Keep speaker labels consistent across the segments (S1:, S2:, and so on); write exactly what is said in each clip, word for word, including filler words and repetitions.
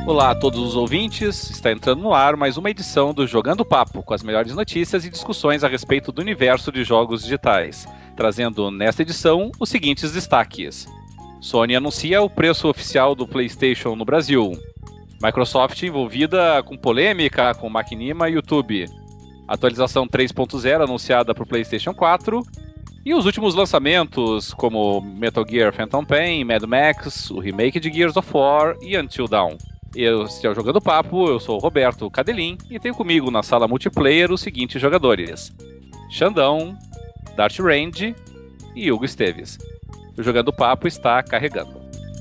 S1: Olá a todos os ouvintes, está entrando no ar mais uma edição do Jogando Papo, com as melhores notícias e discussões a respeito do universo de jogos digitais, trazendo nesta edição os seguintes destaques. Sony anuncia o preço oficial do PlayStation no Brasil. Microsoft envolvida com polêmica com Machinima e YouTube. Atualização três ponto zero anunciada para o PlayStation quatro. E os últimos lançamentos, como Metal Gear Phantom Pain, Mad Max, o remake de Gears of War e Until Dawn. Eu estou Jogando Papo, eu sou o Roberto Cadelin e tenho comigo na sala multiplayer os seguintes jogadores: Xandão, Dart Range e Hugo Esteves. O Jogando Papo está carregando.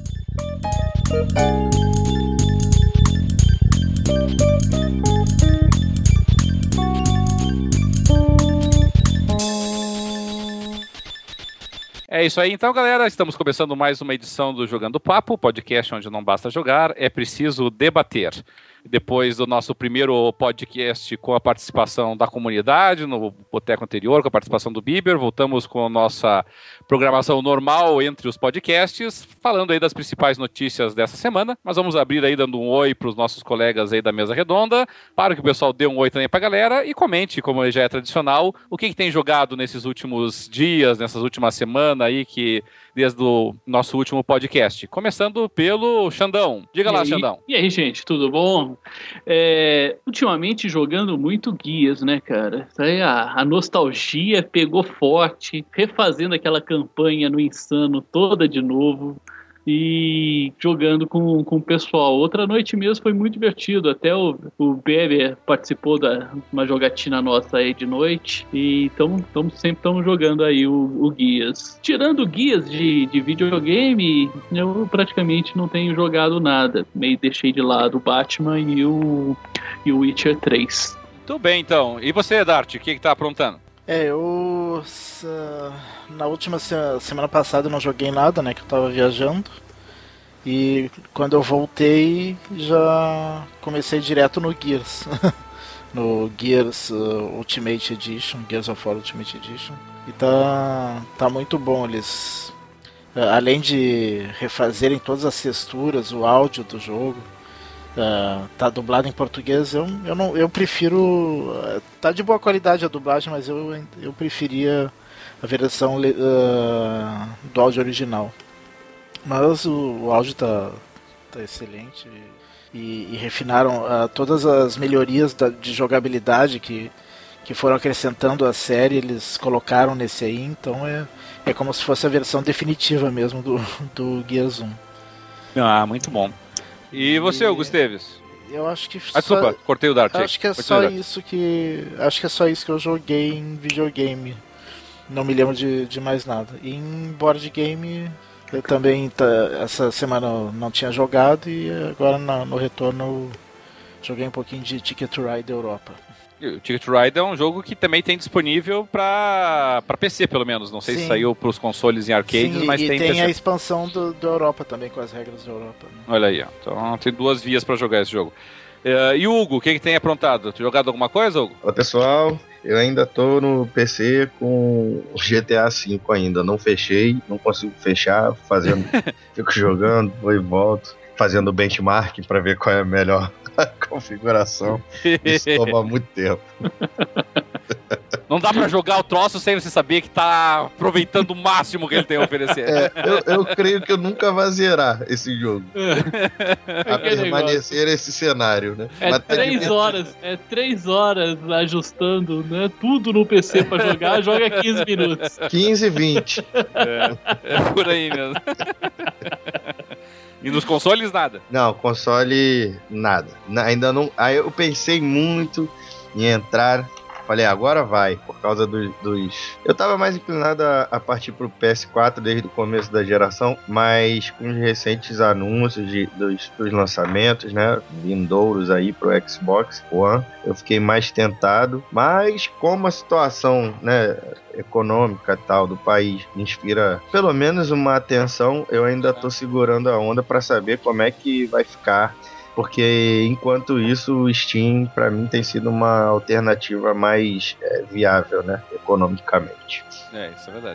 S1: É isso aí, então, galera, estamos começando mais uma edição do Jogando Papo, podcast onde não basta jogar, é preciso debater. Depois do nosso primeiro podcast com a participação da comunidade, no boteco anterior, com a participação do Bieber, voltamos com a nossa programação normal entre os podcasts, falando aí das principais notícias dessa semana. Mas vamos abrir aí dando um oi para os nossos colegas aí da mesa redonda, para que o pessoal dê um oi também para a galera e comente, como já é tradicional, o que, que tem jogado nesses últimos dias, nessas últimas semanas aí, que desde o nosso último podcast. Começando pelo Xandão. Diga
S2: e
S1: lá,
S2: aí,
S1: Xandão.
S2: E aí, gente, tudo bom? É, ultimamente jogando muito Guias, né, cara? Isso aí, a, a nostalgia pegou forte, refazendo aquela campanha no Insano toda de novo e jogando com, com o pessoal. Outra noite mesmo foi muito divertido, até o, o Beber participou de uma jogatina nossa aí de noite, e então sempre estamos jogando aí o, o Guias. Tirando Guias de, de videogame, eu praticamente não tenho jogado nada, meio deixei de lado o Batman e o, e o Witcher três.
S1: Tudo bem, então. E você, Dart, o que que tá aprontando?
S3: É, eu na última semana passada eu não joguei nada, né, que eu tava viajando. E quando eu voltei, já comecei direto no Gears. No Gears uh, Ultimate Edition, Gears of War Ultimate Edition. E tá, tá muito bom, eles... Uh, além de refazerem todas as texturas, o áudio do jogo, Uh, tá dublado em português. Eu, eu, não, eu prefiro. Uh, tá de boa qualidade a dublagem, mas eu, eu preferia a versão uh, do áudio original. Mas o, o áudio tá, tá excelente. E, e refinaram uh, todas as melhorias da, de jogabilidade que, que foram acrescentando à série. Eles colocaram nesse aí. Então é, é como se fosse a versão definitiva mesmo do, do Gears um.
S1: Ah, muito bom. E você, Hugo Esteves?
S3: Eu acho que
S1: ah,
S3: só...
S1: desculpa, cortei o Dart.
S3: Acho que é só isso que acho que é só isso que eu joguei em videogame. Não me lembro de, de mais nada. E em board game eu também tá, essa semana não tinha jogado, e agora no, no retorno eu joguei um pouquinho de Ticket to Ride Europa.
S1: O Ticket to Ride é um jogo que também tem disponível para para P C, pelo menos. Não sei Sim. se saiu para os consoles em arcades,
S3: Sim,
S1: mas
S3: e
S1: tem
S3: tem
S1: P C.
S3: a expansão do, do Europa também, com as regras da Europa. Né?
S1: Olha aí, ó. Então tem duas vias para jogar esse jogo. Uh, e o Hugo, o que, que tem aprontado? Tu jogado alguma coisa, Hugo?
S4: Olá, pessoal. Eu ainda tô no P C com o G T A cinco ainda. Não fechei, não consigo fechar, fazendo, fico jogando, vou e volto, fazendo benchmark para ver qual é a melhor configuração. Isso toma muito tempo.
S1: Não dá pra jogar o troço sem você saber que tá aproveitando o máximo que ele tem a oferecer.
S4: É, eu, eu creio que eu nunca vou zerar esse jogo. A permanecer esse cenário, né?
S2: É Mas três horas, é três horas ajustando, né? Tudo no P C pra jogar, joga quinze minutos.
S4: quinze, vinte.
S1: É, é por aí mesmo. E nos consoles, nada?
S4: Não, console, nada. Ainda não. Aí eu pensei muito em entrar. Falei, agora vai, por causa do, dos... Eu tava mais inclinado a, a partir pro P S quatro desde o começo da geração, mas com os recentes anúncios de, dos, dos lançamentos, né, vindouros aí pro Xbox One, eu fiquei mais tentado, mas como a situação, né, econômica tal do país inspira pelo menos uma atenção, eu ainda tô segurando a onda para saber como é que vai ficar. Porque enquanto isso o Steam para mim tem sido uma alternativa mais é, viável, né, economicamente.
S1: É, isso é verdade.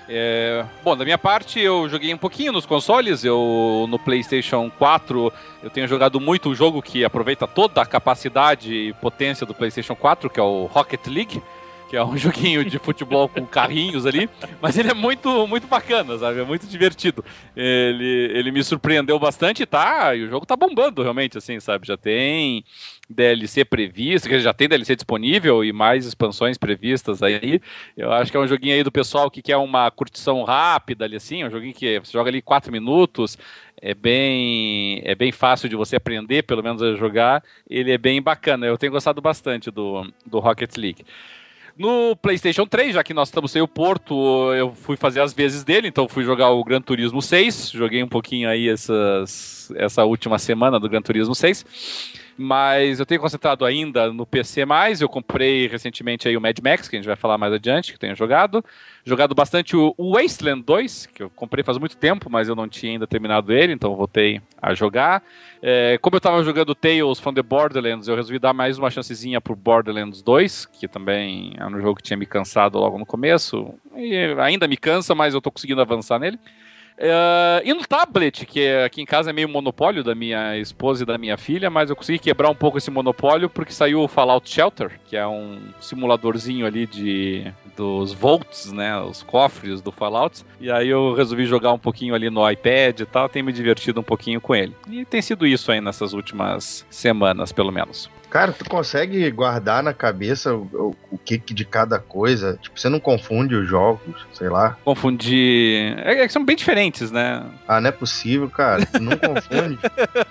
S1: É, bom, da minha parte eu joguei um pouquinho nos consoles, eu no PlayStation quatro eu tenho jogado muito um jogo que aproveita toda a capacidade e potência do PlayStation quatro, que é o Rocket League, que é um joguinho de futebol com carrinhos ali, mas ele é muito, muito bacana, sabe? É muito divertido. Ele, ele me surpreendeu bastante, tá? E o jogo tá bombando realmente, assim, sabe? Já tem D L C previsto, que já tem D L C disponível e mais expansões previstas aí. Eu acho que é um joguinho aí do pessoal que quer uma curtição rápida ali, assim, um joguinho que você joga ali quatro minutos, é bem, é bem fácil de você aprender, pelo menos a jogar. Ele é bem bacana, eu tenho gostado bastante do, do Rocket League. No PlayStation três, já que nós estamos sem o Porto, eu fui fazer as vezes dele, então fui jogar o Gran Turismo seis, joguei um pouquinho aí essas, essa última semana do Gran Turismo seis, mas eu tenho concentrado ainda no P C mais, eu comprei recentemente aí o Mad Max, que a gente vai falar mais adiante, que eu tenho jogado, jogado bastante o Wasteland dois, que eu comprei faz muito tempo, mas eu não tinha ainda terminado ele, então voltei a jogar. É, como eu estava jogando Tales from the Borderlands, eu resolvi dar mais uma chancezinha pro Borderlands dois, que também é um jogo que tinha me cansado logo no começo, e ainda me cansa, mas eu tô conseguindo avançar nele. Uh, e no tablet, que aqui em casa é meio monopólio da minha esposa e da minha filha, mas eu consegui quebrar um pouco esse monopólio porque saiu o Fallout Shelter, que é um simuladorzinho ali de, dos vaults, né, os cofres do Fallout, e aí eu resolvi jogar um pouquinho ali no iPad e tal, tenho me divertido um pouquinho com ele. E tem sido isso aí nessas últimas semanas, pelo menos.
S4: Cara, tu consegue guardar na cabeça o, o, o que de cada coisa? Tipo, você não confunde os jogos, sei lá?
S1: Confundir... É, é que são bem diferentes, né?
S4: Ah, não é possível, cara. Tu não confunde.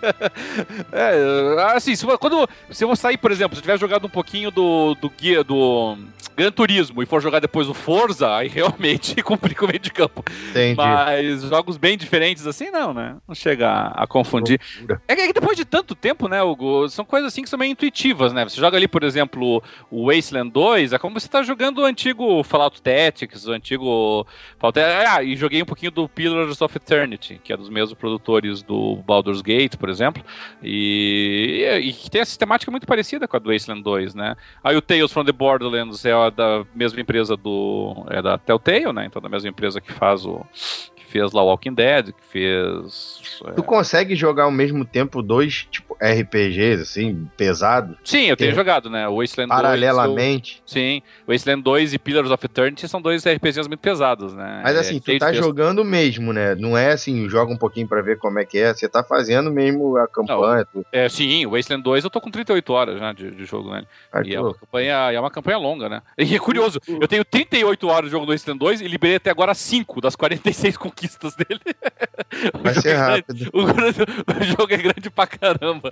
S1: É, assim, se, quando se eu vou sair, por exemplo, se eu tiver jogado um pouquinho do, do guia do Gran Turismo e for jogar depois o Forza, aí realmente complica o meio de campo.
S4: Entendi.
S1: Mas jogos bem diferentes assim, não, né? Não chega a, a confundir. É que depois de tanto tempo, né, Hugo, são coisas assim que são meio intuitivas, né? Você joga ali, por exemplo, o Wasteland dois, é como você tá jogando o antigo Fallout Tactics, o antigo Fallout... Ah, e joguei um pouquinho do Pillars of Eternity, que é dos mesmos produtores do Baldur's Gate, por exemplo, e, e que tem a sistemática muito parecida com a do Wasteland dois, né? Aí o Tales from the Borderlands é da mesma empresa do... é da Telltale, né? Então da mesma empresa que faz o... que fez lá o Walking Dead, que fez...
S4: Tu é... consegue jogar ao mesmo tempo dois, tipo, R P Gs, assim, pesados?
S1: Sim, eu tenho Tem... jogado, né? O Wasteland
S4: Paralelamente?
S1: dois... Eu... Sim, o Wasteland dois e Pillars of Eternity são dois R P Gs muito pesados, né?
S4: Mas assim, é, tu tá jogando mesmo, né? Não é assim, joga um pouquinho pra ver como é que é, você tá fazendo mesmo a campanha.
S1: Não, é, sim, o Wasteland dois eu tô com trinta e oito horas, né, de, de jogo, né? Ai, e é uma, campanha, é uma campanha longa, né? E é curioso, eu tenho trinta e oito horas de jogo no Wasteland dois e liberei até agora cinco das quarenta e seis conquistas dele.
S4: Vai ser rápido.
S1: O, o jogo é grande pra caramba.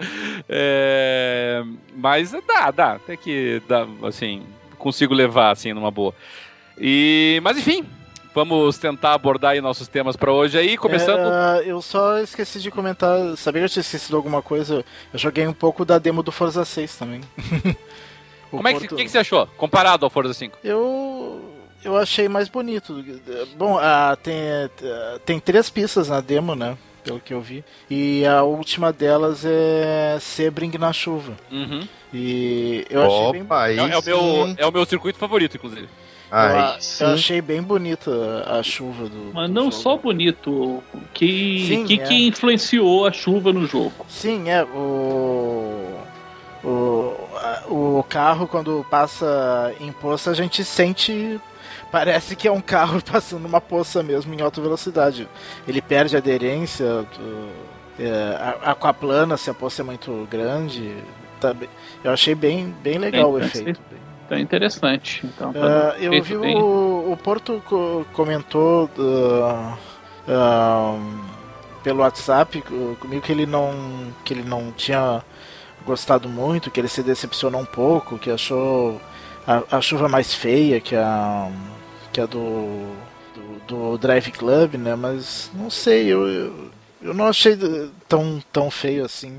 S1: É, mas dá, dá. Até que dá, assim, consigo levar, assim, numa boa. E, mas enfim, vamos tentar abordar aí nossos temas pra hoje aí, começando...
S3: É, eu só esqueci de comentar, sabia que eu tinha esquecido alguma coisa? Eu joguei um pouco da demo do Forza seis também.
S1: Como é que, Porto... que, que você achou, comparado ao Forza cinco?
S3: Eu... eu achei mais bonito. Bom, ah, tem, tem três pistas na demo, né? Pelo que eu vi. E a última delas é Sebring na chuva.
S1: Uhum.
S3: E eu
S4: Opa,
S3: achei
S1: bem... É, é, o meu, é o meu circuito favorito, inclusive.
S3: Ah, eu, eu achei bem bonita a chuva do
S2: Mas
S3: do
S2: não
S3: jogo.
S2: só bonito. Que,
S3: Sim,
S2: que,
S3: é.
S2: que influenciou a chuva no jogo?
S3: Sim, é. O... O, o carro, quando passa em poça, a gente sente... Parece que é um carro passando numa poça mesmo em alta velocidade. Ele perde a aderência, do, é, aquaplana se a poça é muito grande. Tá, eu achei bem, bem legal o efeito.
S2: Tá interessante. Então, tá
S3: uh, eu vi bem... o, o Porto co- comentou uh, uh, pelo WhatsApp comigo que ele não, que ele não tinha gostado muito, que ele se decepcionou um pouco, que achou a, a chuva mais feia que a, que a do, do, do Drive Club, né? Mas não sei, eu, eu, eu não achei tão, tão feio assim.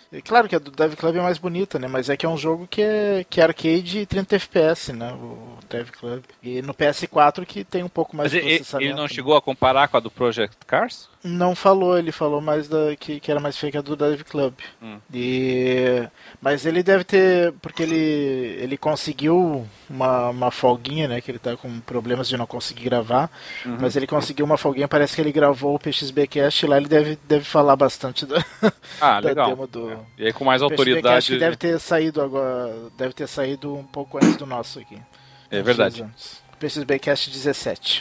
S3: É claro que a do Dive Club é mais bonita, né? Mas é que é um jogo que é, que é arcade e trinta F P S, né? O Dive Club. E no P S quatro que tem um pouco mais
S1: Mas
S3: de
S1: ele,
S3: processamento.
S1: ele não
S3: né?
S1: chegou a comparar com a do Project Cars?
S3: Não falou, ele falou mais da, que, que era mais feia que a do Dive Club.
S1: Hum.
S3: E, mas ele deve ter, porque ele, ele conseguiu uma, uma folguinha, né? Que ele tá com problemas de não conseguir gravar.
S1: Uhum.
S3: Mas ele conseguiu uma folguinha, parece que ele gravou o P X B Cast lá, ele deve, deve falar bastante da,
S1: Ah,
S3: da
S1: legal.
S3: demo do...
S1: É. E aí com mais
S3: O P X B Cast
S1: autoridade...
S3: deve ter saído agora, deve ter saído um pouco antes do nosso aqui.
S1: É verdade.
S3: P X B Cast dezessete.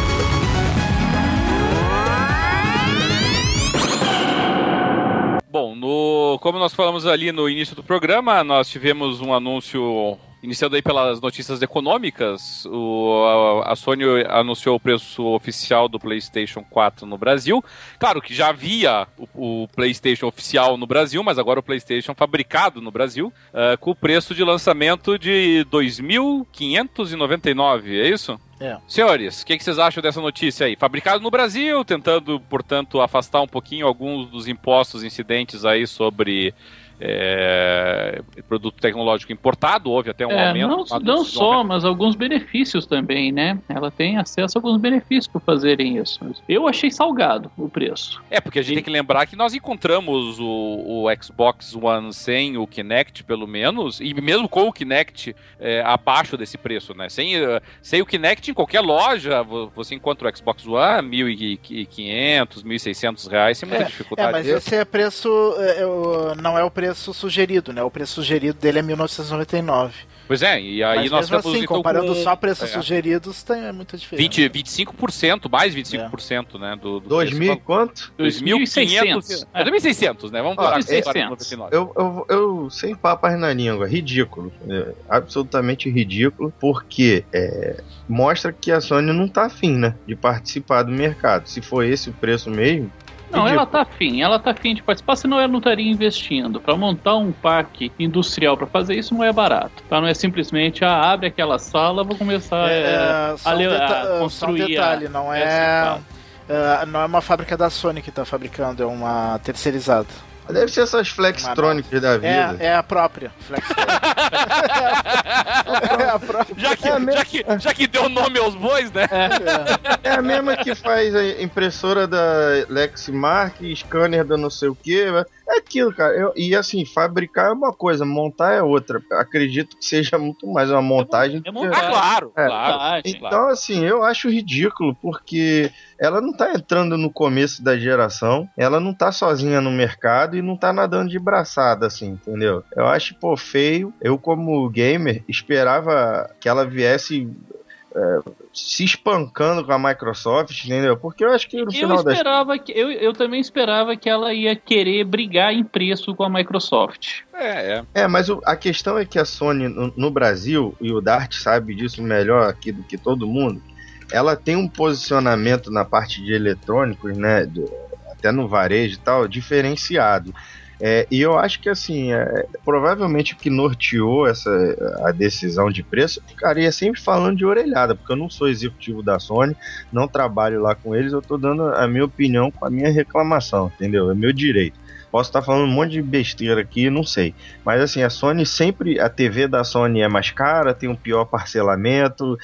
S1: Bom, no, como nós falamos ali no início do programa, nós tivemos um anúncio, iniciando aí pelas notícias econômicas, o, a, a Sony anunciou o preço oficial do PlayStation quatro no Brasil. Claro que já havia o, o PlayStation oficial no Brasil, mas agora o PlayStation fabricado no Brasil, uh, com o preço de lançamento de dois mil quinhentos e noventa e nove, é isso?
S3: É.
S1: Senhores, o que, que vocês acham dessa notícia aí? Fabricado no Brasil, tentando, portanto, afastar um pouquinho alguns dos impostos incidentes aí sobre é, produto tecnológico importado, houve até um
S2: é,
S1: aumento.
S2: Não, não só, mas alguns benefícios também, né? Ela tem acesso a alguns benefícios por fazerem isso. Eu achei salgado o preço.
S1: É, porque a gente e... tem que lembrar que nós encontramos o, o Xbox One sem o Kinect, pelo menos, e mesmo com o Kinect é, abaixo desse preço, né? Sem, sem o Kinect, em qualquer loja, você encontra o Xbox One, mil e quinhentos, mil e seiscentos reais, sem muita
S3: é,
S1: dificuldade.
S3: É, mas esse é preço, é, é, não é o preço sugerido, né? O preço sugerido dele é mil novecentos e noventa e nove.
S1: Pois é, e aí
S3: mas
S1: nós
S3: mesmo
S1: estamos
S3: assim,
S1: então,
S3: comparando
S1: com...
S3: só preços
S1: é.
S3: sugeridos, tem é muita diferença.
S1: vinte, vinte e cinco por cento, mais vinte e cinco por cento, é. né? Do, do
S4: dois mil e quanto?
S1: dois mil e quinhentos. É dois mil e seiscentos, né? Vamos falar
S4: ah, eu, eu, eu, sem papas na língua, ridículo. É, absolutamente ridículo, porque é, mostra que a Sony não tá afim, né? De participar do mercado. Se for esse o preço mesmo.
S2: Não, ridículo. Ela tá afim, ela tá afim de participar, senão ela não estaria investindo. Para montar um parque industrial para fazer isso não é barato, tá? Não é simplesmente, ah, abre aquela sala, vou começar
S3: é,
S2: é, a,
S3: só um
S2: a construir.
S3: Só um detalhe, a, não é, uh, não é uma fábrica da Sony que tá fabricando, é uma terceirizada.
S4: Deve ser essas Flextronics da vida.
S3: É, é a própria.
S1: é a própria. Já que, é já, que, já que deu nome aos bois, né?
S4: É, é a mesma que faz a impressora da Lexmark, scanner da não sei o que. É aquilo, cara. Eu, e assim, fabricar é uma coisa, montar é outra. Acredito que seja muito mais uma montagem.
S1: É montagem. Ah, claro,
S4: é.
S1: claro.
S4: Então,
S1: claro.
S4: assim, eu acho ridículo, porque ela não tá entrando no começo da geração, ela não tá sozinha no mercado e não tá nadando de braçada, assim, entendeu? Eu acho, pô, feio. Eu, como gamer, esperava que ela viesse é, se espancando com a Microsoft, entendeu? Porque eu acho que no
S2: eu
S4: final
S2: esperava
S4: das...
S2: que eu, eu também esperava que ela ia querer brigar em preço com a Microsoft.
S1: É, é.
S4: É, mas o, a questão é que a Sony, no, no Brasil, e o Dart sabe disso melhor aqui do que todo mundo, ela tem um posicionamento na parte de eletrônicos, né, do, até no varejo e tal, diferenciado. É, e eu acho que, assim, é, provavelmente o que norteou essa, a decisão de preço, ficaria sempre falando de orelhada, porque eu não sou executivo da Sony, não trabalho lá com eles, eu tô dando a minha opinião com a minha reclamação, entendeu? É meu direito. Posso estar falando um monte de besteira aqui, não sei. Mas assim, a Sony sempre... A T V da Sony é mais cara, tem um pior parcelamento,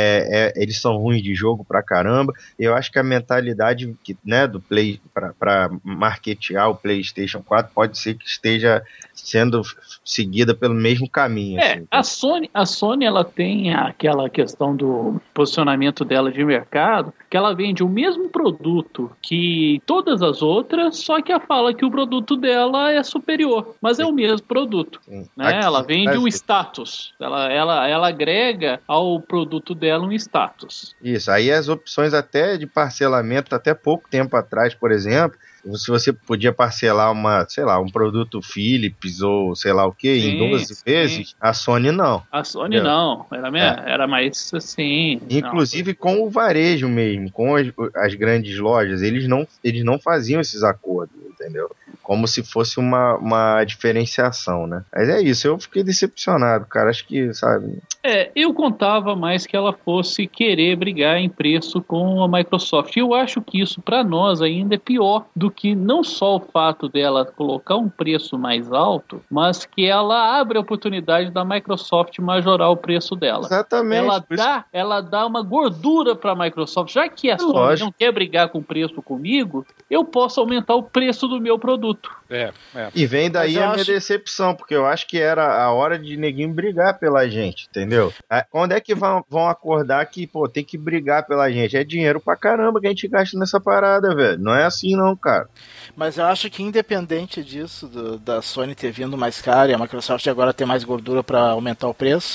S4: é, é, eles são ruins de jogo pra caramba. Eu acho que a mentalidade que, né, do Play pra, pra marketear o PlayStation quatro pode ser que esteja sendo seguida pelo mesmo caminho.
S2: É,
S4: assim.
S2: a Sony, a Sony ela tem aquela questão do posicionamento dela de mercado, que ela vende o mesmo produto que todas as outras, só que ela fala que o produto dela é superior, mas Sim. é o mesmo produto. Né? Aqui, ela vende um status, ela, ela, ela agrega ao produto dela um status.
S4: Isso, aí as opções até de parcelamento, até pouco tempo atrás, por exemplo, se você podia parcelar uma, sei lá, um produto Philips ou sei lá o que, em doze vezes, a Sony não.
S2: A Sony é. não, era, minha, é. era mais assim...
S4: Inclusive
S2: não.
S4: com o varejo mesmo, com as, as grandes lojas, eles não, eles não faziam esses acordos, entendeu? Como se fosse uma, uma diferenciação, né? Mas é isso, eu fiquei decepcionado, cara, acho que, sabe...
S2: É, eu contava mais que ela fosse querer brigar em preço com a Microsoft. Eu acho que isso para nós ainda é pior do que não só o fato dela colocar um preço mais alto, mas que ela abre a oportunidade da Microsoft majorar o preço dela.
S4: Exatamente.
S2: Ela dá, ela dá uma gordura para a Microsoft. Já que a Sony
S4: Lógico.
S2: não quer brigar com o preço comigo, eu posso aumentar o preço do meu produto.
S1: É, é.
S4: E vem daí
S3: Mas eu
S4: a minha
S3: acho-
S4: decepção, porque eu acho que era a hora de neguinho brigar pela gente, entendeu? É, Onde é que vão, vão acordar que, pô, tem que brigar pela gente? É dinheiro pra caramba que a gente gasta nessa parada, velho. Não é assim não, cara.
S3: Mas eu acho que independente disso, do- da Sony ter vindo mais cara e a Microsoft agora ter mais gordura para aumentar o preço,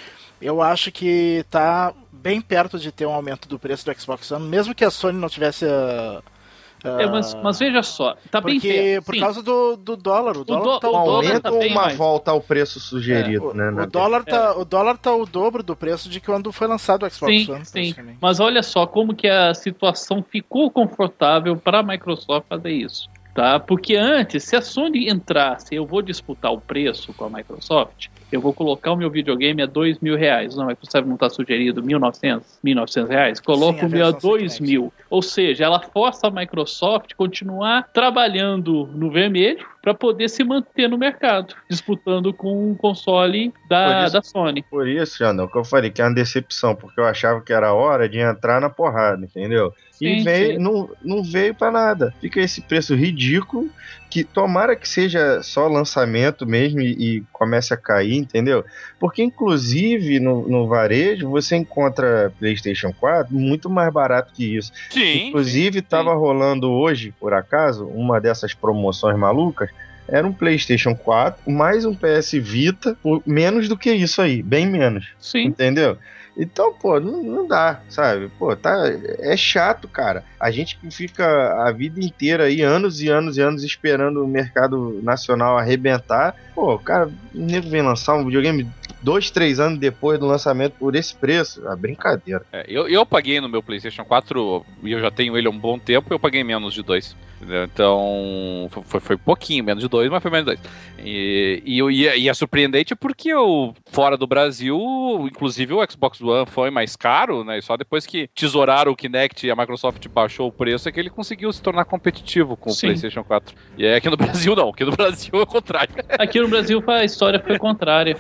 S3: eu acho que tá bem perto de ter um aumento do preço do Xbox One, mesmo que a Sony não tivesse a... a-
S2: É, mas, mas veja só, tá bem
S3: porque
S2: perto.
S3: por
S2: Sim.
S3: causa do, do dólar, o dólar
S2: dó-
S3: tá
S2: o
S4: Um
S3: o
S2: dólar
S3: dobro.
S4: aumento
S2: tá
S4: ou
S2: bem
S4: uma
S2: mais.
S4: volta ao preço sugerido,
S3: O,
S4: né?
S3: o
S4: na-
S3: dólar tá, o dólar tá o dobro do preço de quando foi lançado o Xbox
S2: Sim,
S3: One.
S2: sim.
S3: praticamente.
S2: Mas olha só como que a situação ficou confortável para a Microsoft fazer isso, tá? Porque antes, se a Sony entrasse, eu vou disputar o preço com a Microsoft, eu vou colocar o meu videogame a dois mil reais. Não, a Microsoft não está sugerido mil e novecentos, mil e novecentos reais. Coloco
S3: Sim, a
S2: o meu a
S3: versão
S2: dois
S3: Kinect.
S2: mil. Ou seja, ela força a Microsoft a continuar trabalhando no vermelho para poder se manter no mercado, disputando com o console
S4: Por
S2: da,
S4: isso-
S2: da Sony.
S4: Por isso, Xandão, que eu falei que é uma decepção, porque eu achava que era hora de entrar na porrada, entendeu? E
S2: Sim,
S4: veio,
S2: sim.
S4: Não, não veio pra nada. Fica esse preço ridículo, que tomara que seja só lançamento mesmo e, e comece a cair, entendeu? Porque, inclusive, no, no varejo, você encontra PlayStation quatro muito mais barato que isso.
S1: Sim.
S4: Inclusive, estava rolando hoje, por acaso, uma dessas promoções malucas. Era um PlayStation quatro mais um P S Vita, por menos do que isso aí, bem menos.
S2: Sim.
S4: Entendeu? Então, pô, não, não dá, sabe? Pô, tá, é chato, cara. A gente que fica a vida inteira aí, anos e anos e anos, esperando o mercado nacional arrebentar. Pô, cara, o nego vem lançar um videogame dois, três anos depois do lançamento por esse preço. Ah, brincadeira.
S1: É, eu, eu paguei no meu PlayStation quatro, e eu já tenho ele há um bom tempo, eu paguei menos de dois. Entendeu? Então, foi, foi pouquinho, menos de dois, mas foi menos de dois. E, e, eu- e, é- e é surpreendente porque eu, fora do Brasil, inclusive o Xbox One foi mais caro, né? E só depois que tesouraram o Kinect e a Microsoft baixou o preço é que ele conseguiu se tornar competitivo com o
S2: Sim.
S1: PlayStation quatro. E é aqui no Brasil não, aqui no Brasil é o contrário.
S2: Aqui no Brasil a história foi contrária.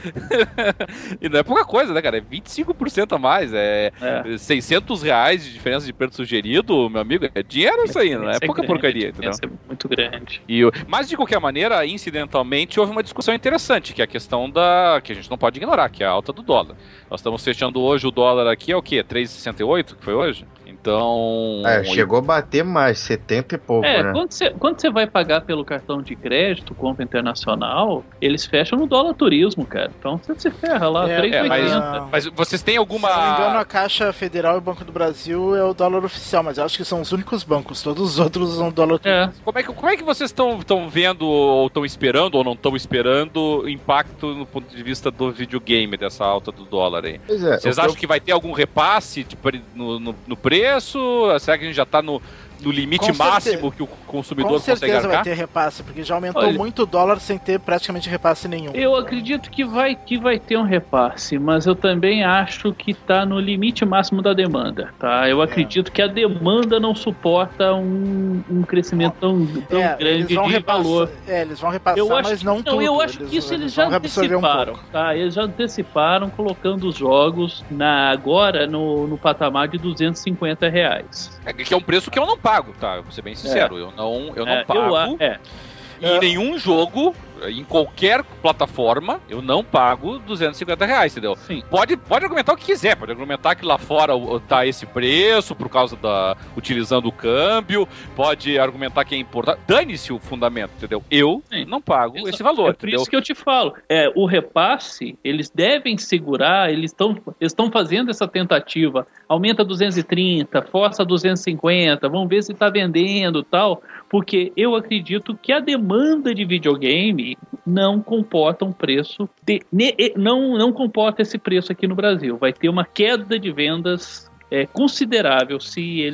S1: E não é pouca coisa, né, cara? É vinte e cinco por cento a mais, é
S2: É.
S1: seiscentos reais de diferença de preço sugerido, meu amigo. É dinheiro isso aí, não é
S2: Essa
S1: pouca
S2: grande,
S1: porcaria,
S2: a
S1: entendeu?
S2: diferença é muito grande.
S1: E, o- mas de qualquer maneira, incidentalmente, houve uma discussão interessante, que é a questão da. Que a gente não pode ignorar, que é a alta do dólar. Nós estamos fechando hoje o dólar aqui, é o quê? três e sessenta e oito, que foi hoje? Então.
S4: É, chegou a bater mais, setenta e pouco,
S2: É,
S4: né?
S2: quando você, quando você vai pagar pelo cartão de crédito, compra internacional, eles fecham no dólar turismo, cara. Então você se ferra lá,
S3: É,
S2: três e
S1: é, mas-
S2: oitenta.
S1: Mas vocês têm alguma.
S3: Se eu não me engano, a Caixa Federal e o Banco do Brasil é o dólar oficial, mas eu acho que são os únicos bancos. Todos os outros usam dólar.
S2: É,
S1: Como é que, como é que vocês estão vendo, ou estão esperando, ou não estão esperando, o impacto no ponto de vista do videogame dessa alta do dólar aí?
S4: Pois é,
S1: Vocês
S4: o que
S1: acham
S4: eu-
S1: que vai ter algum repasse de pre- no, no, no preço? Será que a gente já está no, no limite
S3: Com
S1: máximo
S3: certeza.
S1: que o consumidor
S3: Com
S1: consegue
S3: certeza vai
S1: arcar?
S3: ter repasse, porque já aumentou
S2: Olha-
S3: muito o dólar sem ter praticamente repasse nenhum.
S2: eu acredito que vai, que vai ter um repasse, mas eu também acho que está no limite máximo da demanda, tá? Eu acredito que a demanda não suporta um, um crescimento tão, tão
S3: É,
S2: grande
S3: eles vão
S2: de
S3: repassar,
S2: valor.
S3: é, eles vão repassar,
S2: Eu acho,
S3: mas não,
S2: não,
S3: tudo.
S2: eu acho que isso eles, já
S3: vão absorver um
S2: anteciparam,
S3: pouco.
S2: tá? Eles já anteciparam colocando os jogos na, agora no, no patamar de duzentos e cinquenta reais.
S1: É que é um preço que eu não pago, tá? Vou ser bem sincero. Eu não, eu não
S2: É,
S1: pago.
S2: eu a- é.
S1: Em nenhum jogo, em qualquer plataforma, eu não pago duzentos e cinquenta reais, entendeu?
S2: Sim.
S1: Pode, pode argumentar o que quiser, pode argumentar que lá fora o- tá esse preço por causa da. utilizando o câmbio, pode argumentar que é importante. Dane-se o fundamento, entendeu? Eu
S2: Sim.
S1: não pago
S2: Exato.
S1: esse valor,
S2: É por
S1: entendeu?
S2: isso que eu te falo. É, o repasse, eles devem segurar, eles estão eles estão fazendo essa tentativa. Aumenta duzentos e trinta, força duzentos e cinquenta, vamos ver se está vendendo e tal. Porque eu acredito que a demanda de videogame não comporta um preço. De, ne, não, não comporta esse preço aqui no Brasil. Vai ter uma queda de vendas é, considerável se eles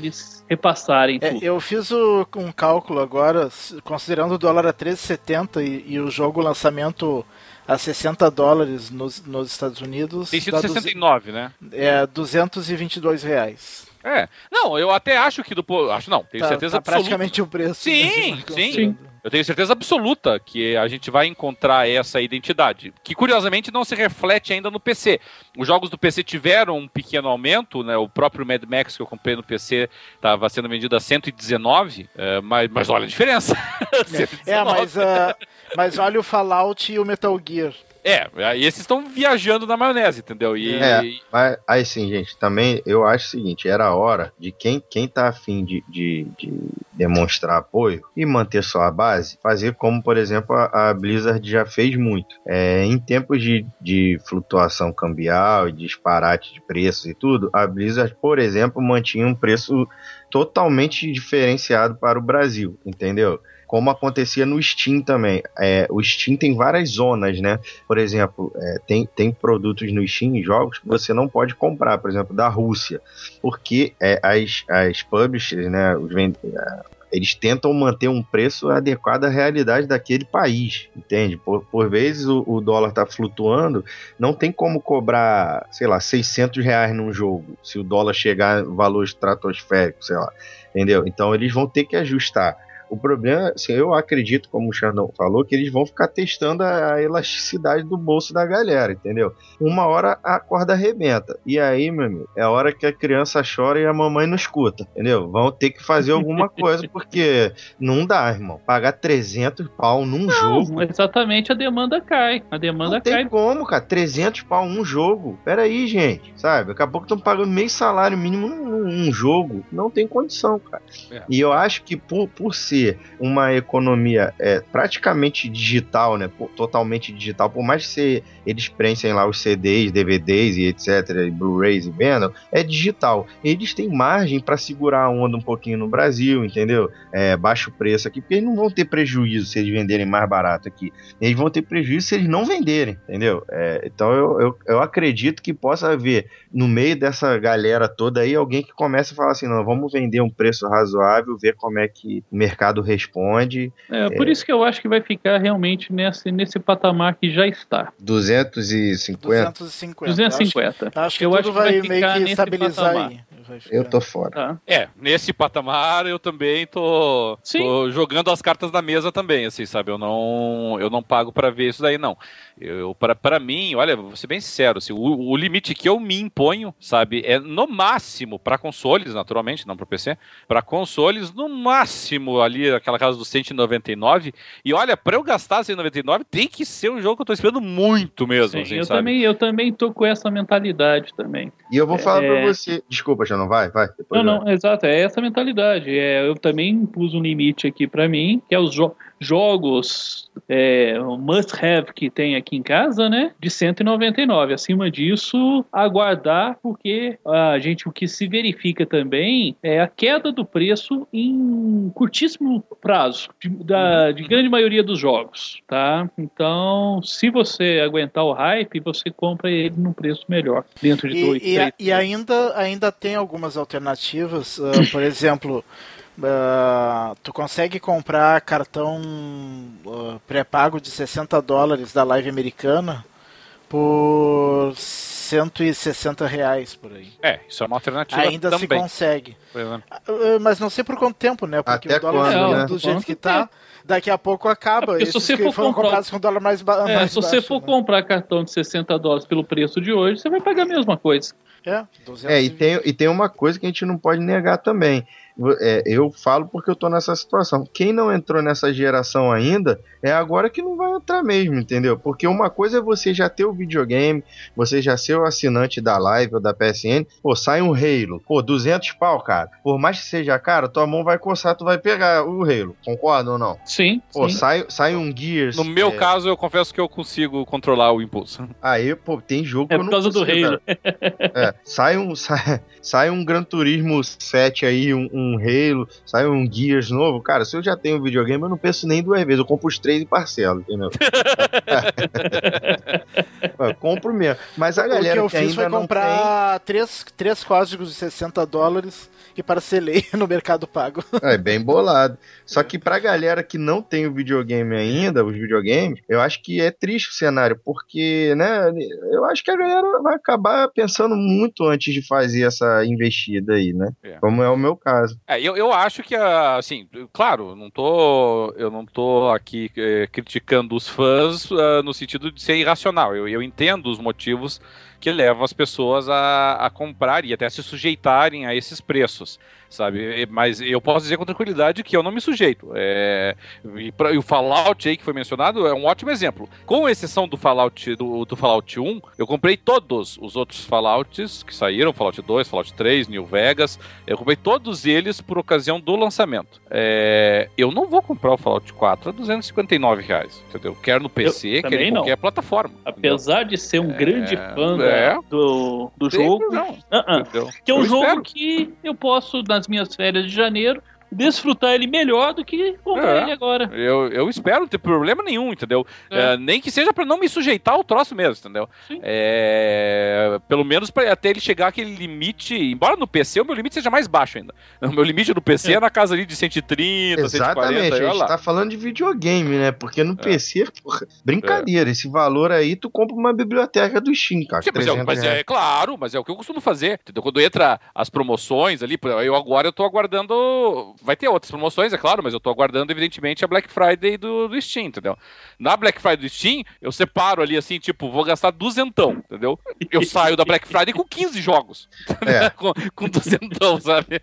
S2: repassarem
S3: É,
S2: tudo.
S3: eu fiz o, um cálculo agora, considerando o dólar a treze e setenta e, e o jogo lançamento a sessenta dólares nos, nos Estados Unidos.
S1: Tem sido sessenta e nove, né?
S3: É duzentos e vinte e dois reais.
S1: É. Não, eu até acho que do... Acho não, tenho
S3: tá,
S1: certeza
S3: tá
S1: absoluta.
S3: praticamente o preço.
S1: Sim,
S3: né,
S1: sim. Eu tenho certeza absoluta que a gente vai encontrar essa identidade, que curiosamente não se reflete ainda no P C. Os jogos do P C tiveram um pequeno aumento, né? O próprio Mad Max que eu comprei no P C estava sendo vendido a cento e dezenove, é, mas, mas olha a diferença.
S3: É, mas, uh, mas olha o Fallout e o Metal Gear.
S1: É, esses estão viajando na maionese, entendeu? E,
S4: é, mas aí sim, gente, também eu acho o seguinte, era a hora de quem, quem tá afim de, de, de demonstrar apoio e manter só a base, fazer como, por exemplo, a, a Blizzard já fez muito. É, em tempos de, de flutuação cambial e disparate de preços e tudo, a Blizzard, por exemplo, mantinha um preço totalmente diferenciado para o Brasil, entendeu? Como acontecia no Steam também. É, o Steam tem várias zonas, né? Por exemplo, é, tem, tem produtos no Steam, jogos que você não pode comprar, por exemplo, da Rússia, porque é, as, as publishers, né, os vend... eles tentam manter um preço adequado à realidade daquele país, entende? Por, por vezes o, o dólar tá flutuando, não tem como cobrar, sei lá, seiscentos reais num jogo, se o dólar chegar no valor estratosférico, sei lá, entendeu? Então eles vão ter que ajustar. O problema, assim, eu acredito, como o Xandão falou, que eles vão ficar testando a, a elasticidade do bolso da galera, entendeu? Uma hora a corda arrebenta. E aí, meu amigo, é a hora que a criança chora e a mamãe não escuta, entendeu? Vão ter que fazer alguma coisa, porque não dá, irmão. Pagar trezentos pau num
S2: não,
S4: jogo.
S2: Exatamente, a demanda cai. A demanda
S4: não tem
S2: cai.
S4: como, cara. trezentos pau num jogo. Pera aí, gente. Sabe? Daqui a pouco estão pagando meio salário mínimo num, num jogo. Não tem condição, cara. É. E eu acho que por, por ser uma economia é, praticamente digital, né, totalmente digital, por mais que você, eles prensem lá os C Ds, D V Ds e etc, e Blu-rays e vendam, é digital. Eles têm margem para segurar a onda um pouquinho no Brasil, entendeu? É, baixo preço aqui, porque eles não vão ter prejuízo se eles venderem mais barato aqui. Eles vão ter prejuízo se eles não venderem, entendeu? É, então eu, eu, eu acredito que possa haver, no meio dessa galera toda aí, alguém que comece a falar assim, não, vamos vender um preço razoável, ver como é que o mercado responde.
S2: É, por é... isso que eu acho que vai ficar realmente nesse, nesse patamar que já está.
S4: duzentos e cinquenta?
S3: duzentos e cinquenta.
S2: duzentos e cinquenta.
S3: Acho, acho que
S2: eu
S3: tudo
S2: acho que
S3: vai,
S2: vai
S3: meio que estabilizar
S2: patamar.
S3: aí.
S4: Eu tô fora.
S2: Tá.
S1: É, nesse patamar eu também tô, tô jogando as cartas na mesa também, assim, sabe? Eu não, eu não pago pra ver isso daí, não. Eu, pra, pra mim, olha, vou ser bem sincero, assim, o, o limite que eu me imponho, sabe, é no máximo pra consoles, naturalmente, não pro P C, pra consoles, no máximo ali, aquela casa dos cento e noventa e nove, e olha, pra eu gastar cento e noventa e nove, tem que ser um jogo que eu tô esperando muito mesmo,
S2: Sim,
S1: assim,
S2: eu
S1: sabe?
S2: Também, eu também tô com essa mentalidade também.
S4: E eu vou falar
S2: é...
S4: pra você, desculpa, já não vai? Vai.
S2: Não, não, exato, é essa mentalidade. É, eu também pus um limite aqui pra mim, que é os jo- jogos é, must-have que tem aqui em casa, né, de cento e noventa e nove. Acima disso, aguardar, porque a gente, o que se verifica também é a queda do preço em curtíssimo prazo, de, da, de grande maioria dos jogos, tá? Então, se você aguentar o hype, você compra ele num preço melhor, dentro de
S3: e,
S2: dois,
S3: e,
S2: três,
S3: e ainda, ainda tem algumas alternativas, uh, por exemplo... Uh, tu consegue comprar cartão uh, pré-pago de sessenta dólares da Live Americana por cento e sessenta reais por aí.
S1: É, isso é uma alternativa
S3: ainda
S1: também.
S3: Se consegue. Uh, mas não sei por quanto tempo, né? Porque
S4: Até
S3: o dólar
S4: quando,
S3: né?
S4: né?
S3: do jeito que tá, daqui a pouco acaba.
S2: É
S3: Esses
S2: se você
S3: que
S2: for
S3: foram
S2: comprar...
S3: comprados com dólar mais, ba-
S2: é,
S3: mais
S2: se
S3: baixo.
S2: você for
S3: né?
S2: comprar cartão de sessenta dólares pelo preço de hoje, você vai pagar a mesma coisa.
S3: É, duzentos
S4: É, e tem, e tem uma coisa que a gente não pode negar também. É, eu falo porque eu tô nessa situação. Quem não entrou nessa geração ainda, é agora que não vai entrar mesmo, entendeu? Porque uma coisa é você já ter o videogame, você já ser o assinante da Live ou da P S N, pô, sai um Halo, pô, duzentos pau, cara. Por mais que seja caro, tua mão vai coçar, tu vai pegar o Halo, concorda ou não?
S2: Sim,
S4: Pô,
S2: sim.
S4: sai, sai um Gears.
S1: No meu
S4: é...
S1: caso, eu confesso que eu consigo controlar o impulso.
S4: Aí, pô, tem jogo que
S2: É
S4: eu
S2: por
S4: não
S2: causa do
S4: consigo,
S2: Halo.
S4: É, sai um, sai, sai um Gran Turismo sete aí, um, um um Halo, sai um Gears novo, cara, se eu já tenho videogame, eu não penso nem duas vezes, eu compro os três e parcelo, entendeu? Eu compro mesmo. Mas a galera
S3: o que eu
S4: que
S3: fiz foi
S4: ainda não
S3: comprar tem... três, três códigos de sessenta dólares e parcelei no Mercado Pago.
S4: É bem bolado. Só que pra galera que não tem o videogame ainda, os videogames, eu acho que é triste o cenário, porque, né, eu acho que a galera vai acabar pensando muito antes de fazer essa investida aí, né? É. Como é o meu caso.
S1: É, eu, eu acho que, assim, claro, não tô, eu não tô aqui é, criticando os fãs uh, no sentido de ser irracional. Eu, eu entendo os motivos que levam as pessoas a, a comprar e até se sujeitarem a esses preços, sabe? Mas eu posso dizer com tranquilidade que eu não me sujeito. É, e, pra, e o Fallout aí que foi mencionado é um ótimo exemplo. Com exceção do Fallout, do, do Fallout um, eu comprei todos os outros Fallouts que saíram, Fallout dois, Fallout três, New Vegas, eu comprei todos eles por ocasião do lançamento. É, eu não vou comprar o Fallout quatro a duzentos e cinquenta e nove reais, entendeu? Quer no P C, quer em qualquer plataforma.
S2: Apesar entendeu? de ser um
S1: é,
S2: grande fã
S1: é,
S2: do, do jogo,
S1: não,
S2: uh -uh. que é um
S1: eu
S2: jogo
S1: espero.
S2: que eu posso, nas minhas férias de janeiro, desfrutar ele melhor do que comprar
S1: é,
S2: ele agora.
S1: Eu, eu espero não ter problema nenhum, entendeu? É. É, nem que seja pra não me sujeitar ao troço mesmo, entendeu? É, pelo menos pra, até ele chegar àquele limite, embora no P C o meu limite seja mais baixo ainda. O meu limite do P C é, é na casa ali de cento e trinta,
S4: exatamente,
S1: cento e quarenta.
S4: a gente
S1: lá.
S4: tá falando de videogame, né? Porque no é. P C, porra, brincadeira, é. esse valor aí tu compra uma biblioteca do Steam, cara.
S1: Sim, mas, é, mas é claro, mas é o que eu costumo fazer, entendeu? Quando entra as promoções ali, eu agora eu tô aguardando, vai ter outras promoções, é claro, mas eu tô aguardando, evidentemente, a Black Friday do, do Steam, entendeu? Na Black Friday do Steam, eu separo ali, assim, tipo, vou gastar duzentão, entendeu? Eu saio da Black Friday com quinze jogos, é. com, com duzentão, sabe?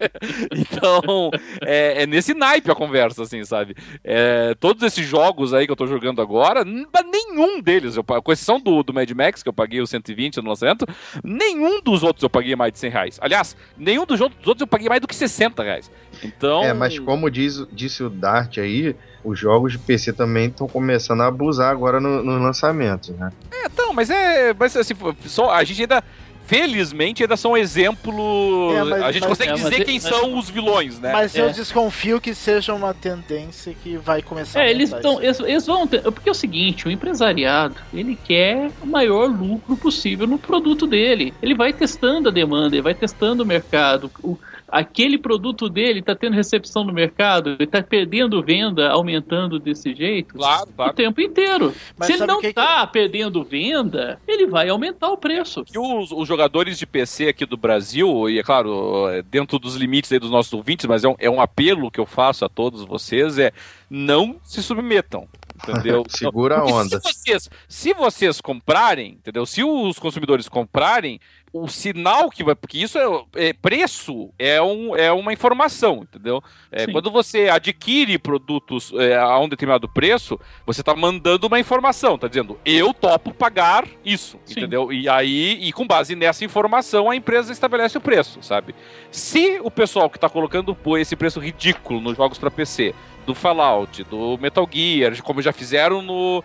S1: Então, é, é nesse naipe a conversa, assim, sabe? É, todos esses jogos aí que eu tô jogando agora, nenhum deles, eu, com exceção do, do Mad Max, que eu paguei os cento e vinte no lançamento, nenhum dos outros eu paguei mais de cem reais. Aliás, nenhum dos outros eu paguei mais do que sessenta reais. Então...
S4: É, mas como diz, disse o Dart aí, os jogos de P C também estão começando a abusar agora no, no lançamento, né?
S1: É, então, mas é... Mas, assim, só, a gente ainda... Felizmente ainda são exemplos. É, mas, a gente mas, consegue é, dizer quem mas, são os vilões, né?
S3: Mas
S1: é.
S3: eu desconfio que seja uma tendência que vai começar
S2: é,
S3: a
S2: eles, tão, eles, eles vão ter, porque é o seguinte, o empresariado, ele quer o maior lucro possível no produto dele. Ele vai testando a demanda, ele vai testando o mercado. O, aquele produto dele está tendo recepção no mercado, ele está perdendo venda, aumentando desse jeito
S1: claro, claro.
S2: o tempo inteiro. Mas se ele não está
S3: que...
S2: perdendo venda, ele vai aumentar o preço.
S1: E os, os jogadores de P C aqui do Brasil, e é claro, dentro dos limites aí dos nossos ouvintes, mas é um, é um apelo que eu faço a todos vocês, é não se submetam. Entendeu?
S4: Segura
S1: Porque
S4: a onda.
S1: Se vocês, se vocês comprarem, entendeu? Se os consumidores comprarem, o sinal que vai. Porque isso é, é preço, é, um, é uma informação, entendeu? É, quando você adquire produtos é, a um determinado preço, você está mandando uma informação, está dizendo, eu topo pagar isso, Sim. entendeu? E aí, e com base nessa informação, a empresa estabelece o preço, sabe? Se o pessoal que está colocando esse preço ridículo nos jogos para P C, do Fallout, do Metal Gear, como já fizeram no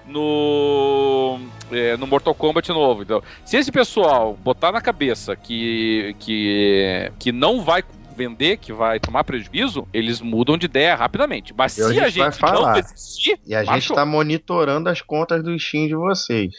S1: no, é, no Mortal Kombat novo. Então, se esse pessoal botar na cabeça que, que, que não vai vender, que vai tomar prejuízo, eles mudam de ideia rapidamente. Mas se a gente, a gente não desistir...
S4: E a gente está monitorando as contas do Steam de vocês.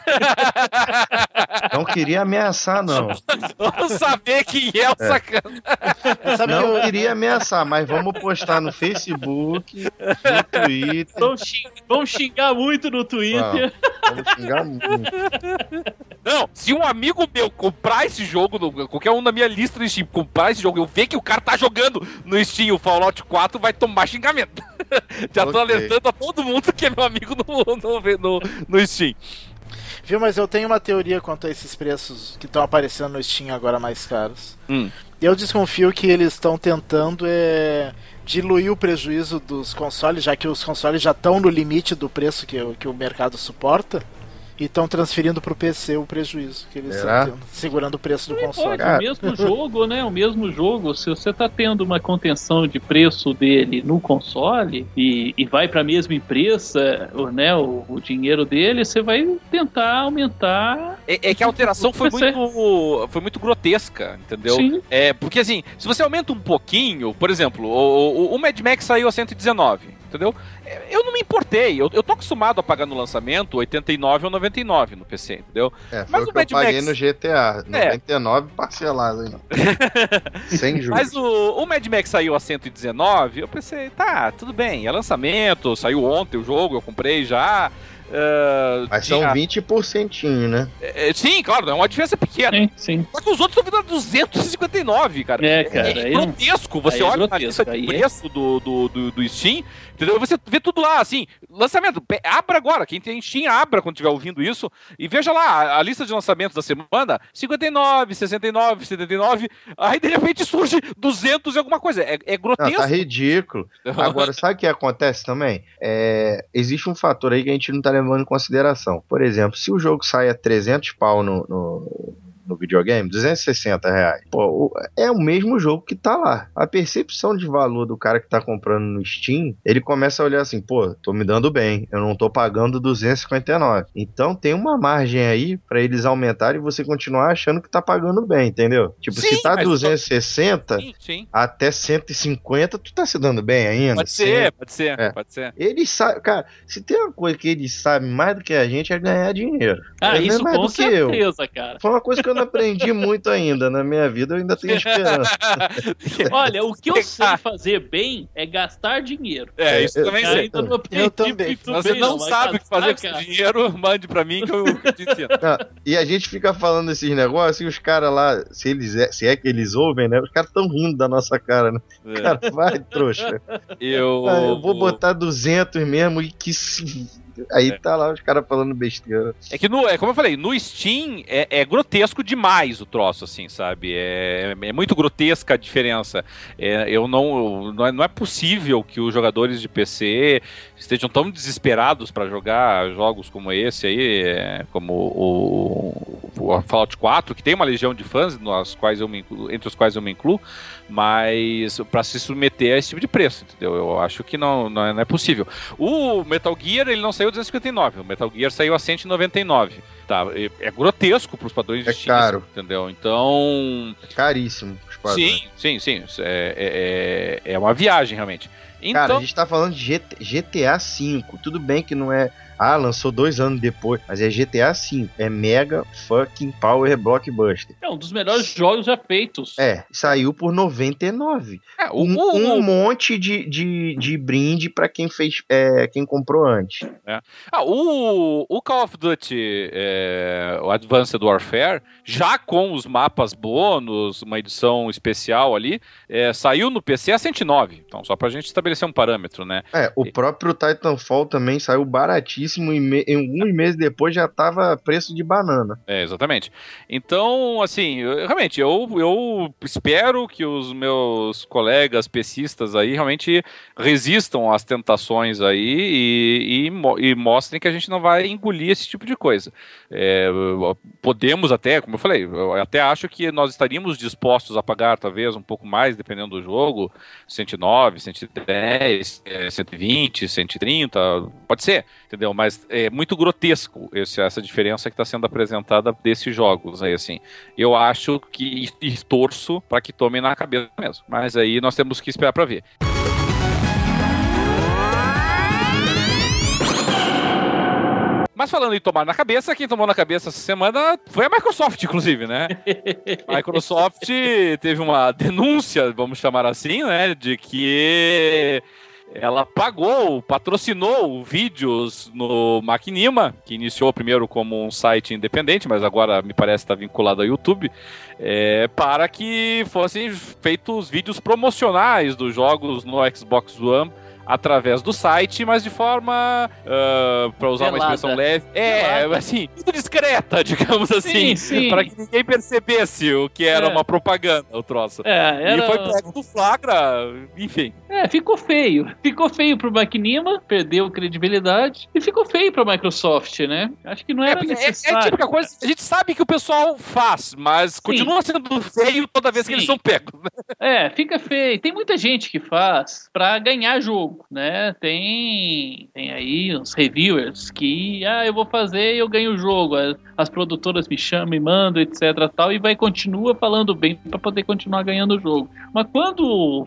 S4: Não queria ameaçar, não.
S1: Vamos saber quem é o é. sacana.
S4: Não eu... queria ameaçar, mas vamos postar no Facebook, no Twitter.
S2: Vamos xingar, vamos xingar muito no Twitter.
S4: Vamos, vamos xingar muito.
S1: Não, se um amigo meu comprar esse jogo, qualquer um na minha lista do Steam, comprar esse jogo, eu ver que o cara tá jogando no Steam o Fallout quatro, vai tomar xingamento. Já okay. tô alertando a todo mundo que é meu amigo no, no, no, no Steam.
S3: Viu, mas eu tenho uma teoria quanto a esses preços que estão aparecendo no Steam agora mais caros.
S1: Hum.
S3: Eu desconfio que eles estão tentando é, diluir o prejuízo dos consoles, já que os consoles já estão no limite do preço que, que o mercado suporta. E estão transferindo pro P C o prejuízo que eles
S4: Será?
S3: estão tendo, segurando o preço do
S2: Não
S3: console.
S2: pode,
S4: Cara.
S2: o mesmo jogo, né? O mesmo jogo. Se você tá tendo uma contenção de preço dele no console e, e vai pra mesma empresa, o, né, o, o dinheiro dele, você vai tentar aumentar.
S1: É, é que a alteração foi
S2: Você-
S1: muito, foi muito grotesca, entendeu?
S2: Sim.
S1: É, porque assim, se você aumenta um pouquinho, por exemplo, o, o, o Mad Max saiu a cento e dezenove, entendeu? É, Eu não me importei, eu, eu tô acostumado a pagar no lançamento oitenta e nove ou noventa e nove no P C, entendeu?
S4: É, foi
S1: Mas
S4: o
S1: o
S4: que eu
S1: Mad
S4: paguei
S1: Max-
S4: no G T A.
S1: É.
S4: noventa e nove parcelado ainda. Sem juros.
S1: Mas o, o Mad Max saiu a cento e dezenove, eu pensei, tá, tudo bem, é lançamento, saiu ontem o jogo, eu comprei já. ah,
S4: Mas
S1: tinha-
S4: são vinte por cento, né?
S1: é, sim, claro, é uma diferença pequena.
S2: Sim, sim.
S1: Só que os outros estão vindo a duzentos e cinquenta e nove, cara.
S2: É, cara,
S1: É
S2: aí não-
S1: grotesco. Você
S2: aí é
S1: olha
S2: grotesco,
S1: na lista de
S2: aí é-
S1: preço do, do, do, do Steam, entendeu? Você vê tudo lá, assim, lançamento. pe- Abra agora. Quem tem Steam, abra quando estiver ouvindo isso. E veja lá, a, a lista de lançamentos da semana, cinquenta e nove, sessenta e nove, setenta e nove. Aí, de repente, surge duzentos e alguma coisa. É, é
S4: Não,
S1: grotesco.
S4: tá ridículo. Agora, sabe o que acontece também? É, existe um fator aí que a gente não tá levando em consideração. Por exemplo, se o jogo sai a trezentos pau no, no, no videogame, duzentos e sessenta reais, pô, o- é o mesmo jogo que tá lá. A percepção de valor do cara que tá comprando no Steam, ele começa a olhar assim, pô, tô me dando bem, eu não tô pagando duzentos e cinquenta e nove. Então tem uma margem aí pra eles aumentarem e você continuar achando que tá pagando bem, entendeu? Tipo,
S1: Sim,
S4: se tá
S1: mas-
S4: duzentos e sessenta
S1: Sim, sim.
S4: até cento e cinquenta, tu tá se dando bem ainda.
S1: Pode
S4: Sim.
S1: ser, pode ser,
S4: É.
S1: pode ser.
S4: Eles sabem, cara, se tem uma coisa que eles sabem mais do que a gente é ganhar dinheiro.
S2: Ah,
S4: é
S2: isso
S4: mais
S2: com
S4: do que eu.
S2: certeza, cara.
S4: Foi uma coisa que eu não aprendi muito ainda na minha vida, eu ainda tenho esperança.
S2: Olha, o que eu sei fazer bem é gastar dinheiro.
S1: É, isso
S4: eu-
S1: também
S2: Eu
S1: sei.
S2: ainda não aprendi
S3: Eu também.
S2: muito
S1: Se você
S2: bem,
S1: não
S2: mas
S1: sabe o que fazer com
S2: gastar,
S1: esse dinheiro, mande pra mim que eu, que eu te ensino.
S4: Não, e a gente fica falando esses negócios e os caras lá, se, eles é, se é que eles ouvem, né? Os caras tão rindo da nossa cara, né?
S1: É.
S4: Cara, vai, trouxa.
S1: Eu...
S4: Ah, eu vou botar duzentos mesmo e que se... Aí
S1: É.
S4: tá lá os caras falando besteira.
S1: É que, no, é como eu falei, no Steam é, é grotesco demais o troço, assim, sabe? É, é muito grotesca a diferença. É, eu não, eu- não, é, não é possível que os jogadores de P C estejam tão desesperados para jogar jogos como esse aí, é, como o, o Fallout quatro, que tem uma legião de fãs, nas quais eu me incluo- entre os quais eu me incluo, mas para se submeter a esse tipo de preço, entendeu? Eu acho que não, não, é, não é possível. O Metal Gear, ele não saiu a duzentos e cinquenta e nove, o Metal Gear saiu a cento e noventa e nove. Tá, é, é grotesco pros padrões de
S4: É
S1: Steam,
S4: caro.
S1: entendeu? Então,
S4: Caríssimo. Os padrões.
S1: sim, sim, sim, é, é, é uma viagem, realmente. Então,
S4: Cara, a gente tá falando de G T G T A cinco. Tudo bem que não é. Ah, lançou dois anos depois. Mas é G T A cinco. É mega fucking power blockbuster.
S2: É um dos melhores jogos já feitos.
S4: É, saiu por noventa e nove.
S1: é, o,
S4: Um,
S1: o-
S4: um monte de, de, de brinde pra quem fez, é, quem comprou antes.
S1: ah, o, o Call of Duty, é, o Advanced Warfare, já com os mapas bônus, uma edição especial ali, é, saiu no P C a cento e nove. Então, só pra gente estabelecer um parâmetro, né?
S4: É, o próprio Titanfall também saiu baratíssimo e me, em alguns meses depois já tava preço de banana.
S1: É, exatamente. Então, assim, eu- realmente, eu, eu espero que os meus colegas pecistas aí realmente resistam às tentações aí e, e, mo- e mostrem que a gente não vai engolir esse tipo de coisa. É, podemos até, como eu falei, eu até acho que nós estaríamos dispostos a pagar talvez um pouco mais, dependendo do jogo, cento e nove, cento e dez, é, cento e vinte, cento e trinta, pode ser, entendeu? Mas é muito grotesco esse, essa diferença que está sendo apresentada desses jogos aí, assim. Eu acho que e torço para que tomem na cabeça mesmo. Mas aí nós temos que esperar para ver. Mas falando em tomar na cabeça, quem tomou na cabeça essa semana foi a Microsoft, inclusive, né? A Microsoft teve uma denúncia, vamos chamar assim, né? De que ela pagou, patrocinou vídeos no Machinima, que iniciou primeiro como um site independente, mas agora me parece estar vinculado ao YouTube, é, para que fossem feitos vídeos promocionais dos jogos no Xbox One através do site, mas de forma, uh, para usar
S2: Velada.
S1: uma expressão leve, é,
S2: Velada.
S1: assim, muito discreta, digamos assim,
S2: Sim, sim.
S1: para que ninguém percebesse o que era
S2: É.
S1: uma propaganda, o troço.
S2: É, era...
S1: E foi pego no flagra, enfim.
S2: É, ficou feio. Ficou feio pro Machinima, perdeu credibilidade, e ficou feio pra Microsoft, né? Acho que não
S1: É,
S2: era
S1: é, é
S2: necessário.
S1: a típica coisa, a gente sabe que o pessoal faz, mas continua sendo feio toda vez que
S2: Sim.
S1: eles são pegos, né?
S2: É, fica feio. Tem muita gente que faz pra ganhar jogo, né? Tem, tem aí uns reviewers que, ah, eu vou fazer e eu ganho o jogo. As, as produtoras me chamam, me mandam, etc, tal, e vai continua falando bem pra poder continuar ganhando o jogo. Mas quando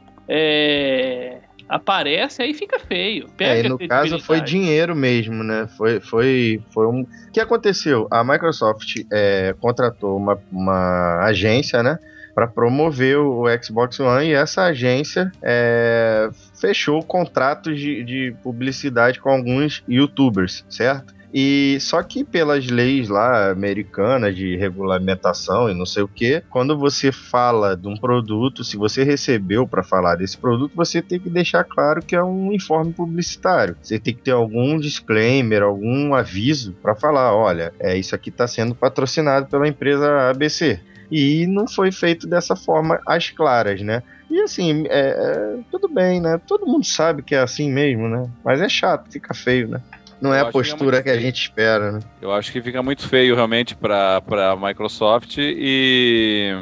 S2: é, aparece, aí fica feio.
S4: É, e
S2: Pega
S4: no
S2: a
S4: caso foi
S2: credibilidade.
S4: dinheiro mesmo, né? Foi, foi, foi um. O que aconteceu? A Microsoft é, contratou uma, uma agência, né? Para promover o Xbox One, e essa agência é, fechou contratos de, de publicidade com alguns YouTubers, certo? E só que pelas leis lá americanas de regulamentação e não sei o que, quando você fala de um produto, se você recebeu para falar desse produto, você tem que deixar claro que é um informe publicitário. Você tem que ter algum disclaimer, algum aviso para falar, olha, é, isso aqui está sendo patrocinado pela empresa A B C. E não foi feito dessa forma às claras, né? E assim, é, é, tudo bem, né? Todo mundo sabe que é assim mesmo, né? Mas é chato, fica feio, né? Não é
S1: Eu
S4: a
S1: acho que é
S4: postura
S1: muito
S4: que a
S1: feio.
S4: gente espera, né?
S1: Eu acho que fica muito feio realmente para a Microsoft e,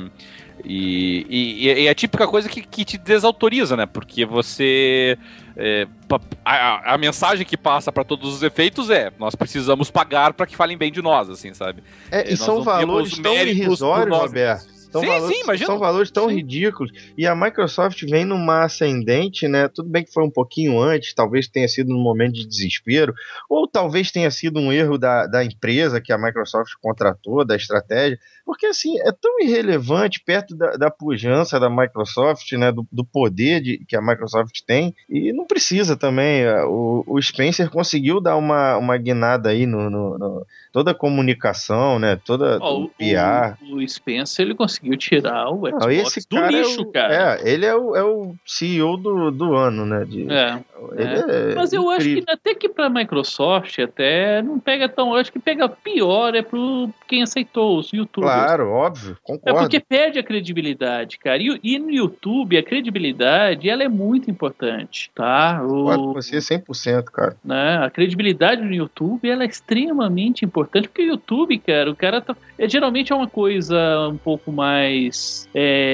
S1: e, e, e é a típica coisa que, que te desautoriza, né? Porque você... É, a, a mensagem que passa para todos os efeitos é: nós precisamos pagar para que falem bem de nós, assim, sabe?
S4: É, e
S1: Nós
S4: são
S1: não
S4: valores
S1: temos
S4: tão
S1: méritos por
S4: irrisórios,
S1: nós.
S4: Roberto. São,
S1: Sim,
S4: valores,
S1: sim, imagina.
S4: são valores tão
S1: Sim.
S4: ridículos. E a Microsoft vem numa ascendente, né? Tudo bem que foi um pouquinho antes, talvez tenha sido num momento de desespero, ou talvez tenha sido um erro da, da empresa que a Microsoft contratou, da estratégia, porque assim, é tão irrelevante perto da, da pujança da Microsoft, né? Do, do poder de, que a Microsoft tem, e não precisa também. O, o Spencer conseguiu dar uma, uma guinada aí no, no, no toda a comunicação, né? Toda,
S2: Ó,
S4: todo
S2: o,
S4: o P R.
S2: o, o Spencer, ele conseguiu tirar o Xbox
S4: Não, esse
S2: do
S4: cara
S2: lixo,
S4: é o,
S2: cara.
S4: É, ele é o, é o C E O do, do ano, né? De,
S2: É.
S4: ele
S2: É.
S4: é
S2: Mas eu
S4: incrível.
S2: acho que até que pra Microsoft até não pega tão... Eu acho que pega pior é pro quem aceitou, os YouTubers.
S4: Claro, óbvio,
S2: É
S4: concordo.
S2: porque perde a credibilidade, cara. E, e no YouTube, a credibilidade, ela é muito importante, tá?
S4: Concordo com
S2: O,
S4: você cem por cento, cara.
S2: né, a credibilidade no YouTube, ela é extremamente importante, porque o YouTube, cara, o cara tá, é, geralmente é uma coisa um pouco mais...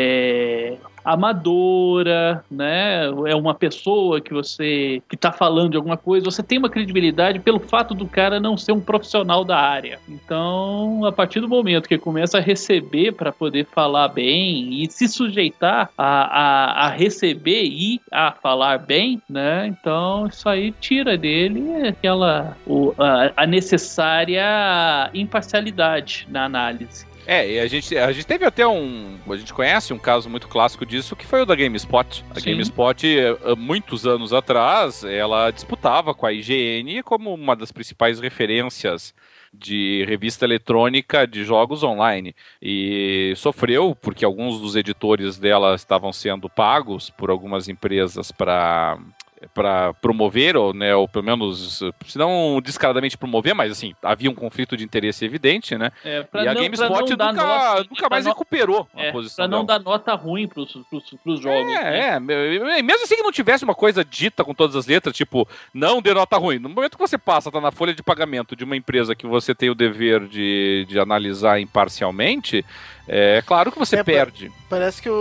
S2: É, amadora, né? É uma pessoa que você que tá falando de alguma coisa, você tem uma credibilidade pelo fato do cara não ser um profissional da área. Então, a partir do momento que começa a receber para poder falar bem e se sujeitar a, a, a receber e a falar bem, né? Então, isso aí tira dele aquela o, a, a necessária imparcialidade na análise.
S1: É, e a gente, a gente teve até um... A gente conhece um caso muito clássico disso, que foi o da GameSpot. A
S2: Sim.
S1: GameSpot, há muitos anos atrás, ela disputava com a I G N como uma das principais referências de revista eletrônica de jogos online. E sofreu, porque alguns dos editores dela estavam sendo pagos por algumas empresas para... para promover, ou, né, ou pelo menos, se não descaradamente promover, mas assim, havia um conflito de interesse evidente, né?
S2: É, pra
S1: E a
S2: não,
S1: GameSpot
S2: pra não dar
S1: nunca,
S2: nota,
S1: nunca mais
S2: pra não-
S1: recuperou a
S2: É,
S1: posição
S2: pra não
S1: dela.
S2: dar nota ruim pros, pros, pros jogos. né?
S1: É, é, mesmo assim que não tivesse uma coisa dita com todas as letras, tipo, não dê nota ruim. No momento que você passa, tá na folha de pagamento de uma empresa que você tem o dever de, de analisar imparcialmente, é claro que você
S3: É,
S1: perde.
S3: Parece que o,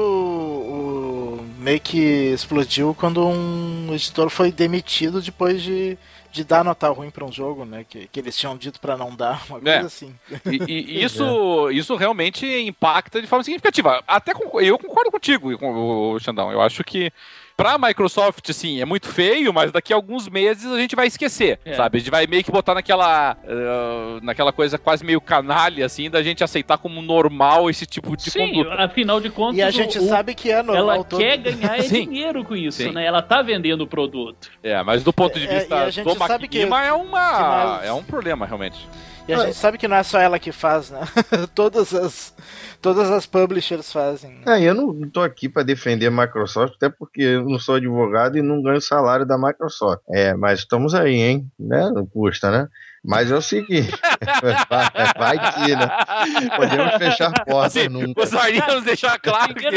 S3: o meio que explodiu quando um editor foi demitido depois de, de dar nota ruim pra um jogo, né? Que, que eles tinham dito pra não dar, uma coisa
S1: É.
S3: assim.
S1: E, e isso, isso realmente impacta de forma significativa. Até com, eu concordo contigo, com o Xandão. Eu acho que pra Microsoft, sim, é muito feio, mas daqui a alguns meses a gente vai esquecer,
S2: É.
S1: sabe? A gente vai meio que botar naquela, uh, naquela coisa quase meio canalha, assim, da gente aceitar como normal esse tipo de
S2: Sim,
S1: conduta.
S2: afinal de contas,
S3: E a gente
S2: o- o-
S3: sabe que é normal.
S2: ela
S3: todo...
S2: quer ganhar
S1: Sim.
S2: dinheiro com isso,
S1: Sim.
S2: né? Ela tá vendendo o produto.
S1: É, mas do ponto de
S3: É,
S1: vista
S3: e a gente
S1: do
S3: sabe que-
S1: Machinima é, uma,
S3: que nós-
S1: é um problema, realmente.
S3: E a ah, gente sabe que não é só ela que faz, né? todas as todas as publishers fazem. Né?
S4: É, eu não tô aqui para defender a Microsoft, até porque eu não sou advogado e não ganho salário da Microsoft. É, mas estamos aí, hein? Né? Não custa, né? Mas é o seguinte, vai, vai que, né? Podemos fechar portas assim, nunca.
S1: Gostaríamos de deixar claro que...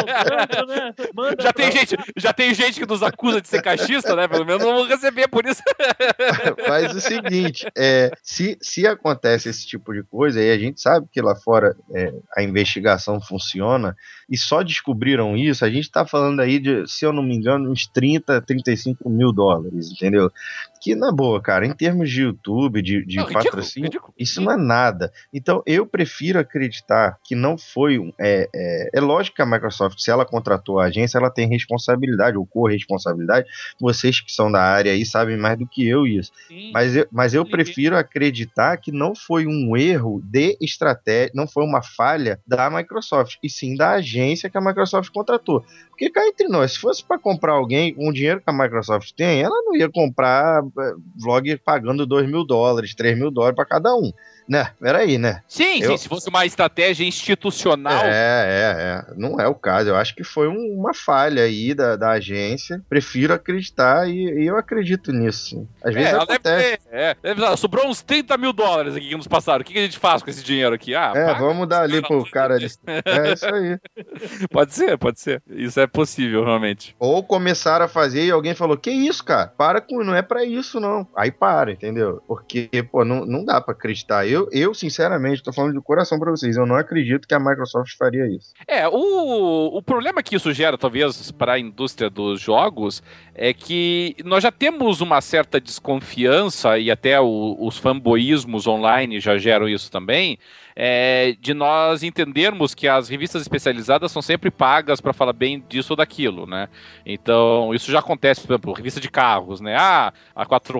S1: já, tem gente, já tem gente que nos acusa de ser cachista, né? Pelo menos não vamos receber por isso.
S4: Mas o seguinte, é, se, se acontece esse tipo de coisa, e a gente sabe que lá fora é, a investigação funciona, e só descobriram isso, a gente tá falando aí de, se eu não me engano, uns trinta, trinta e cinco mil dólares, entendeu? Que, na boa, cara, em termos de YouTube, de, de não, patrocínio, ridículo, ridículo. Isso não é nada. Então, eu prefiro acreditar que não foi... Um, é, é, é lógico que a Microsoft, se ela contratou a agência, ela tem responsabilidade, ou corresponsabilidade. Vocês que são da área aí sabem mais do que eu isso. Sim, mas eu, mas eu prefiro acreditar que não foi um erro de estratégia, não foi uma falha da Microsoft, e sim da agência que a Microsoft contratou. Porque cá entre nós, se fosse para comprar alguém com o dinheiro que a Microsoft tem, ela não ia comprar vlog pagando dois mil dólares, três mil dólares para cada um. Né? Peraí, né?
S1: Sim, eu... sim, se fosse uma estratégia institucional.
S4: É, é, é. Não é o caso. Eu acho que foi um, uma falha aí da, da agência. Prefiro acreditar e, e eu acredito nisso. Sim. Às vezes é, acontece.
S1: Deve ter, é, deve, sobrou uns trinta mil dólares aqui que nos passaram. O que, que a gente faz com esse dinheiro aqui? Ah,
S4: é, paga, vamos dar ali pro cara ali. É isso aí.
S1: Pode ser, pode ser. Isso é possível, realmente.
S4: Ou começaram a fazer e alguém falou, que isso, cara? Para com, não é pra isso, não. Aí para, entendeu? Porque, pô, não, não dá pra acreditar. Eu, eu, sinceramente, tô falando de coração pra vocês, eu não acredito que a Microsoft faria isso.
S1: É, o, o problema que isso gera, talvez, para a indústria dos jogos, é que nós já temos uma certa desconfiança, e até o, os fanboísmos online já geram isso também, é, de nós entendermos que as revistas especializadas são sempre pagas para falar bem disso ou daquilo, né? Então, isso já acontece, por exemplo, revista de carros, né? Ah, a quatro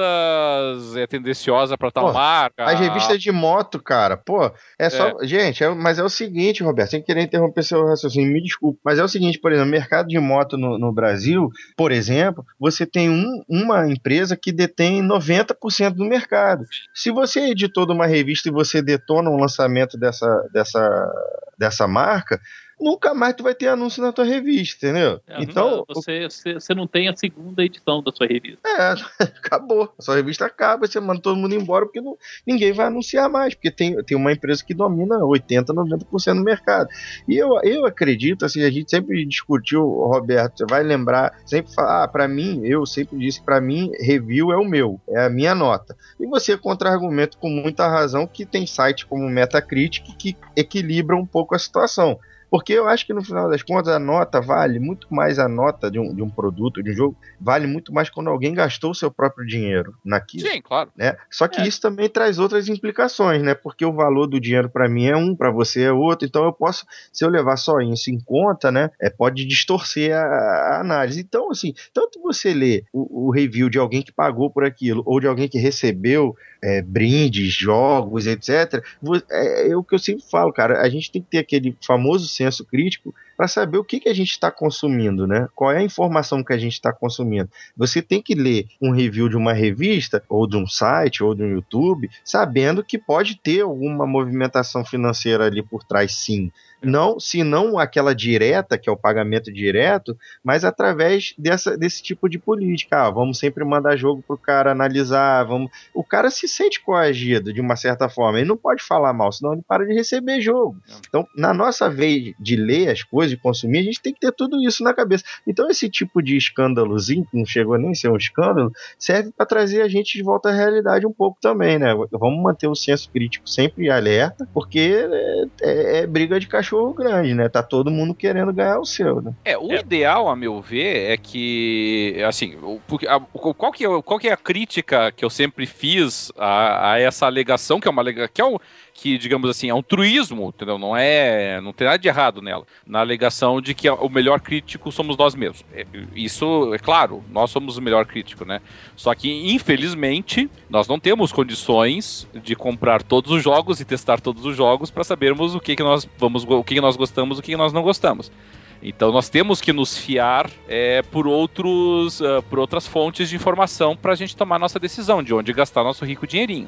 S1: rodas é tendenciosa para tal
S4: pô,
S1: marca.
S4: As revistas de moto, cara, pô, é só... É. Gente, é, mas é o seguinte, Roberto, sem querer interromper seu raciocínio, me desculpe, mas é o seguinte, por exemplo, mercado de moto no, no Brasil, por exemplo, você tem um, uma empresa que detém noventa por cento do mercado. Se você é editor de uma revista e você detona um lançamento dessa, dessa, dessa marca, nunca mais tu vai ter anúncio na tua revista, entendeu?
S2: É, então você, você, você não tem a segunda edição da sua revista.
S4: É, acabou. A sua revista acaba, você manda todo mundo embora porque não, ninguém vai anunciar mais, porque tem, tem uma empresa que domina oitenta, noventa por cento do mercado. E eu, eu acredito, assim, a gente sempre discutiu, Roberto, você vai lembrar, sempre falar, ah, pra mim, eu sempre disse, pra mim, review é o meu, é a minha nota. E você contra-argumenta com muita razão que tem site como Metacritic que equilibra um pouco a situação. Porque eu acho que no final das contas a nota vale muito mais, a nota de um, de um produto, de um jogo, vale muito mais quando alguém gastou o seu próprio dinheiro naquilo.
S1: Sim, claro.
S4: Né? Só que é. Isso também traz outras implicações, né? Porque o valor do dinheiro para mim é um, para você é outro, então eu posso, se eu levar só isso em conta, né? É, pode distorcer a, a análise. Então, assim, tanto você lê o, o review de alguém que pagou por aquilo, ou de alguém que recebeu é, brindes, jogos, etcétera. É, é o que eu sempre falo, cara, a gente tem que ter aquele famoso senso crítico para saber o que, que a gente está consumindo, né? Qual é a informação que a gente está consumindo. Você tem que ler um review de uma revista, ou de um site, ou de um YouTube, sabendo que pode ter alguma movimentação financeira ali por trás, sim. Não, se não aquela direta, que é o pagamento direto, mas através dessa, desse tipo de política. Ah, vamos sempre mandar jogo pro cara analisar, vamos... O cara se sente coagido de uma certa forma, ele não pode falar mal, senão ele para de receber jogo. Então, na nossa vez de ler as coisas, de consumir, a gente tem que ter tudo isso na cabeça. Então, esse tipo de escândalozinho, que não chegou nem a ser um escândalo, serve para trazer a gente de volta à realidade um pouco também, né? Vamos manter o senso crítico sempre alerta, porque é, é, é briga de cachorro grande, né? Tá todo mundo querendo ganhar o seu, né?
S1: É, o é. ideal, a meu ver, é que, assim, o, a, qual, que é, qual que é a crítica que eu sempre fiz a, a essa alegação, que é uma alegação, que é um, que, digamos assim, é um truísmo, entendeu? Não é, não tem nada de errado nela, na alegação de que o melhor crítico somos nós mesmos. Isso, é claro, nós somos o melhor crítico, né? Só que, infelizmente, nós não temos condições de comprar todos os jogos e testar todos os jogos para sabermos o que, que nós vamos, o que, que nós gostamos e o que, que nós não gostamos. Então nós temos que nos fiar é, por, outros, uh, por outras fontes de informação para a gente tomar nossa decisão de onde gastar nosso rico dinheirinho.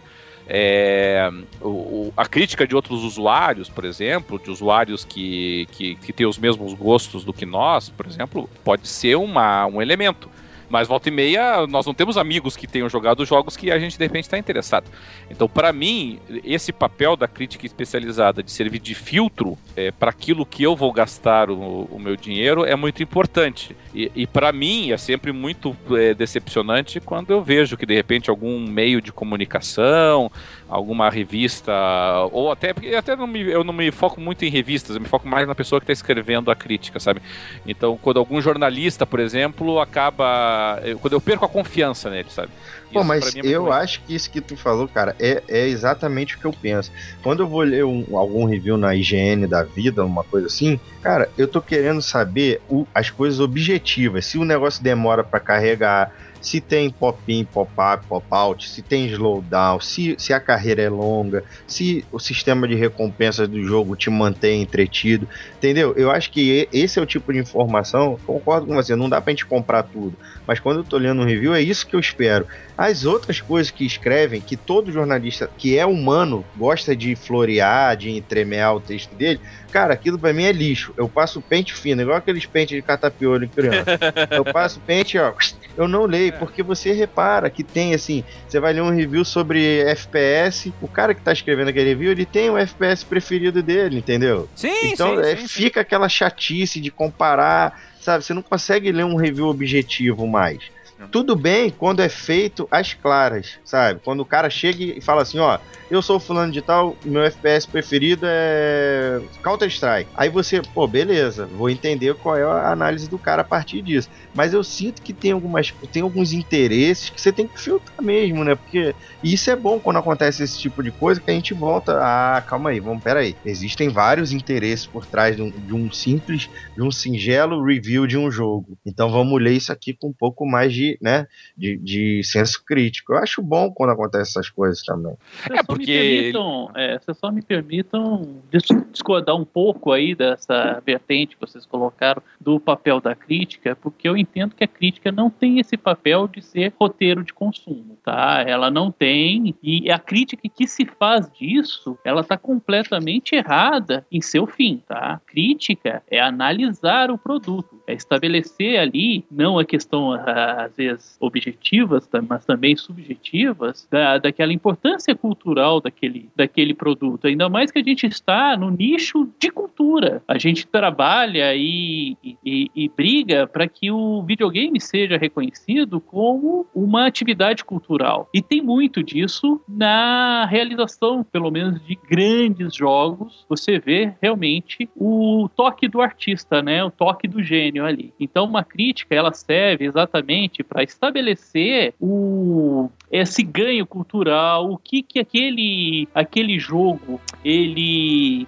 S1: É, o, o, a crítica de outros usuários, por exemplo, de usuários que, que, que têm os mesmos gostos do que nós, por exemplo, pode ser uma, um elemento. Mas volta e meia, nós não temos amigos que tenham jogado jogos que a gente de repente está interessado. Então, para mim, esse papel da crítica especializada de servir de filtro é, para aquilo que eu vou gastar o, o meu dinheiro é muito importante. E, e para mim é sempre muito é, decepcionante quando eu vejo que de repente algum meio de comunicação, alguma revista, ou até, porque até não me, eu não me foco muito em revistas, eu me foco mais na pessoa que está escrevendo a crítica, sabe? Então, quando algum jornalista, por exemplo, acaba... Quando eu perco a confiança nele, sabe?
S4: Pô, mas é eu ruim. Acho que isso que tu falou, cara, é, é exatamente o que eu penso. Quando eu vou ler um, algum review na I G N da vida, uma coisa assim, cara, eu tô querendo saber o, as coisas objetivas. Se o negócio demora pra carregar, se tem pop-in, pop-up, pop-out, se tem slowdown, se, se a carreira é longa, se o sistema de recompensas do jogo te mantém entretido, entendeu? Eu acho que esse é o tipo de informação, concordo com você, não dá pra gente comprar tudo, mas quando eu tô lendo um review, é isso que eu espero. As outras coisas que escrevem, que todo jornalista que é humano gosta de florear, de entremear o texto dele, cara, aquilo pra mim é lixo. Eu passo pente fino, igual aqueles pentes de catapiolho em criança. Eu passo pente, ó, eu não leio, porque você repara que tem, assim, você vai ler um review sobre F P S, o cara que tá escrevendo aquele review, ele tem o F P S preferido dele, entendeu?
S1: Sim,
S4: então,
S1: sim,
S4: é,
S1: sim,
S4: fica
S1: sim.
S4: aquela chatice de comparar, sabe? Você não consegue ler um review objetivo mais. Tudo bem quando é feito às claras, sabe? Quando o cara chega e fala assim, ó, eu sou fulano de tal, meu F P S preferido é Counter-Strike. Aí você, pô, beleza, vou entender qual é a análise do cara a partir disso. Mas eu sinto que tem, algumas, tem alguns interesses que você tem que filtrar mesmo, né? Porque isso é bom quando acontece esse tipo de coisa, que a gente volta, ah, calma aí, vamos, peraí. Existem vários interesses por trás de um, de um simples, de um singelo review de um jogo. Então vamos ler isso aqui com um pouco mais de né, de, de senso crítico. Eu acho bom quando acontecem essas coisas também.
S2: É porque... Me permitam, é, vocês só me permitam discordar um pouco aí dessa vertente que vocês colocaram do papel da crítica, porque eu entendo que a crítica não tem esse papel de ser roteiro de consumo, tá? Ela não tem, e a crítica que se faz disso, ela está completamente errada em seu fim, tá? Crítica é analisar o produto, é estabelecer ali, não a questão, às vezes, objetivas, mas também subjetivas, da, daquela importância cultural daquele, daquele produto. Ainda mais que a gente está no nicho de cultura. A gente trabalha e, e, e briga para que o videogame seja reconhecido como uma atividade cultural. E tem muito disso na realização, pelo menos, de grandes jogos. Você vê realmente o toque do artista, né? O toque do gênio ali. Então, uma crítica, ela serve exatamente para estabelecer o, esse ganho cultural, o que, que aquele, aquele jogo ele,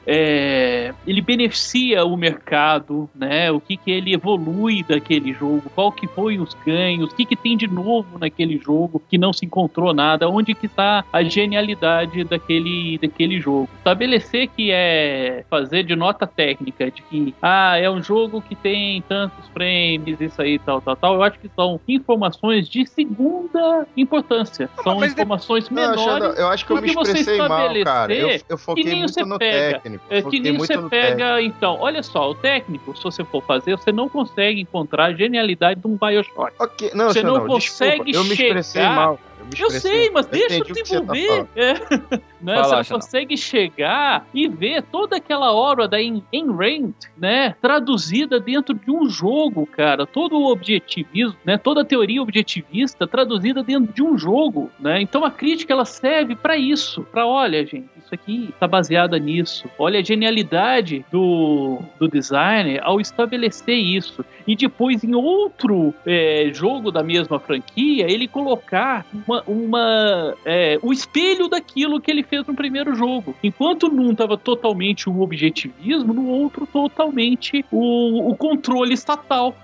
S2: é, ele beneficia o mercado, né? O que, que ele evolui daquele jogo, qual que foi os ganhos, o que, que tem de novo naquele jogo que não se encontrou nada, onde que está a genialidade daquele, daquele jogo. Estabelecer que é fazer de nota técnica, de que ah, é um jogo que tem tantos frames, isso aí, tal, tal, tal, eu acho que são informações de segunda importância. Não, são informações
S4: de...
S2: menores.
S4: Não, eu acho que eu me expressei mal, cara. Eu, eu foquei muito no
S2: pega,
S4: técnico.
S2: É que nem você pega, técnico. Então, olha só, o técnico, se você for fazer, você não consegue encontrar a genialidade de um BioShock.
S4: Okay. Não,
S2: você não,
S4: não
S2: consegue
S4: desculpa, eu me expressei
S2: chegar...
S4: mal.
S2: Eu, eu sei, mas eu deixa eu desenvolver. Tá é. Né? Fala, você não consegue chegar e ver toda aquela obra da Ayn Rand, né, traduzida dentro de um jogo, cara. Todo o objetivismo, né, toda a teoria objetivista traduzida dentro de um jogo, né? Então a crítica, ela serve para isso, para olha, gente, isso aqui está baseada nisso. Olha a genialidade do, do designer ao estabelecer isso. E depois, em outro é, jogo da mesma franquia, ele colocar uma, uma, é, o espelho daquilo que ele fez no primeiro jogo. Enquanto num estava totalmente o objetivismo, no outro totalmente o, o controle estatal.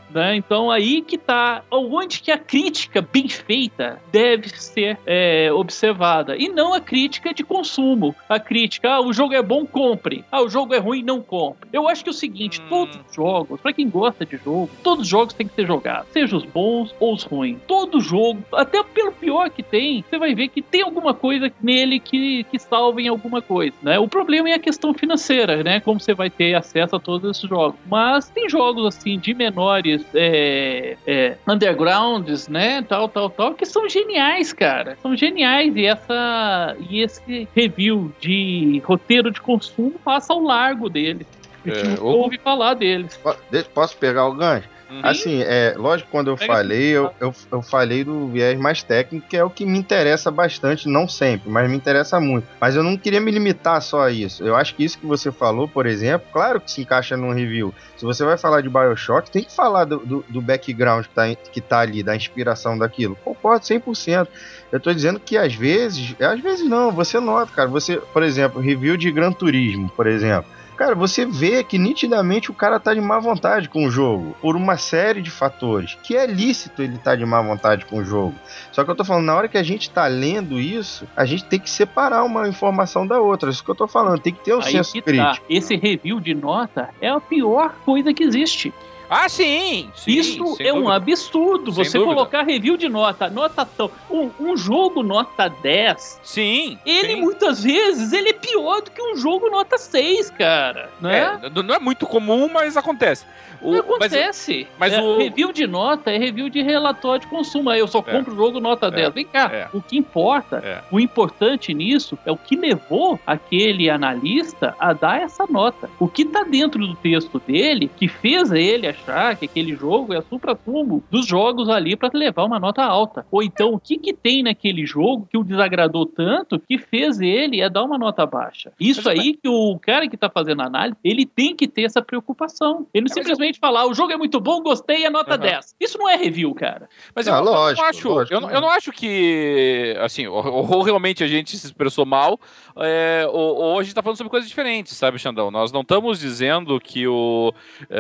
S2: né? Então aí que tá onde que a crítica bem feita deve ser é, observada, e não a crítica de consumo. A crítica, ah, o jogo é bom, compre. Ah, o jogo é ruim, não compre. Eu acho que é o seguinte, hum. todos os jogos, pra quem gosta de jogo, todos os jogos têm que ser jogados, seja os bons ou os ruins. Todo jogo, até pelo pior que tem, você vai ver que tem alguma coisa nele que, que salva em alguma coisa, né? O problema é a questão financeira, né? Como você vai ter acesso a todos esses jogos. Mas tem jogos, assim, de menores é, é, undergrounds, né? Tal, tal, tal, que são geniais, cara. São geniais. E, essa, e esse review de roteiro de consumo passa ao largo deles. A gente é, não ou... ouve falar deles.
S4: Posso pegar o gancho? Uhum. Assim, é lógico, quando eu Pega falei, eu, eu, eu falei do viés mais técnico, que é o que me interessa bastante, não sempre, mas me interessa muito. Mas eu não queria me limitar só a isso. Eu acho que isso que você falou, por exemplo, claro que se encaixa num review. Se você vai falar de BioShock, tem que falar do, do, do background que tá, que tá ali, da inspiração daquilo. Concordo cem por cento. Eu tô dizendo que às vezes, às vezes não, você nota, cara. Você, por exemplo, review de Gran Turismo, por exemplo. Cara, você vê que nitidamente o cara tá de má vontade com o jogo, por uma série de fatores, que é lícito ele tá de má vontade com o jogo. Só que eu tô falando, na hora que a gente tá lendo isso, a gente tem que separar uma informação da outra. Isso que eu tô falando, tem que ter um
S2: Aí
S4: senso
S2: que
S4: crítico.
S2: Tá. Esse review de nota é a pior coisa que existe.
S1: Ah, sim! sim
S2: Isso é um absurdo. Sem Você dúvida. Colocar review de nota, nota tão. Um, um jogo nota dez.
S1: Sim.
S2: Ele
S1: sim.
S2: muitas vezes ele é pior do que um jogo nota seis, cara. Não é?
S1: é não é muito comum, mas acontece.
S2: O, não acontece.
S1: Mas, mas
S2: é,
S1: o...
S2: Review de nota é review de relatório de consumo. Aí eu só compro o é. jogo nota é. dez. Vem cá. É. O que importa, é. o importante nisso é o que levou aquele analista a dar essa nota. O que tá dentro do texto dele que fez ele achar que aquele jogo é supra-sumo dos jogos ali para levar uma nota alta. Ou então, o que que tem naquele jogo que o desagradou tanto que fez ele a dar uma nota baixa? Isso mas, aí que o cara que tá fazendo a análise, ele tem que ter essa preocupação. Ele não é, simplesmente eu... falar, o jogo é muito bom, gostei, é nota uhum. dez. Isso não é review, cara.
S1: Mas eu,
S4: ah,
S1: eu,
S4: lógico,
S1: não acho,
S4: lógico,
S1: eu, não, eu não acho que, assim, ou, ou realmente a gente se expressou mal, é, ou, ou a gente tá falando sobre coisas diferentes, sabe, Xandão? Nós não estamos dizendo que o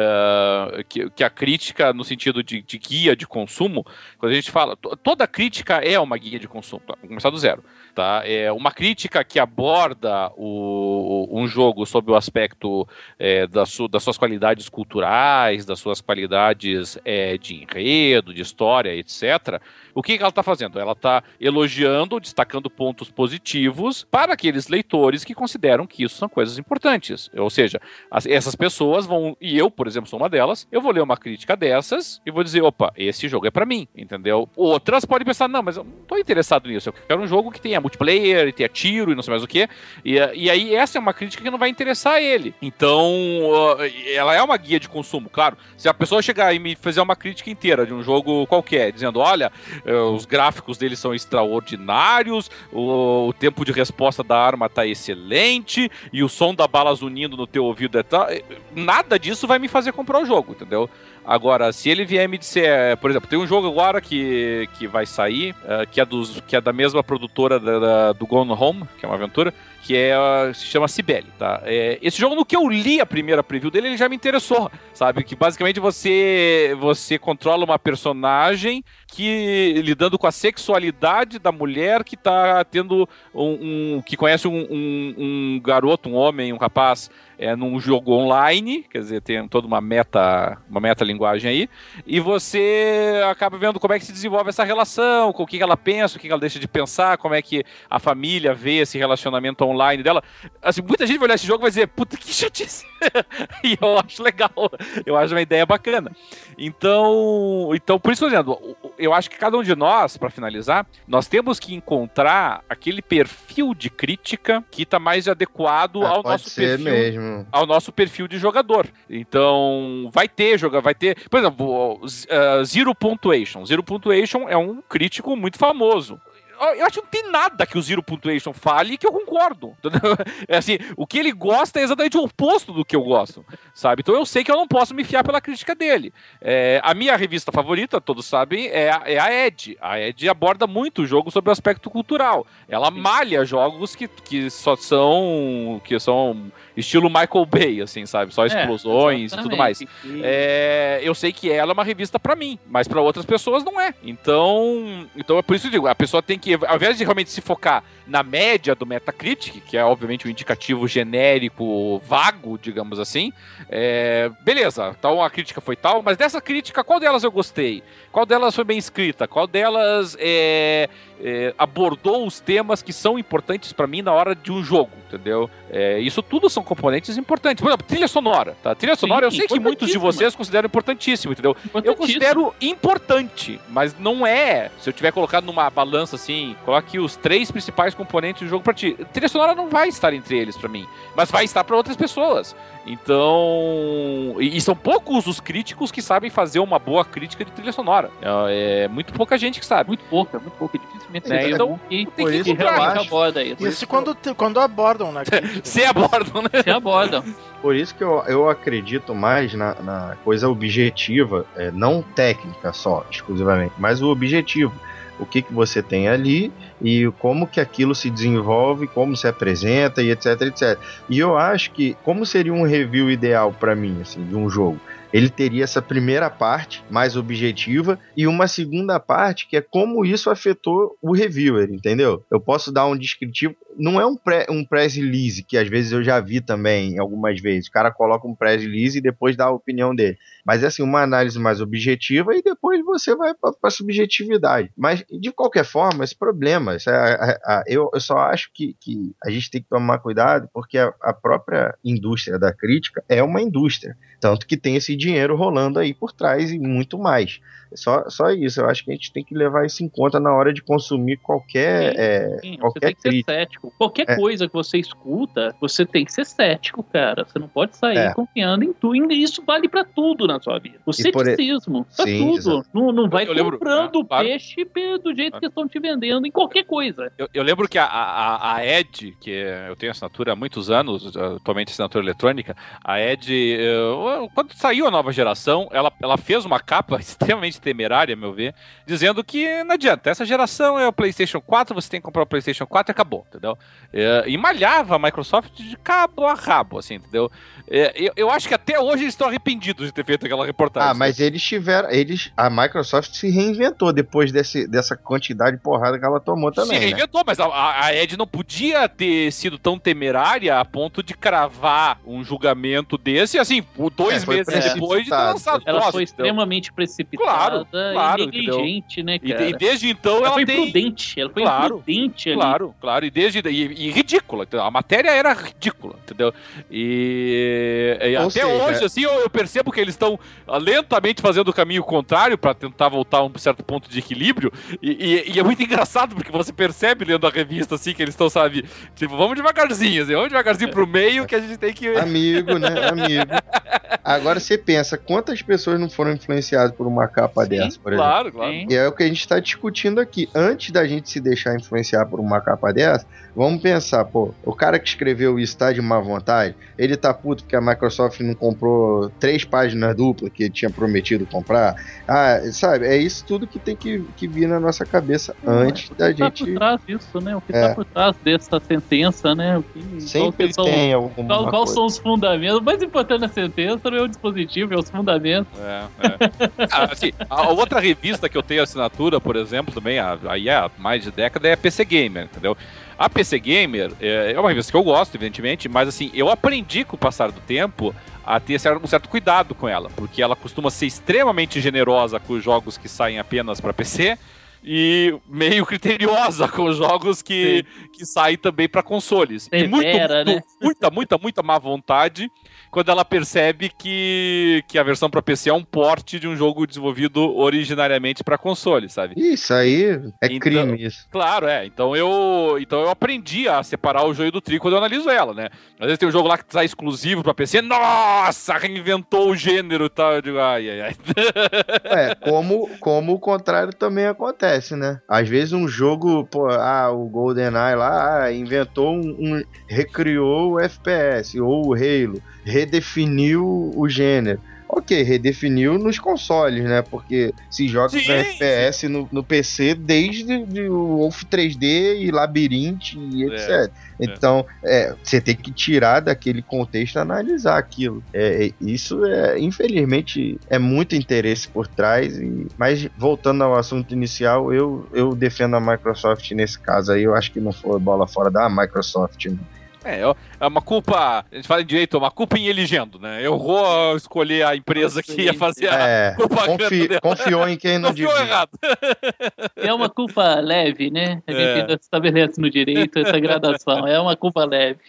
S1: uh, que, que a crítica no sentido de, de guia de consumo, quando a gente fala, toda crítica é uma guia de consumo, tá? Vamos começar do zero, tá? É uma crítica que aborda o, um jogo sob o aspecto é, da su, das suas qualidades culturais, das suas qualidades é, de enredo, de história, etcétera. O que, que ela está fazendo? Ela está elogiando, destacando pontos positivos para aqueles leitores que consideram que isso são coisas importantes. Ou seja, as, essas pessoas vão, e eu, por exemplo, sou uma delas, eu vou ler uma crítica dessas e vou dizer, opa, esse jogo é para mim, entendeu? Outras podem pensar, não, mas eu não estou interessado nisso, eu quero um jogo que tenha multiplayer, e tenha tiro e não sei mais o que, e, e aí essa é uma crítica que não vai interessar ele. Então, ela é uma guia de consumo, claro. Se a pessoa chegar e me fazer uma crítica inteira de um jogo qualquer, dizendo, olha, os gráficos dele são extraordinários, o, o tempo de resposta da arma tá excelente, e o som da bala zunindo no teu ouvido é tal, nada disso vai me fazer comprar o jogo, entendeu? Agora, se ele vier me dizer, por exemplo, tem um jogo agora que, que vai sair, uh, que, é dos, que é da mesma produtora da, da, do Gone Home, que é uma aventura, que é, se chama Cibele, tá? É, esse jogo, no que eu li a primeira preview dele, ele já me interessou, sabe? Que basicamente você, você controla uma personagem que, lidando com a sexualidade da mulher que tá tendo um, um que conhece um, um, um garoto, um homem, um rapaz, é, num jogo online, quer dizer, tem toda uma meta, uma metalinguagem aí, e você acaba vendo como é que se desenvolve essa relação, com o que ela pensa, o que ela deixa de pensar, como é que a família vê esse relacionamento online dela. Assim, muita gente vai olhar esse jogo e vai dizer, puta, que chatice. E eu acho legal, eu acho uma ideia bacana. Então, então por isso, por exemplo, eu acho que cada um de nós, para finalizar, nós temos que encontrar aquele perfil de crítica que está mais adequado ah, ao nosso perfil,
S4: mesmo.
S1: ao nosso perfil de jogador. Então, vai ter joga, vai ter, por exemplo, uh, Zero Punctuation. Zero Punctuation é um crítico muito famoso. eu acho que não tem nada que o Zero Punctuation fale que eu concordo. Entendeu? É assim, o que ele gosta é exatamente o oposto do que eu gosto, sabe? Então eu sei que eu não posso me fiar pela crítica dele. É, a minha revista favorita, todos sabem, é a, é a Edge. A Edge aborda muito o jogo sobre o aspecto cultural. Ela Sim. malha jogos que, que só são que são estilo Michael Bay, assim, sabe? Só explosões é, e tudo mais. É, eu sei que ela é uma revista pra mim, mas pra outras pessoas não é. Então, então é por isso que eu digo, a pessoa tem que, ao invés de realmente se focar na média do Metacritic, que é obviamente um indicativo genérico, vago, digamos assim, é, beleza, então a crítica foi tal, mas dessa crítica, qual delas eu gostei? Qual delas foi bem escrita? Qual delas é, é, abordou os temas que são importantes pra mim na hora de um jogo, entendeu? É, isso tudo são componentes importantes. Por exemplo, trilha sonora, tá? Trilha sonora, Sim, eu sei que muitos de vocês consideram importantíssimo, entendeu? Eu considero importante, mas não é, se eu tiver colocado numa balança assim, coloque os três principais componentes do jogo pra ti. Trilha sonora não vai estar entre eles pra mim, mas vai estar pra outras pessoas. Então, e, e são poucos os críticos que sabem fazer uma boa crítica de trilha sonora. É, é muito pouca gente que sabe.
S2: Muito pouca, muito pouca, dificilmente.
S1: Né? Então,
S2: tem
S1: que, que, que
S2: realmente aborda isso.
S3: Isso quando, quando abordam, né?
S1: Se abordam, né?
S2: Se abordam.
S4: Por isso que eu, eu acredito mais na, na coisa objetiva, é, não técnica só, exclusivamente, mas o objetivo. O que, que você tem ali e como que aquilo se desenvolve, como se apresenta e etc, etcétera. E eu acho que, como seria um review ideal para mim, assim, de um jogo? Ele teria essa primeira parte mais objetiva e uma segunda parte que é como isso afetou o reviewer, entendeu? Eu posso dar um descritivo, não é um, pré, um press release, que às vezes eu já vi também, algumas vezes, o cara coloca um press release e depois dá a opinião dele, mas é assim, uma análise mais objetiva e depois você vai para a subjetividade, mas de qualquer forma, esse problema, esse, a, a, a, eu, eu só acho que, que a gente tem que tomar cuidado porque a, a própria indústria da crítica é uma indústria, tanto que tem esse dinheiro rolando aí por trás e muito mais. Só, só isso, eu acho que a gente tem que levar isso em conta na hora de consumir qualquer, sim, é,
S2: sim,
S4: qualquer
S2: você tem que
S4: crítica.
S2: ser cético. Qualquer
S4: é.
S2: coisa que você escuta, você tem que ser cético, cara. Você não pode sair
S4: é.
S2: confiando em tudo. E isso vale pra tudo na sua vida. O ceticismo,
S4: por...
S2: pra
S4: sim,
S2: tudo. Não, não vai
S1: eu
S2: comprando
S1: lembro, claro.
S2: peixe do jeito ah. que estão te vendendo em qualquer coisa.
S1: Eu, eu lembro que a, a, a Edge, que eu tenho assinatura há muitos anos, atualmente assinatura eletrônica, a Edge, eu, quando saiu a nova geração, ela, ela fez uma capa extremamente temerária, a meu ver, dizendo que não adianta, essa geração é o PlayStation quatro, você tem que comprar o PlayStation quatro e acabou, entendeu? É, e malhava a Microsoft de cabo a rabo, assim, entendeu? É, eu, eu acho que até hoje eles estão arrependidos de ter feito aquela reportagem.
S4: Ah, mas eles tiveram, eles, a Microsoft se reinventou depois desse, dessa quantidade de porrada que ela tomou também,
S1: se reinventou,
S4: né?
S1: Mas a, a Edge não podia ter sido tão temerária a ponto de cravar um julgamento desse, assim, por dois é, meses depois de ter lançado.
S2: Ela
S1: Nossa,
S2: foi
S1: então.
S2: extremamente precipitada
S1: claro, claro,
S2: e negligente, entendeu? Né, cara?
S1: E, e desde então ela,
S2: ela foi
S1: tem...
S2: prudente, ela foi
S1: claro,
S2: imprudente ali.
S1: Claro, claro, e desde e, e ridícula, entendeu? A matéria era ridícula, entendeu? E, e até
S4: seja,
S1: hoje, assim, eu, eu percebo que eles estão lentamente fazendo o caminho contrário para tentar voltar a um certo ponto de equilíbrio, e, e, e é muito engraçado, porque você percebe lendo a revista, assim, que eles estão, sabe, tipo, vamos devagarzinho, assim, vamos devagarzinho pro meio que a gente tem que...
S4: Amigo, né, amigo. Agora você pensa, quantas pessoas não foram influenciadas por uma capa
S1: Sim,
S4: dessa, por
S1: claro,
S4: exemplo?
S1: claro.
S4: E é o que a gente está discutindo aqui. Antes da gente se deixar influenciar por uma capa dessa, vamos pensar, pô, o cara que escreveu isso tá de má vontade, ele tá puto porque a Microsoft não comprou três páginas duplas que ele tinha prometido comprar. Ah, sabe, é isso tudo que tem que, que vir na nossa cabeça antes da gente... O
S2: que tá por trás disso, né? O que é. tá por trás dessa sentença, né? O que,
S4: Sempre
S2: são,
S4: tem alguma
S2: qual, qual
S4: coisa.
S2: são os fundamentos? O mais importante da sentença não é o dispositivo, é os fundamentos.
S1: É, é. ah, assim, a outra revista que eu tenho assinatura, por exemplo, também, aí há mais de década, é a P C Gamer, entendeu? A P C Gamer é uma revista que eu gosto, evidentemente, mas assim, eu aprendi com o passar do tempo a ter um certo cuidado com ela, porque ela costuma ser extremamente generosa com os jogos que saem apenas para P C e meio criteriosa com os jogos que, que saem também para consoles.
S2: Severa,
S1: e muito, muito,
S2: né?
S1: muita, muita, muita má vontade quando ela percebe que, que a versão para P C é um port de um jogo desenvolvido originariamente para console, sabe?
S4: Isso aí é
S1: então,
S4: crime, isso.
S1: Claro, é. Então eu, então eu aprendi a separar o joio do trigo quando eu analiso ela, né? Às vezes tem um jogo lá que sai exclusivo para P C, nossa, reinventou o gênero e tal. Eu digo, ai, ai, ai.
S4: É, como, como o contrário também acontece. acontece, né? Às vezes um jogo, pô, ah, o GoldenEye lá ah, inventou um, um... recriou o F P S, ou o Halo, redefiniu o gênero. Ok, redefiniu nos consoles, né? Porque se joga com F P S no, no P C desde de, o Wolf três D e Labyrinth e etcétera. É, então, é, você tem que tirar daquele contexto e analisar aquilo. É, isso, é, infelizmente, é muito interesse por trás. E, mas, voltando ao assunto inicial, eu, eu defendo a Microsoft nesse caso aí. Eu acho que não foi bola fora da Microsoft, né?
S1: É, é uma culpa, a gente fala em direito, é uma culpa em elegendo, né? Eu vou escolher a empresa que ia fazer
S4: é,
S1: a propaganda
S4: confi,
S1: dela.
S4: Confiou em quem não
S1: Confiou
S4: devia.
S1: errado.
S2: É uma culpa leve, né? A gente
S1: É.
S2: ainda estabelece no direito essa gradação. É uma culpa leve.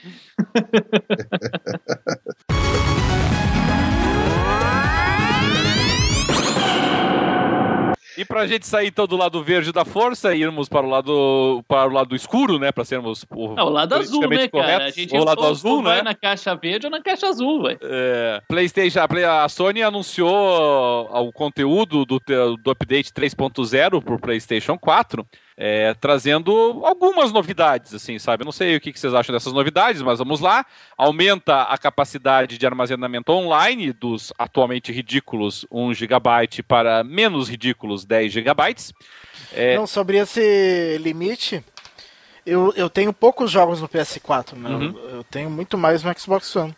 S1: E pra gente sair então do lado verde da força e irmos para o lado, para o lado escuro, né? Pra sermos o,
S2: É o lado azul, né, cara? A gente
S1: o lado azul,
S2: vai
S1: né?
S2: na caixa verde ou na caixa azul, velho.
S1: É, PlayStation, a, Play, a Sony anunciou o conteúdo do, do update três ponto zero pro PlayStation quatro. É, trazendo algumas novidades, assim, sabe? Eu não sei o que vocês acham dessas novidades, mas vamos lá. Aumenta a capacidade de armazenamento online dos atualmente ridículos um gigabyte para menos ridículos dez gigabytes. É...
S3: Não, sobre esse limite, eu, eu tenho poucos jogos no P S quatro, né?
S1: Uhum.
S3: Eu, eu tenho muito mais no Xbox One.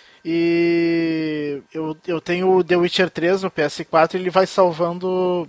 S3: E eu, eu tenho o The Witcher três no P S quatro e ele vai salvando...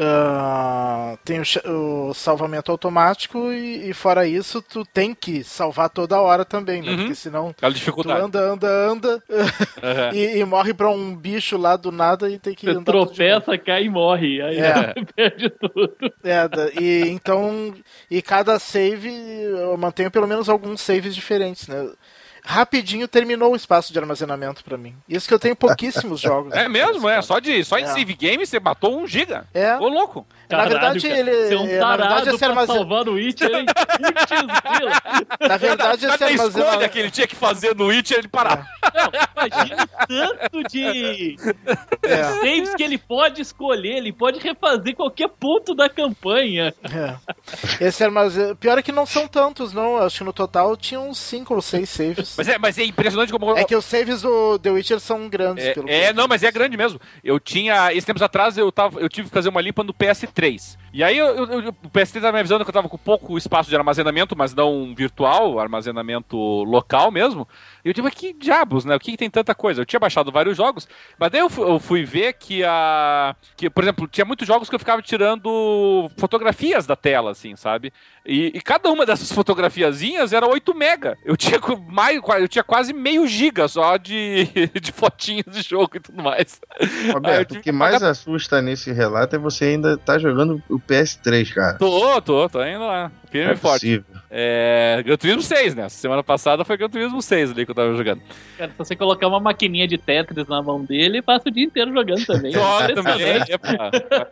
S3: Uh, tem o, o salvamento automático e, e fora isso tu tem que salvar toda hora também, né?
S1: Uhum.
S3: Porque senão
S1: Aquela
S3: tu
S1: dificuldade.
S3: anda, anda, anda
S1: Uhum.
S3: e, e morre pra um bicho lá do nada e tem que
S2: Você
S3: andar tudo de novo.
S2: tropeça, cai e morre. Aí
S3: É.
S2: perde tudo.
S3: É, da- e então e cada save eu mantenho pelo menos alguns saves diferentes, né? Rapidinho terminou o espaço de armazenamento pra mim. Isso que eu tenho pouquíssimos jogos.
S1: É mesmo, é. Só, de, só em
S3: É.
S1: save game você matou um giga.
S3: É.
S1: Ô, louco.
S3: Na verdade,
S2: cara.
S3: ele-
S2: Você é um
S3: é, na verdade,
S2: tarado
S3: esse
S2: pra
S3: armazen-
S2: salvar o Witcher, hein? Putz, grila.
S3: Na verdade, esse
S1: Cada escolha
S3: armazenamento...
S1: que ele tinha que fazer no Witcher, ele parava.
S2: Não, imagina o tanto de
S3: É.
S2: saves que ele pode escolher. Ele pode refazer qualquer ponto da campanha.
S3: É. Esse armazém... Pior é que não são tantos, não. Acho que no total tinha uns cinco ou seis saves.
S1: Mas é, mas é impressionante como...
S3: É que os saves do The Witcher são grandes.
S1: É,
S3: pelo
S1: é,
S3: que-
S1: não, mas é grande mesmo. Eu tinha, esses tempos atrás, eu, tava, eu tive que fazer uma limpa no P S três. E aí, eu, eu, eu- o P S três tava me avisando que eu tava com pouco espaço de armazenamento, mas não virtual, armazenamento local mesmo. E eu digo, mas que diabos, né? O que, que tem tanta coisa? Eu tinha baixado vários jogos, mas daí eu fui, eu fui ver que a... que, por exemplo, tinha muitos jogos que eu ficava tirando fotografias da tela, assim, sabe? E, e cada uma dessas fotografiazinhas era oito mega. Eu tinha, mais, eu tinha quase meio giga só de, de fotinhos de jogo e tudo mais. Aí eu
S4: Roberto,
S1: tive
S4: o que
S1: que
S4: mais
S1: pagar-
S4: assusta nesse relato é você ainda tá jogando o P S três, cara.
S1: Tô, tô, tô indo lá. Firme
S4: Não
S1: e
S4: é
S1: forte.
S4: possível.
S1: É, Gran Turismo seis, né? Semana passada foi Gran Turismo seis ali que eu tava jogando.
S2: Cara, se você colocar uma maquininha de Tetris na mão dele, passa o dia inteiro jogando também.
S1: Só
S2: É
S1: também.
S2: impressionante.
S1: Epa.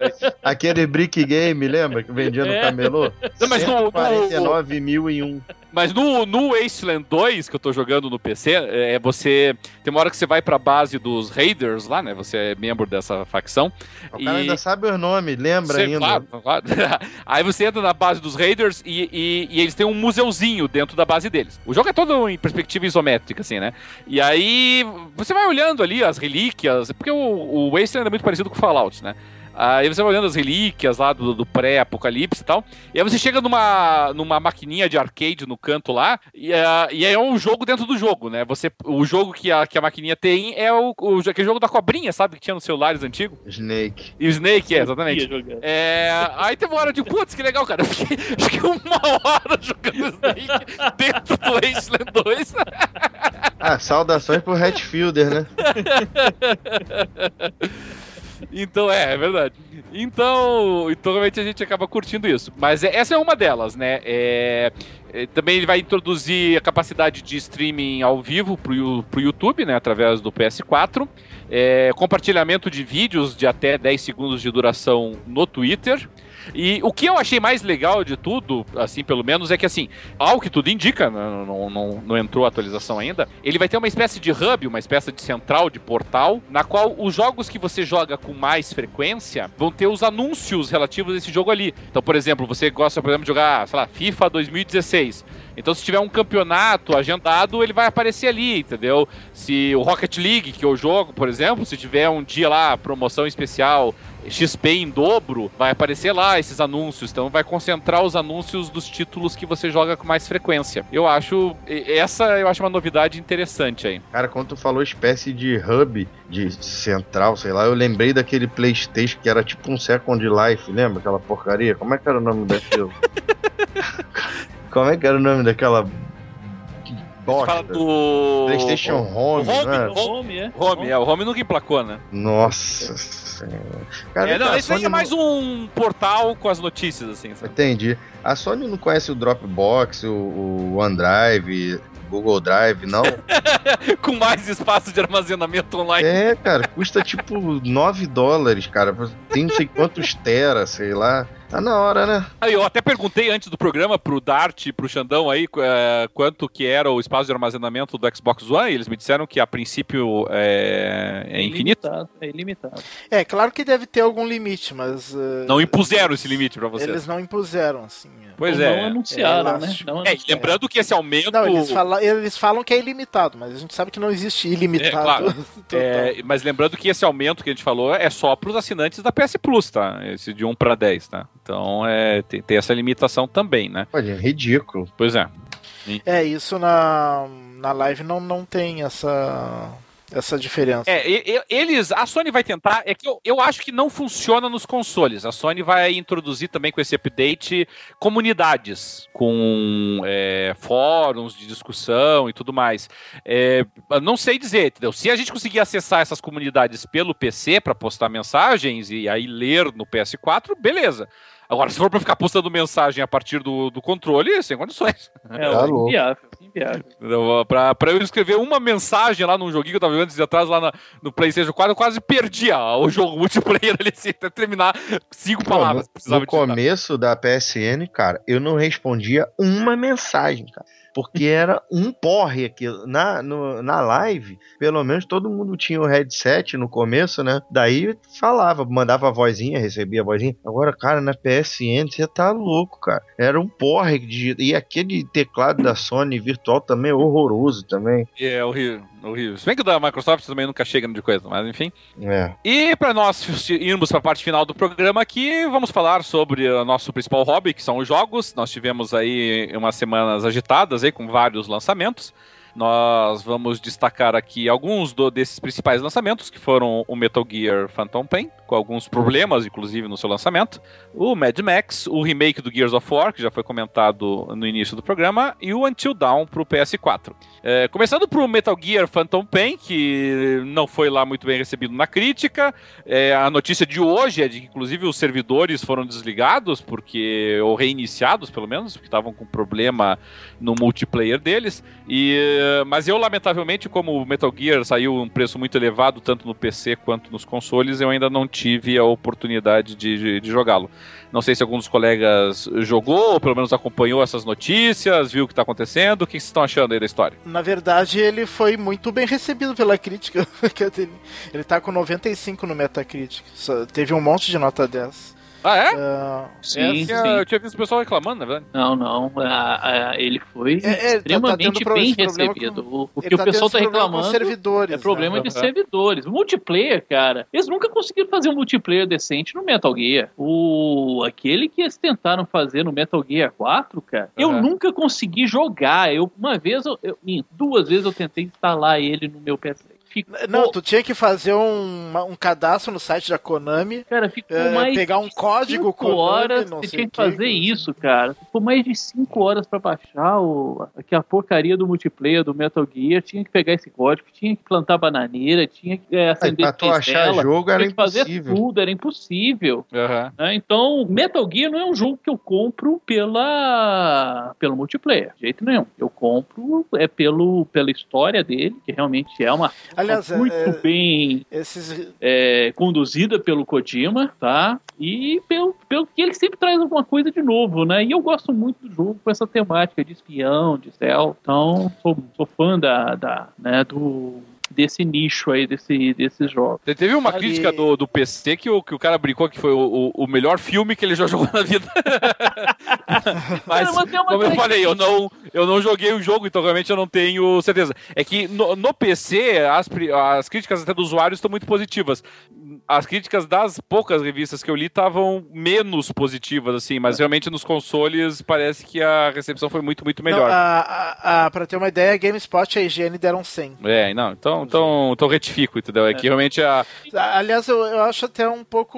S4: Aquele Brick Game, lembra? Que vendia no
S2: É.
S4: camelô?
S1: Não, mas no-
S4: cento e quarenta e nove mil e um.
S1: Mas no, no Wasteland dois, que eu tô jogando no P C, é, você... Tem uma hora que você vai pra base dos Raiders lá, né? Você é membro dessa facção.
S4: O cara
S1: E-
S4: ainda sabe os nomes, lembra
S1: Você-
S4: ainda.
S1: Claro, claro. Aí você entra na base dos Raiders e, e- e eles têm um museuzinho dentro da base deles. O jogo é todo em perspectiva isométrica, assim, né? E aí você vai olhando ali as relíquias, porque o, o Wasteland é muito parecido com o Fallout, né? Aí você vai olhando as relíquias lá do, do pré-apocalipse e tal. E aí você chega numa, numa maquininha de arcade no canto lá. E, uh, e aí é um jogo dentro do jogo, né? Você, o jogo que a, que a maquininha tem é o, o, aquele jogo da cobrinha, sabe? Que tinha nos celulares antigos.
S4: Snake.
S1: E o Snake, é, exatamente.
S2: Ia jogando.
S1: É, aí teve uma hora de, putz, que legal, cara. Eu fiquei, acho que uma hora jogando Snake dentro do Wasteland dois.
S4: Ah, saudações pro Hatfielder, né?
S1: Então, é, é verdade. Então, então, realmente a gente acaba curtindo isso. Mas é, essa é uma delas, né? É, é, também ele vai introduzir a capacidade de streaming ao vivo pro, pro YouTube, né? Através do P S quatro. É, compartilhamento de vídeos de até dez segundos de duração no Twitter. E o que eu achei mais legal de tudo, assim, pelo menos, é que, assim, ao que tudo indica, não, não, não, não entrou a atualização ainda, ele vai ter uma espécie de hub, uma espécie de central, de portal, na qual os jogos que você joga com mais frequência vão ter os anúncios relativos a esse jogo ali. Então, por exemplo, você gosta, por exemplo, de jogar, sei lá, FIFA dois mil e dezesseis. Então, se tiver um campeonato agendado, ele vai aparecer ali, entendeu? Se o Rocket League, que eu jogo, por exemplo, se tiver um dia lá, promoção especial, X P em dobro, vai aparecer lá esses anúncios. Então, vai concentrar os anúncios dos títulos que você joga com mais frequência. Eu acho... Essa eu acho uma novidade interessante aí.
S4: Cara, quando tu falou espécie de hub, de central, sei lá, eu lembrei daquele PlayStation que era tipo um Second Life, lembra? Aquela porcaria? Como é que era o nome daquilo? Como é que era o nome daquela bosta?
S1: Fala do...
S4: PlayStation Home,
S1: o Home,
S4: né?
S1: o Home, é. Home, é. O Home nunca emplacou, né?
S4: Nossa Senhora. Cara,
S1: é, não, isso aí é
S4: não...
S1: mais um portal com as notícias, assim, sabe?
S4: Entendi. A Sony não conhece o Dropbox, o, o OneDrive, Google Drive, não?
S1: Com mais espaço de armazenamento online.
S4: É, cara, custa tipo nove dólares, cara. Tem não sei quantos tera, sei lá. Tá na hora, né?
S1: Aí, eu até perguntei antes do programa pro Dart e pro Xandão aí é, quanto que era o espaço de armazenamento do Xbox One, e eles me disseram que a princípio é, é infinito.
S2: É ilimitado.
S3: É, claro que deve ter algum limite, mas... Uh,
S1: não impuseram esse limite pra vocês.
S3: Eles não impuseram, assim.
S1: Pois
S2: Ou
S1: é.
S2: Não anunciaram,
S3: é
S2: né? Não
S1: é, lembrando que esse aumento...
S3: Não, eles, fala, eles falam que é ilimitado, mas a gente sabe que não existe ilimitado.
S1: É, claro. é, mas lembrando que esse aumento que a gente falou é só pros assinantes da P S Plus, tá? Esse de um para dez, tá? Então, é, tem, tem essa limitação também, né?
S4: Olha, é ridículo.
S1: Pois é.
S3: É, isso na, na live não, não tem essa... essa diferença.
S1: É, e, e, eles, a Sony vai tentar, é que eu, eu acho que não funciona nos consoles. A Sony vai introduzir também com esse update comunidades, com é, fóruns de discussão e tudo mais. É, não sei dizer, entendeu? Se a gente conseguir acessar essas comunidades pelo P C para postar mensagens e aí ler no P S quatro, beleza. Agora, se for pra ficar postando mensagem a partir do, do controle, sem condições.
S2: É, tá inviável, inviável.
S1: Então, pra, pra eu escrever uma mensagem lá num joguinho que eu tava jogando antes de atrás, lá na, no PlayStation quatro, eu quase perdi ó, o jogo multiplayer ali, assim, até terminar cinco palavras.
S4: No, no começo da P S N, cara, eu não respondia uma mensagem, cara. Porque era um porre aquilo. Na, no, na live, pelo menos todo mundo tinha o headset no começo, né? Daí falava, mandava a vozinha, recebia a vozinha. Agora, cara, na P S N você tá louco, cara. Era um porre. De, e aquele teclado da Sony virtual também é horroroso também.
S1: É, horrível, horrível. Se bem que o da Microsoft também nunca chega de coisa, mas enfim.
S4: É.
S1: E pra nós irmos pra parte final do programa aqui, vamos falar sobre o nosso principal hobby, que são os jogos. Nós tivemos aí umas semanas agitadas aí com vários lançamentos. Nós vamos destacar aqui alguns do, desses principais lançamentos, que foram o Metal Gear Phantom Pain, com alguns problemas, inclusive, no seu lançamento, o Mad Max, o remake do Gears of War, que já foi comentado no início do programa, e o Until Dawn para o P S quatro. É, começando pro Metal Gear Phantom Pain, que não foi lá muito bem recebido na crítica. É, a notícia de hoje é de que, inclusive, os servidores foram desligados, porque ou reiniciados, pelo menos, porque estavam com problema no multiplayer deles. E mas eu, lamentavelmente, como o Metal Gear saiu um preço muito elevado, tanto no P C quanto nos consoles, eu ainda não tive a oportunidade de, de, de jogá-lo. Não sei se algum dos colegas jogou, ou pelo menos acompanhou essas notícias, viu o que está acontecendo. O que vocês estão achando aí da história?
S3: Na verdade, ele foi muito bem recebido pela crítica. Ele tá com noventa e cinco no Metacritic. Teve um monte de nota dez.
S1: Ah, é?
S3: Uh,
S2: sim,
S1: essa,
S2: sim.
S1: Eu tinha visto o pessoal reclamando, na verdade.
S2: Não, não. Ah, ah, ele foi
S3: é, é,
S2: extremamente
S3: tá
S2: bem
S3: com,
S2: recebido. O, o que
S3: tá
S2: o pessoal tá reclamando
S3: servidores,
S2: é problema
S3: né?
S2: de servidores. O multiplayer, cara, eles nunca conseguiram fazer um multiplayer decente no Metal Gear. O, aquele que eles tentaram fazer no Metal Gear quatro, cara, uhum. eu nunca consegui jogar. Eu, uma vez, eu, eu, duas vezes eu tentei instalar ele no meu P S. Ficou...
S3: Não, tu tinha que fazer um, um cadastro no site da Konami.
S2: Cara, ficou
S3: é,
S2: mais
S3: pegar um código
S2: Konami, horas.
S3: Não
S2: você
S3: sei
S2: tinha que
S3: que,
S2: fazer
S3: que
S2: isso, cara. Ficou mais de cinco horas pra baixar o, aquela porcaria do multiplayer do Metal Gear. Tinha que pegar esse código, tinha que plantar bananeira, tinha que é, acender
S4: Aí, pra tu achar jogo era
S2: tinha que fazer
S4: impossível.
S2: tudo, era impossível.
S1: Uhum.
S2: Né? Então, Metal Gear não é um jogo que eu compro pela pelo multiplayer, de jeito nenhum. Eu compro é pelo, pela história dele, que realmente é uma
S3: Aliás,
S2: muito
S3: é,
S2: bem
S3: esses...
S2: é, conduzida pelo Kojima, tá? E pelo, pelo que ele sempre traz alguma coisa de novo, né? E eu gosto muito do jogo com essa temática de espião, de stealth. Então, sou, sou fã da, da, né, do... desse nicho aí, desse, desses jogos.
S1: Teve uma
S3: Ali...
S1: crítica do, do P C que o, que o cara brincou que foi o, o, o melhor filme que ele já jogou na vida. Mas,
S2: Cara, mas
S1: como eu falei, eu não, eu não joguei o jogo, então realmente eu não tenho certeza. É que no, no P C, as, as críticas até dos usuários estão muito positivas. As críticas das poucas revistas que eu li estavam menos positivas, assim, mas realmente nos consoles parece que a recepção foi muito, muito melhor.
S3: Não, a, a, a, pra ter uma ideia, a GameSpot e a I G N deram cem.
S1: É, não, então, então, então retifico, entendeu? É que realmente a...
S3: Aliás, eu, eu acho até um pouco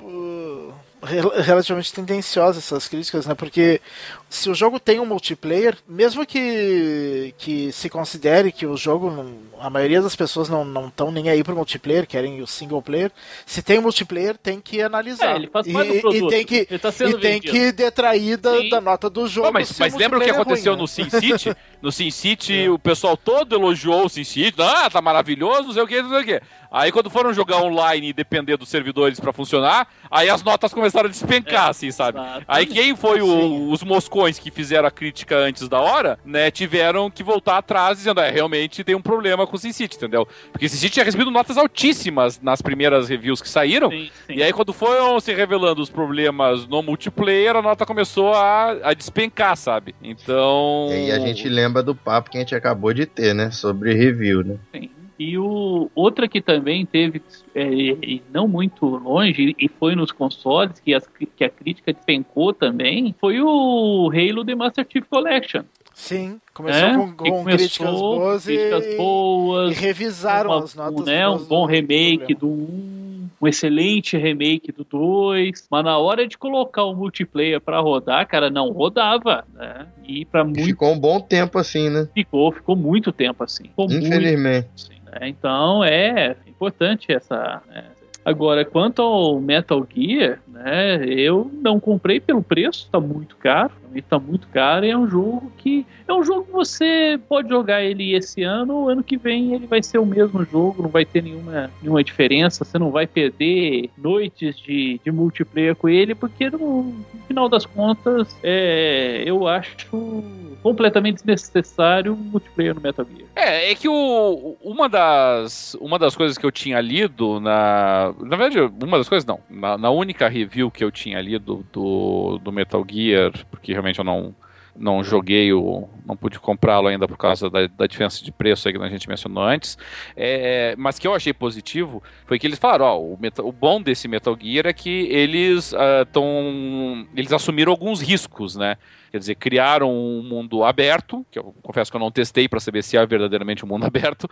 S3: uh, rel- relativamente tendenciosa essas críticas, né? Porque se o jogo tem um multiplayer, mesmo que, que se considere que o jogo, não, a maioria das pessoas não estão nem aí pro multiplayer, querem o single player, se tem multiplayer, tem que analisar.
S2: É, ele faz
S3: e,
S2: parte do produto.
S3: e tem que,
S2: Ele tá sendo
S3: e tem
S2: vendido.
S3: que detrair da,
S2: Sim.
S3: da nota do jogo.
S1: Não, mas
S3: se
S1: mas
S3: o
S1: lembra o que
S3: multiplayer é
S1: aconteceu
S3: ruim, né?
S1: no SimCity? No SimCity, o pessoal todo elogiou o SimCity. Ah, tá maravilhoso, não sei o que, não sei o que. Aí quando foram jogar online e depender dos servidores pra funcionar, aí as notas começaram a despencar,
S2: É,
S1: assim, sabe?
S2: exatamente.
S1: Aí quem foi o- os moscões que fizeram a crítica antes da hora, né, tiveram que voltar atrás dizendo, é, realmente tem um problema com o SimCity, entendeu? Porque o SimCity tinha recebido notas altíssimas nas primeiras reviews que saíram,
S2: Sim, sim.
S1: e aí quando foram se revelando os problemas no multiplayer, a nota começou a, a despencar, sabe? Então...
S4: E aí a gente lembra do papo que a gente acabou de ter, né? Sobre review, né?
S2: Sim. E o, outra que também teve, é, e não muito longe, e foi nos consoles, que, as, que a crítica despencou também, foi o Halo The Master Chief Collection.
S3: Sim, começou
S2: É,
S3: com,
S2: que
S3: com
S2: começou
S3: críticas boas
S2: críticas
S3: e,
S2: boas,
S3: e revisaram
S2: uma-
S3: as notas.
S2: né,
S3: boas
S2: um bom
S3: do-
S2: remake
S3: do
S2: do um, um excelente remake do dois, mas na hora de colocar o multiplayer pra rodar, cara, não rodava, né? E para
S4: E
S2: muito
S4: ficou um bom tempo assim, né?
S2: ficou, ficou muito tempo assim. Ficou muito
S4: Infelizmente.
S2: assim, né? Então é importante essa, né? Agora, quanto ao Metal Gear, né, eu não comprei pelo preço, tá muito caro, tá muito caro, e é um jogo que é um jogo que você pode jogar ele esse ano, ou ano que vem ele vai ser o mesmo jogo, não vai ter nenhuma, nenhuma diferença, você não vai perder noites de, de multiplayer com ele, porque no, no final das contas, é, eu acho completamente desnecessário o multiplayer no Metal Gear.
S1: É, é que o, uma, das, uma das coisas que eu tinha lido na... Na verdade, uma das coisas não. Na, na única review que eu tinha lido do, do Metal Gear, porque realmente eu não, não joguei, o, não pude comprá-lo ainda por causa da, da diferença de preço aí que a gente mencionou antes, é, mas que eu achei positivo foi que eles falaram, ó, o, Metal, o bom desse Metal Gear é que eles, uh, tão, eles assumiram alguns riscos, né? Quer dizer, criaram um mundo aberto, que eu confesso que eu não testei para saber se é verdadeiramente um mundo aberto.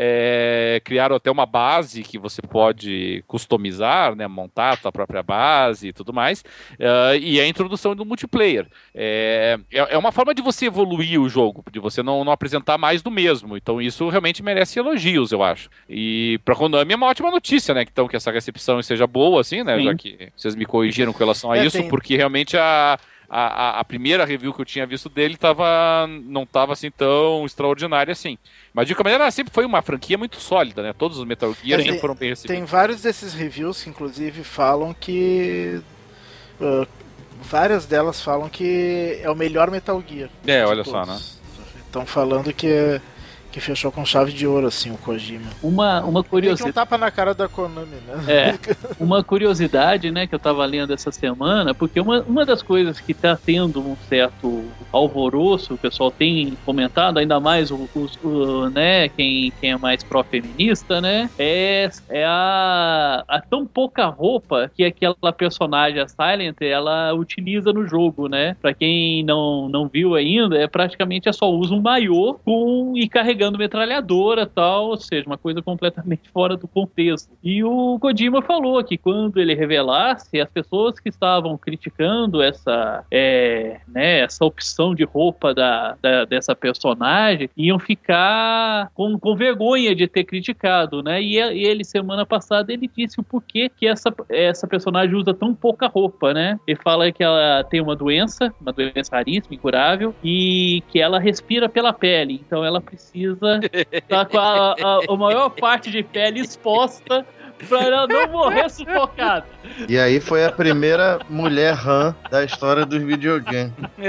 S1: É, criaram até uma base que você pode customizar, né, montar a sua própria base e tudo mais. Uh, e a introdução do multiplayer. É, é uma forma de você evoluir o jogo, de você não, não apresentar mais do mesmo. Então isso realmente merece elogios, eu acho. E para Konami é uma ótima notícia, né? Então que essa recepção seja boa, assim, né?
S2: Sim.
S1: Já que vocês me corrigiram com relação a
S3: É,
S1: isso,
S3: tem-
S1: porque realmente a A, a, a primeira review que eu tinha visto dele tava, não estava assim tão extraordinária assim. Mas de qualquer maneira, sempre foi uma franquia muito sólida, né? Todos os Metal Gear
S3: É,
S1: sempre
S3: tem-
S1: foram bem recebidos.
S3: Tem vários desses reviews que inclusive falam que uh, várias delas falam que é o melhor Metal Gear.
S1: É,
S3: de
S1: olha só, né?
S3: Estão falando que que fechou com chave de ouro assim o Kojima.
S2: Uma, uma
S3: Meio que um
S2: curiosidade.
S3: tapa na cara da Konami, né?
S2: É, uma curiosidade, né, que eu tava lendo essa semana, porque uma, uma das coisas que tá tendo um certo alvoroço, o pessoal tem comentado, ainda mais o, o, o, né, quem, quem é mais pró-feminista, né, é, é a, a tão pouca roupa que aquela personagem, a Silent, ela utiliza no jogo, né. Pra quem não, não viu ainda, é praticamente é só usa um maiô com, e carregando pegando metralhadora e tal, ou seja, uma coisa completamente fora do contexto. E o Kojima falou que quando ele revelasse, as pessoas que estavam criticando essa, é, né, essa opção de roupa da, da, dessa personagem iam ficar com, com vergonha de ter criticado, né? E ele, semana passada, ele disse o porquê que essa, essa personagem usa tão pouca roupa, né? Ele fala que ela tem uma doença, uma doença raríssima, incurável, e que ela respira pela pele, então ela precisa estar com a, a, a maior parte de pele exposta pra ela não morrer sufocada.
S4: E aí foi a primeira mulher rã da história dos videogames.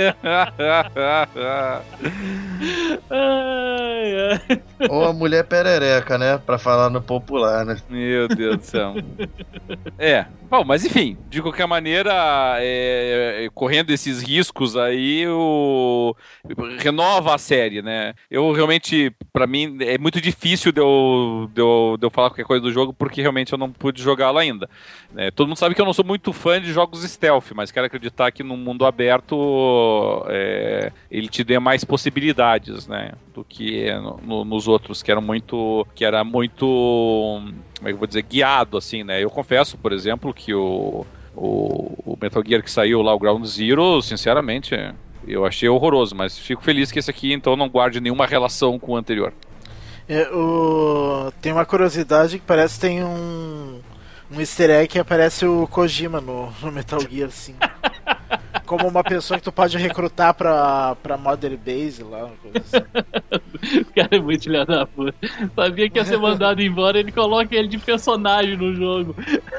S2: Ai, ai.
S4: Ou a mulher perereca, né? Pra falar no popular, né?
S1: Meu Deus do céu. É, bom, mas enfim, de qualquer maneira, é, correndo esses riscos aí, o... renova a série, né? Eu realmente, pra mim, é muito difícil de eu, de, eu, de eu falar qualquer coisa do jogo, porque realmente eu não pude jogá-lo ainda. É, todo mundo sabe que eu não sou muito fã de jogos stealth, mas quero acreditar que no mundo aberto é, ele te dê mais possibilidades, né? Do que no, no, nos outros, que eram muito. que era muito. Como é que eu vou dizer? Guiado, assim, né? Eu confesso, por exemplo, que o, o, o Metal Gear que saiu lá, o Ground Zero, sinceramente, eu achei horroroso, mas fico feliz que esse aqui, então, não guarde nenhuma relação com o anterior.
S3: É, o... Tem uma curiosidade que parece que tem um, um easter egg que aparece o Kojima no, no Metal Gear, assim. Como uma pessoa que tu pode recrutar pra, pra Mother Base lá, uma coisa assim.
S2: O cara é muito filha da puta. Sabia que ia ser mandado embora, ele coloca ele de personagem no jogo.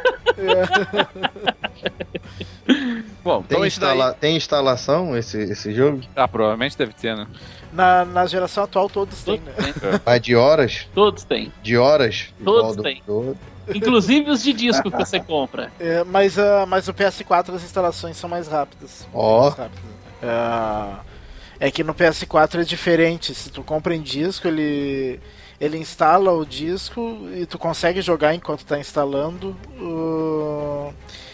S1: Bom,
S4: tem,
S1: então
S4: instala...
S1: daí...
S4: tem instalação esse, esse jogo?
S1: Ah, provavelmente deve ter, né?
S3: Na, na geração atual todos têm, né?
S4: Mas de horas?
S2: Todos têm.
S4: De horas?
S2: Todos
S4: do...
S2: têm.
S4: Do...
S2: Inclusive os de disco que você compra.
S3: É, mas, uh, mas o P S quatro as instalações são mais rápidas.
S4: Ó.
S3: Mais rápidas. Uh, é que no P S quatro é diferente. Se tu compra em disco, ele, ele instala o disco e tu consegue jogar enquanto tá instalando. Uh,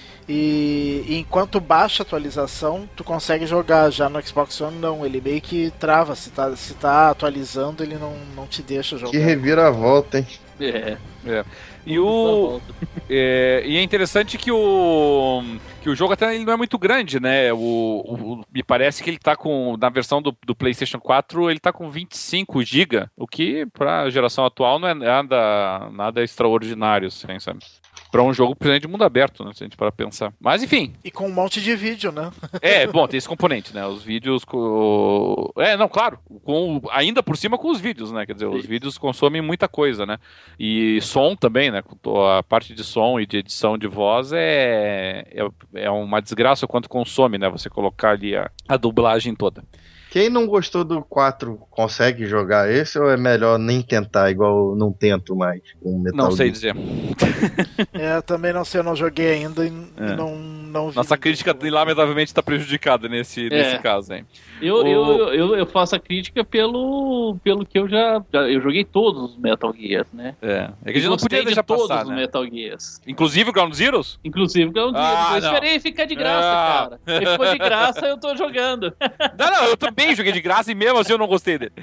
S3: e, e enquanto baixa a atualização, tu consegue jogar. Já no Xbox One não, ele meio que trava. Se tá, se tá atualizando, ele não, não te deixa jogar.
S4: Que reviravolta, hein?
S2: É.
S1: É. E o é, e é interessante que o que o jogo até ele não é muito grande, né? O, o me parece que ele tá com na versão do, do PlayStation quatro ele tá com vinte e cinco gigas, o que para a geração atual não é nada nada extraordinário, assim, sabe? Pra um jogo presente de mundo aberto, né? Se a gente parar pra pensar. Mas enfim.
S3: E com um monte de vídeo, né?
S1: É, bom, tem esse componente, né? Os vídeos com... É, não, claro. Com... Ainda por cima com os vídeos, né? Quer dizer, os vídeos consomem muita coisa, né? E som também, né? A parte de som e de edição de voz é, é, é uma desgraça o quanto consome, né? Você colocar ali a, a dublagem toda.
S4: Quem não gostou do quatro consegue jogar esse ou é melhor nem tentar, igual eu não tento mais com Metal
S1: Não sei
S4: Gear?
S1: dizer.
S3: É, também não sei, eu não joguei ainda e,
S1: É.
S3: e não, não vi.
S1: Nossa crítica, lamentavelmente, está prejudicada nesse,
S2: É.
S1: nesse caso, hein?
S2: Eu,
S1: O-
S2: eu, eu, eu faço a crítica pelo, pelo que eu já, já. Eu joguei todos os Metal Gears, né?
S1: É. É que a
S2: E
S1: gente não
S2: gostei
S1: podia
S2: de
S1: deixar
S2: todos
S1: passar,
S2: os
S1: né?
S2: Metal Gears.
S1: Inclusive o Ground Zeroes?
S2: Inclusive o Ground Zero.
S1: Ah,
S2: eu
S1: não.
S2: esperei ficar de graça,
S1: Ah.
S2: cara. Se for de graça, eu tô jogando.
S1: Não, não, eu também joguei de graça e mesmo assim eu não gostei dele.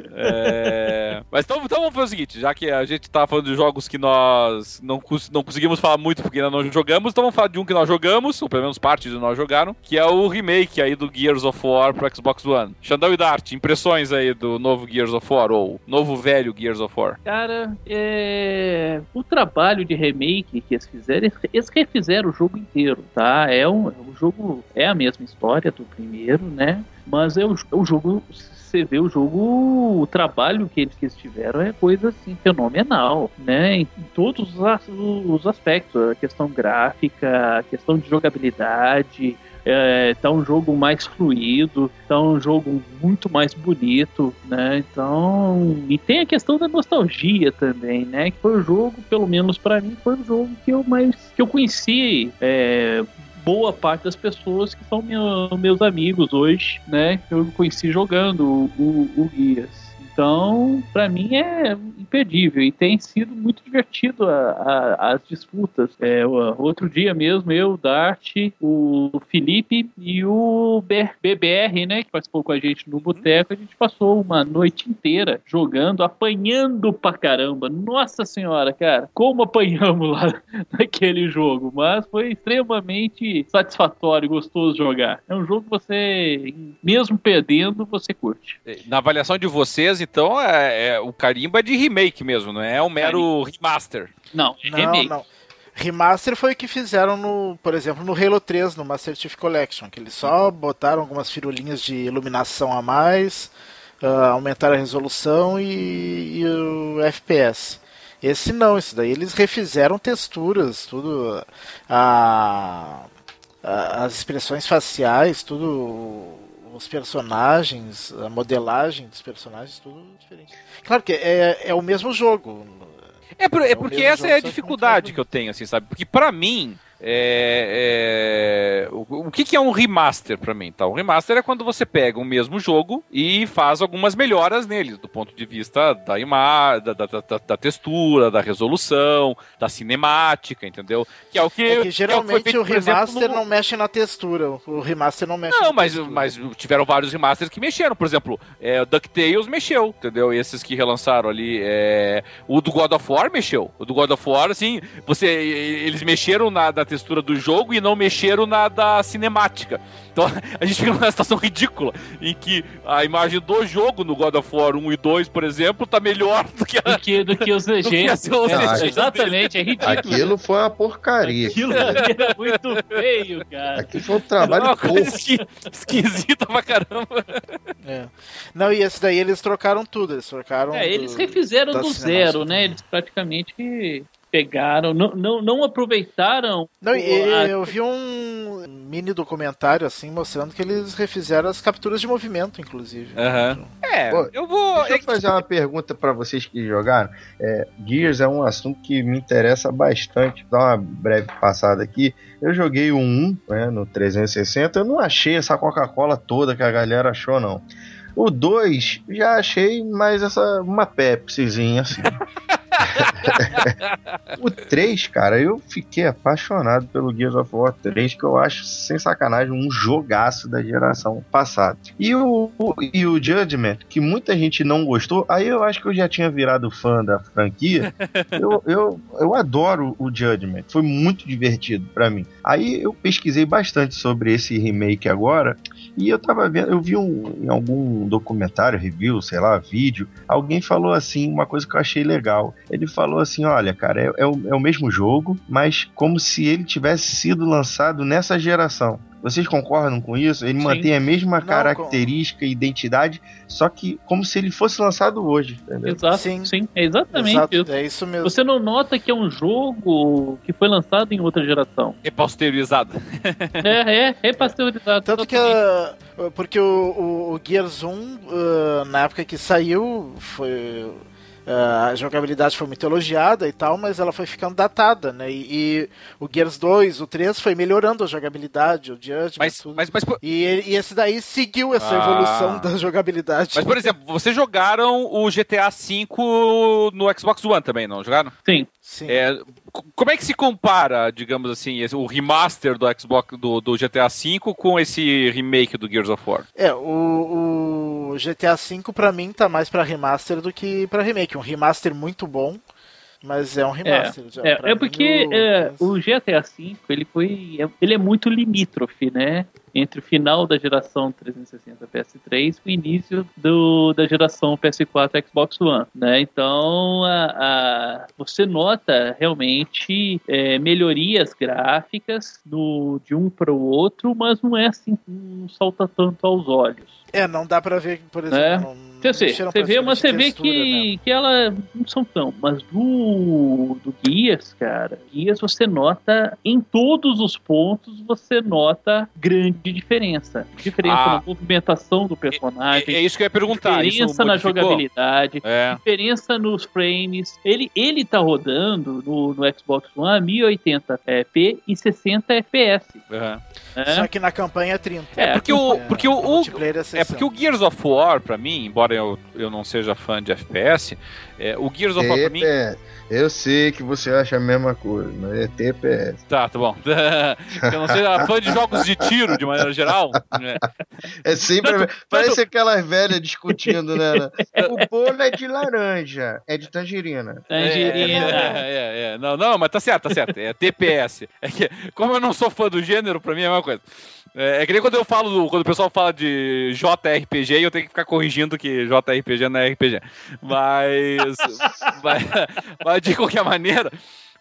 S1: É... Mas então, então vamos fazer o seguinte, já que a gente tá falando de jogos que nós não, cons- não conseguimos falar muito porque ainda não jogamos, então vamos falar de um que nós jogamos, ou pelo menos parte de nós jogaram, que é o remake aí do Gears of War pro Xbox One. Xandão e Dart, impressões aí do novo Gears of War, ou novo velho Gears of War.
S2: Cara, é... o trabalho de remake que eles fizeram, eles- eles refizeram o jogo inteiro, tá? É um, o jogo é a mesma história do primeiro, né? Mas é o, o jogo, você vê o jogo, o trabalho que eles, que eles tiveram é coisa assim fenomenal, né? Em, em todos os, as- os aspectos, a questão gráfica, a questão de jogabilidade. É, tá um jogo mais fluido, tá um jogo muito mais bonito, né? Então, e tem a questão da nostalgia também, né? Que foi o jogo, pelo menos pra mim, foi o jogo que eu mais que eu conheci. É, boa parte das pessoas que são meu, meus amigos hoje, né? Que eu conheci jogando o, o, o Gears. Então, pra mim é imperdível e tem sido muito divertido a, a, as disputas. É, o, outro dia mesmo, eu, Dart, o Felipe e o B B R, né, que participou com a gente no Boteco, a gente passou uma noite inteira jogando, apanhando pra caramba. Nossa senhora, cara, como apanhamos lá naquele jogo, mas foi extremamente satisfatório e gostoso jogar. É um jogo que você, mesmo perdendo, você curte.
S1: Na avaliação de vocês, então, é, é o carimbo é de remake mesmo, não é um mero remaster.
S2: Não, é
S3: não,
S2: remake.
S3: Não. Remaster foi o que fizeram, no, por exemplo, no Halo três, no Master Chief Collection, que eles só botaram algumas firulinhas de iluminação a mais, uh, aumentaram a resolução e, e o F P S. Esse não, esse daí eles refizeram texturas, tudo, a, a, as expressões faciais, tudo, os personagens, a modelagem dos personagens, tudo diferente. Claro que é, é o mesmo jogo.
S1: É, por, é porque essa é a dificuldade que eu tenho, assim, sabe? Porque pra mim, É, é, o, o que, que é um remaster pra mim? Tá? Um remaster é quando você pega o mesmo jogo e faz algumas melhoras nele, do ponto de vista da imagem, da, da, da, da textura, da resolução, da cinemática, entendeu? Que é o que,
S3: é que geralmente
S1: que é o, feito,
S3: o remaster
S1: exemplo, no...
S3: não mexe na textura, o remaster não mexe
S1: não,
S3: na
S1: mas,
S3: textura.
S1: mas tiveram vários remasters que mexeram, por exemplo, é, o DuckTales mexeu, entendeu? Esses que relançaram ali, é, o do God of War mexeu, o do God of War, assim, você, eles mexeram na, na textura do jogo e não mexeram na da cinemática. Então a gente fica numa situação ridícula em que a imagem do jogo no God of War um e dois, por exemplo, tá melhor do que, a...
S2: do, que, do que os legendas. É, exatamente, é ridículo.
S4: Aquilo foi uma porcaria.
S2: Aquilo era muito feio, cara.
S4: Aquilo foi um trabalho
S1: uma
S4: pouco.
S1: coisa esqui... esquisita pra caramba.
S3: É. Não, e esse daí eles trocaram tudo, eles trocaram...
S2: É, eles
S3: do,
S2: refizeram do zero, né? Eles praticamente... pegaram, não, não, não aproveitaram.
S3: Não, e,
S2: a...
S3: eu vi um mini documentário assim mostrando que eles refizeram as capturas de movimento, inclusive.
S1: Uhum. É,
S4: Pô,
S1: eu vou.
S4: Deixa eu fazer uma pergunta pra vocês que jogaram. É, Gears é um assunto que me interessa bastante. Vou dar uma breve passada aqui. Eu joguei o um, né, no trezentos e sessenta. Eu não achei essa Coca-Cola toda que a galera achou, não. O dois, já achei mais essa uma Pepsizinha assim. O três, cara, eu fiquei apaixonado pelo Gears of War três, que eu acho, sem sacanagem, um jogaço da geração passada. E o, o, e o Judgment, que muita gente não gostou, aí eu acho que eu já tinha virado fã da franquia. eu, eu, eu adoro o Judgment, foi muito divertido pra mim. Aí eu pesquisei bastante sobre esse remake agora, e eu tava vendo, eu vi um, em algum documentário, review, sei lá, vídeo, alguém falou assim, uma coisa que eu achei legal. Ele falou assim, olha, cara, é, é, o, é o mesmo jogo, mas como se ele tivesse sido lançado nessa geração. Vocês concordam com isso? Ele Sim. mantém a mesma Não, característica e identidade, só que como se ele fosse lançado hoje. Entendeu?
S2: Exato, sim, sim, é exatamente
S3: Exato,
S2: isso.
S3: É isso mesmo.
S2: Você não nota que é um jogo que foi lançado em outra geração.
S1: Repasteurizado.
S2: É, é, repasteurizado.
S3: Tanto que a, porque o, o, o Gears um, uh, na época que saiu, foi... Uh, a jogabilidade foi muito elogiada e tal, mas ela foi ficando datada, né? E, e o Gears dois, o três foi melhorando a jogabilidade, o Judgment,
S1: mas,
S3: tudo.
S1: Mas, mas,
S3: e, e esse daí seguiu essa ah. evolução da jogabilidade.
S1: Mas, por exemplo, vocês jogaram o G T A cinco no Xbox One também, não jogaram?
S2: Sim.
S3: Sim.
S1: É, como é que se compara, digamos assim, esse, o remaster do Xbox do, do G T A cinco com esse remake do Gears of War?
S3: É, o, o G T A cinco pra mim tá mais pra remaster do que pra remake. Um remaster muito bom, mas é um remaster.
S2: É,
S3: já,
S2: é, é porque
S3: o...
S2: É, o G T A cinco ele foi, ele é muito limítrofe, né? Entre o final da geração trezentos e sessenta P S três e o início do, da geração P S quatro Xbox One, né? Então a, a, você nota realmente é, melhorias gráficas do, de um para o outro, mas não é assim, não salta tanto aos olhos.
S3: É, não dá pra ver, por exemplo.
S2: É.
S3: Não, não
S2: você você vê, mas você vê que, que ela não são tão. Mas do, do Gears, cara, Gears você nota em todos os pontos, você nota grande diferença. Diferença ah, na movimentação do personagem.
S1: É, é isso que eu ia perguntar.
S2: Diferença na jogabilidade.
S1: É.
S2: Diferença nos frames. Ele, ele tá rodando no, no Xbox One a mil e oitenta p e sessenta F P S.
S1: Uhum.
S3: É. Só que na campanha é trinta.
S1: É, porque o, porque o, o,
S3: é,
S1: é porque o Gears of War, pra mim, embora eu, eu não seja fã de F P S, é, o Gears of War pra mim...
S4: Eu sei que você acha a mesma coisa, mas é T P S.
S1: Tá, tá bom. Eu não seja fã de jogos de tiro, de maneira geral. Né?
S4: É sempre... Tanto, parece tanto... aquelas velhas discutindo, né? O bolo é de laranja, é de tangerina.
S2: Tangerina.
S1: É, é, é. Não, não, mas tá certo, tá certo. É T P S. É que, como eu não sou fã do gênero, pra mim é a mesma coisa. É, é que nem quando eu falo, quando o pessoal fala de J R P G, eu tenho que ficar corrigindo que J R P G não é R P G. Mas, mas, mas de qualquer maneira,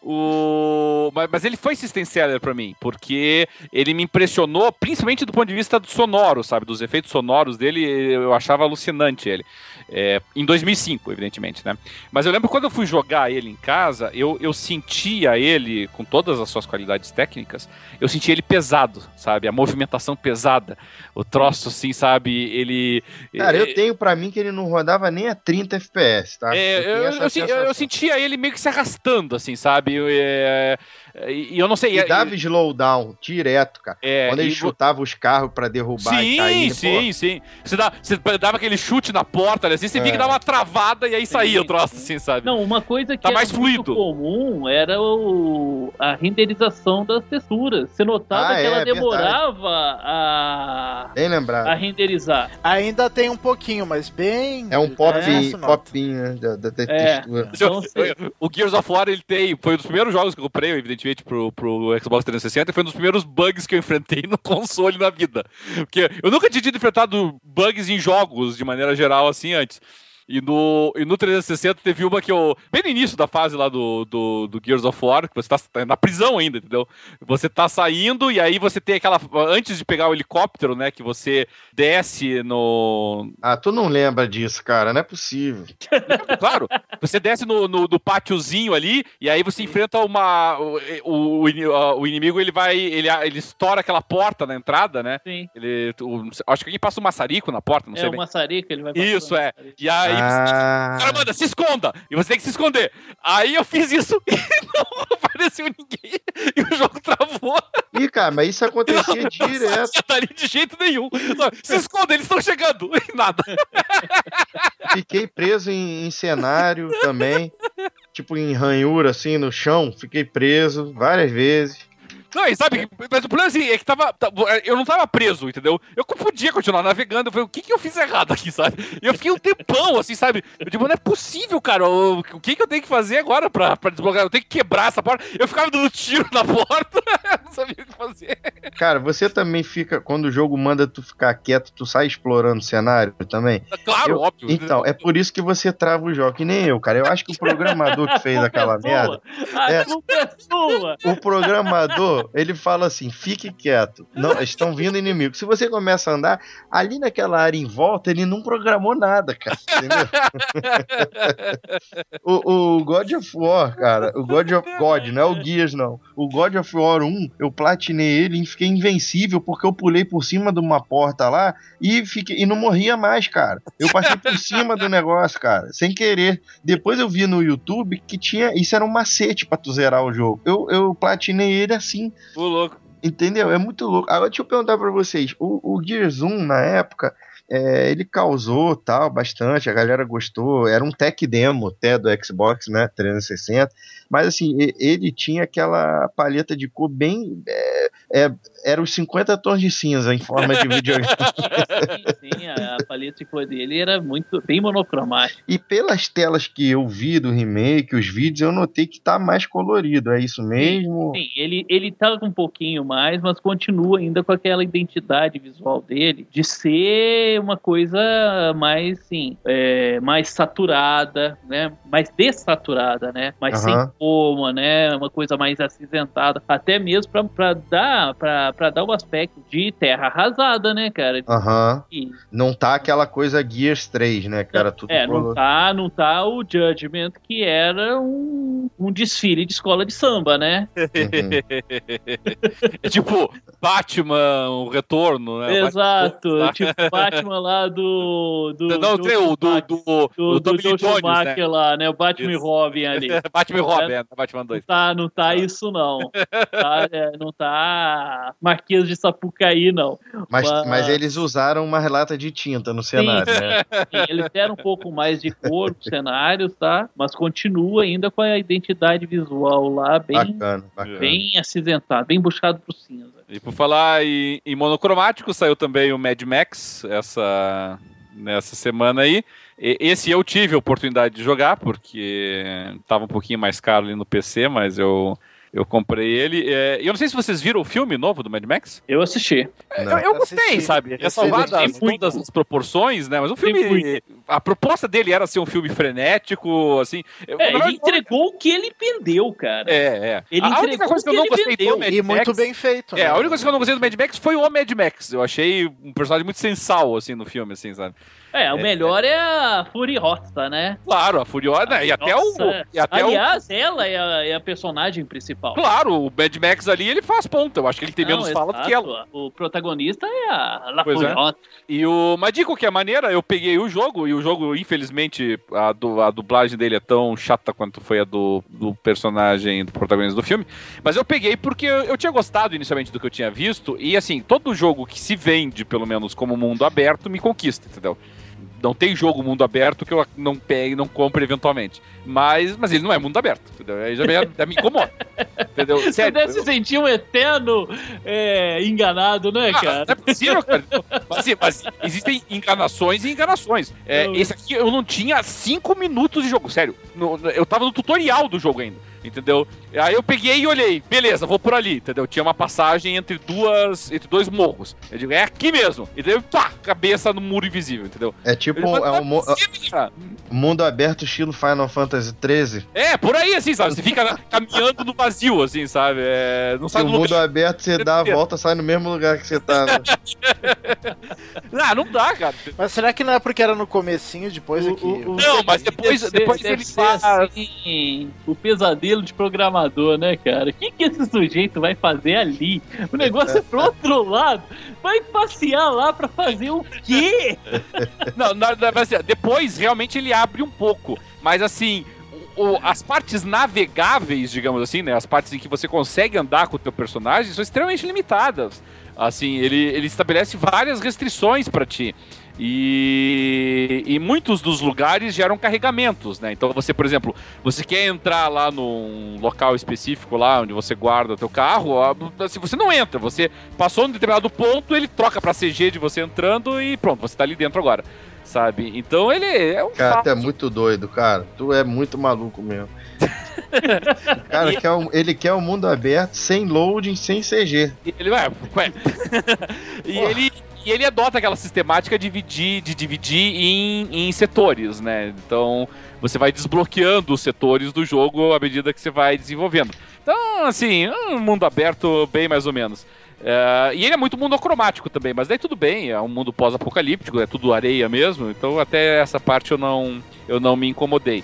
S1: o... mas, mas ele foi system seller pra mim, porque ele me impressionou, principalmente do ponto de vista do sonoro, sabe? Dos efeitos sonoros dele, eu achava alucinante ele. É, em dois mil e cinco, evidentemente, né? Mas eu lembro quando eu fui jogar ele em casa, eu, eu sentia ele, com todas as suas qualidades técnicas, eu sentia ele pesado, sabe? A movimentação pesada, o troço, assim, sabe? Ele...
S4: Cara,
S1: é,
S4: eu tenho pra mim que ele não rodava nem a trinta F P S, tá?
S1: É, eu, eu, eu, eu, eu sentia ele meio que se arrastando, assim, sabe? Eu, é, e eu não sei...
S4: E dava slowdown direto, cara.
S1: É,
S4: quando ele
S1: e...
S4: chutava os carros pra derrubar
S1: sim,
S4: e cair.
S1: Sim, sim, sim. Você, dá, você dava aquele chute na porta, assim, você é. via que dava uma travada e aí saía sim, o troço, assim, sabe?
S2: Não, uma coisa que
S1: tá
S2: era
S1: mais
S2: muito comum era o, a renderização das texturas. Você notava ah, que é, ela demorava verdade. a...
S4: Bem lembrado.
S2: a renderizar.
S3: Ainda tem um pouquinho, mas bem...
S4: É um pop, é, popinho da, da textura.
S2: É, então,
S1: o Gears of War, ele tem... Foi um dos primeiros jogos que eu comprei, evidentemente, pro, pro Xbox trezentos e sessenta, e foi um dos primeiros bugs que eu enfrentei no console na vida. Porque eu nunca tinha tido enfrentado bugs em jogos, de maneira geral, assim, antes. E no, e no trezentos e sessenta teve uma que eu... Bem no início da fase lá do, do, do Gears of War, que você tá, tá na prisão ainda, entendeu? Você tá saindo e aí você tem aquela... Antes de pegar o helicóptero, né? Que você desce no...
S4: Ah, tu não lembra disso, cara. Não é possível.
S1: Claro. Você desce no, no, no pátiozinho ali e aí você enfrenta uma... O, o, o, o inimigo, ele vai... Ele, ele estoura aquela porta na entrada, né?
S2: Sim.
S1: Ele, o, acho que alguém passa um maçarico na porta, não
S2: é,
S1: sei
S2: o
S1: bem.
S2: maçarico, ele vai...
S1: Isso, é. E aí... Ah. Cara, manda, se esconda! E você tem que se esconder. Aí eu fiz isso e não apareceu ninguém. E o jogo travou.
S4: Ih, cara, mas isso acontecia não, direto.
S1: Não ali de jeito nenhum. Se esconda, eles estão chegando. E nada.
S4: Fiquei preso em, em cenário também. Tipo em ranhura, assim, no chão. Fiquei preso várias vezes.
S1: Não, e sabe, mas o problema assim, é que tava, eu não tava preso, entendeu? Eu podia continuar navegando, eu falei, o que que eu fiz errado aqui, sabe? E eu fiquei um tempão, assim, sabe? Eu digo, não é possível, cara, o, o que que eu tenho que fazer agora pra, pra desbloquear? Eu tenho que quebrar essa porta. Eu ficava dando tiro na porta, não sabia o que fazer.
S4: Cara, você também fica, quando o jogo manda tu ficar quieto, tu sai explorando o cenário também?
S1: Claro,
S4: eu,
S1: óbvio.
S4: Então, é por isso que você trava o jogo, que nem eu, cara. Eu acho que o programador que fez aquela merda...
S2: A é, culpa é sua!
S4: O programador, ele fala assim, fique quieto, não, estão vindo inimigos. Se você começa a andar, ali naquela área em volta, ele não programou nada, cara, entendeu? o, o God of War, cara, o God of God, não é o Gears, não. O God of War um, eu platinei ele e fiquei invencível porque eu pulei por cima de uma porta lá e, fiquei, e não morria mais, cara. Eu passei por cima do negócio, cara, sem querer. Depois eu vi no YouTube que tinha, isso era um macete pra tu zerar o jogo. Eu, eu platinei ele assim.
S1: Ô, louco.
S4: Entendeu? É muito louco. Agora deixa eu perguntar pra vocês. O, o Gears um, na época, é, ele causou tal, bastante, a galera gostou. Era um tech demo até do Xbox, né, trezentos e sessenta. Mas assim, ele tinha aquela paleta de cor bem... É, é, era os cinquenta tons de cinza em forma de videogame.
S2: Sim, sim, a paleta de cor dele era muito, bem monocromática.
S4: E pelas telas que eu vi do remake, os vídeos, eu notei que tá mais colorido, é isso mesmo?
S2: Sim, sim, ele, ele tá um pouquinho mais, mas continua ainda com aquela identidade visual dele, de ser uma coisa mais, sim, é, mais saturada, né, mais dessaturada, né, mais uhum. sem coma, né, uma coisa mais acinzentada, até mesmo pra, pra dar pra, pra dar o aspecto de terra arrasada, né, cara?
S4: Aham. Uhum. Não tá aquela coisa Gears três, né, que era tudo...
S2: É, não tá, não tá o Judgment, que era um, um desfile de escola de samba, né?
S1: Uhum. É tipo Batman, o retorno, né?
S2: Exato,
S1: Batman.
S2: tipo Batman Batman lá do... do
S1: não, o do, do, do,
S2: do,
S1: do,
S2: do Joe Schumacher, né? Lá, né? O Batman e Robin ali.
S1: Batman e Robin,
S2: é,
S1: é, Batman dois.
S2: Não tá, não tá isso, não. Tá, é, não tá Marquês de Sapucaí, não.
S4: Mas,
S2: mas...
S4: mas eles usaram uma lata de tinta no cenário, sim, né?
S2: Sim, eles deram um pouco mais de cor pro cenário, tá? Mas continua ainda com a identidade visual lá bem,
S4: bacana, bacana.
S2: bem acinzentado, bem puxado pro cinza.
S1: E por falar em, em monocromático, saiu também o Mad Max essa, nessa semana aí. E, esse eu tive a oportunidade de jogar, porque estava um pouquinho mais caro ali no P C, mas eu... Eu comprei ele. E eu não sei se vocês viram o filme novo do Mad Max.
S2: Eu assisti.
S1: Eu, eu gostei,
S3: assisti.
S1: sabe? Ressalvadas todas as proporções, né? Mas o filme... A proposta dele era ser um filme frenético, assim...
S2: É, ele entregou o que ele vendeu, cara.
S1: É, é.
S2: Ele
S1: a única coisa que eu não gostei
S2: vendeu.
S1: do Mad
S3: E
S1: Max...
S3: muito bem feito.
S1: É,
S3: né?
S1: a única coisa que eu não gostei do Mad Max foi o Mad Max. Eu achei um personagem muito sensal, assim, no filme, assim, sabe?
S2: É, o melhor é, é a Furiosa, né?
S1: Claro, a Furiosa, e até o... E até
S2: Aliás,
S1: o...
S2: ela é a, é a personagem principal.
S1: Claro, o Mad Max ali, ele faz ponta. Eu acho que ele tem
S2: Não,
S1: menos
S2: exato.
S1: fala do que ela.
S2: O protagonista é a La
S1: Pois é.
S2: Furiosa.
S1: E o... Mas digo que é maneira, eu peguei o jogo, e o jogo, infelizmente, a, du... a dublagem dele é tão chata quanto foi a do, do personagem, do protagonista do filme. Mas eu peguei porque eu, eu tinha gostado inicialmente do que eu tinha visto, e assim, todo jogo que se vende, pelo menos como mundo aberto, me conquista, entendeu? Não tem jogo mundo aberto que eu não pegue e não compre eventualmente. Mas, mas ele não é mundo aberto, entendeu? Aí já me, já me incomoda. Entendeu?
S2: Sério, você deve eu... se sentir um eterno é, enganado, né,
S1: ah,
S2: cara?
S1: Não é possível, cara. Mas, assim, mas existem enganações e enganações. É, esse aqui eu não tinha cinco minutos de jogo, sério. No, eu tava no tutorial do jogo ainda. Entendeu? Aí eu peguei e olhei, beleza, vou por ali, entendeu? Tinha uma passagem entre duas, entre dois morros. Eu digo, é aqui mesmo. E daí, pá, cabeça no muro invisível, entendeu?
S4: É tipo,
S1: digo,
S4: é um mo mundo aberto estilo Final Fantasy treze.
S1: É, por aí, assim, sabe? Você fica caminhando no vazio, assim, sabe? É, não sai
S4: no
S1: do
S4: mundo
S1: lugar.
S4: aberto, você dá a volta, sai no mesmo lugar que você tava.
S1: Não, não dá, cara.
S3: Mas será que não é porque era no comecinho, depois
S2: o,
S3: é que...
S2: O, o,
S1: não, mas depois,
S2: deve
S1: depois
S2: ser,
S1: ele
S2: deve
S1: faz...
S2: assim, o pesadelo de programador, né, cara? O que, que esse sujeito vai fazer ali? O negócio é pro outro lado. Vai passear lá pra fazer o quê?
S1: Não, na, na, mas, depois realmente ele abre um pouco. Mas assim... O, as partes navegáveis, digamos assim, né? As partes em que você consegue andar com o teu personagem são extremamente limitadas. Assim, ele, ele estabelece várias restrições pra ti. E, e muitos dos lugares geram carregamentos, né? Então você, por exemplo, você quer entrar lá num local específico lá onde você guarda o teu carro, se você não entra, você passou num determinado ponto, ele troca pra C G de você entrando e pronto, você tá ali dentro agora. Sabe? Então ele é um
S4: cara,
S1: fato.
S4: tu é muito doido, cara. Tu é muito maluco mesmo. Cara,
S1: e...
S4: quer um, ele quer um mundo aberto, sem loading, sem C G.
S1: Ele vai. e, ele, e ele adota aquela sistemática de dividir, de dividir em, em setores, né? Então você vai desbloqueando os setores do jogo à medida que você vai desenvolvendo. Então, assim, um mundo aberto bem mais ou menos. Uh, e ele é muito monocromático também, mas daí tudo bem, é um mundo pós-apocalíptico, é tudo areia mesmo, então até essa parte eu não, eu não me incomodei.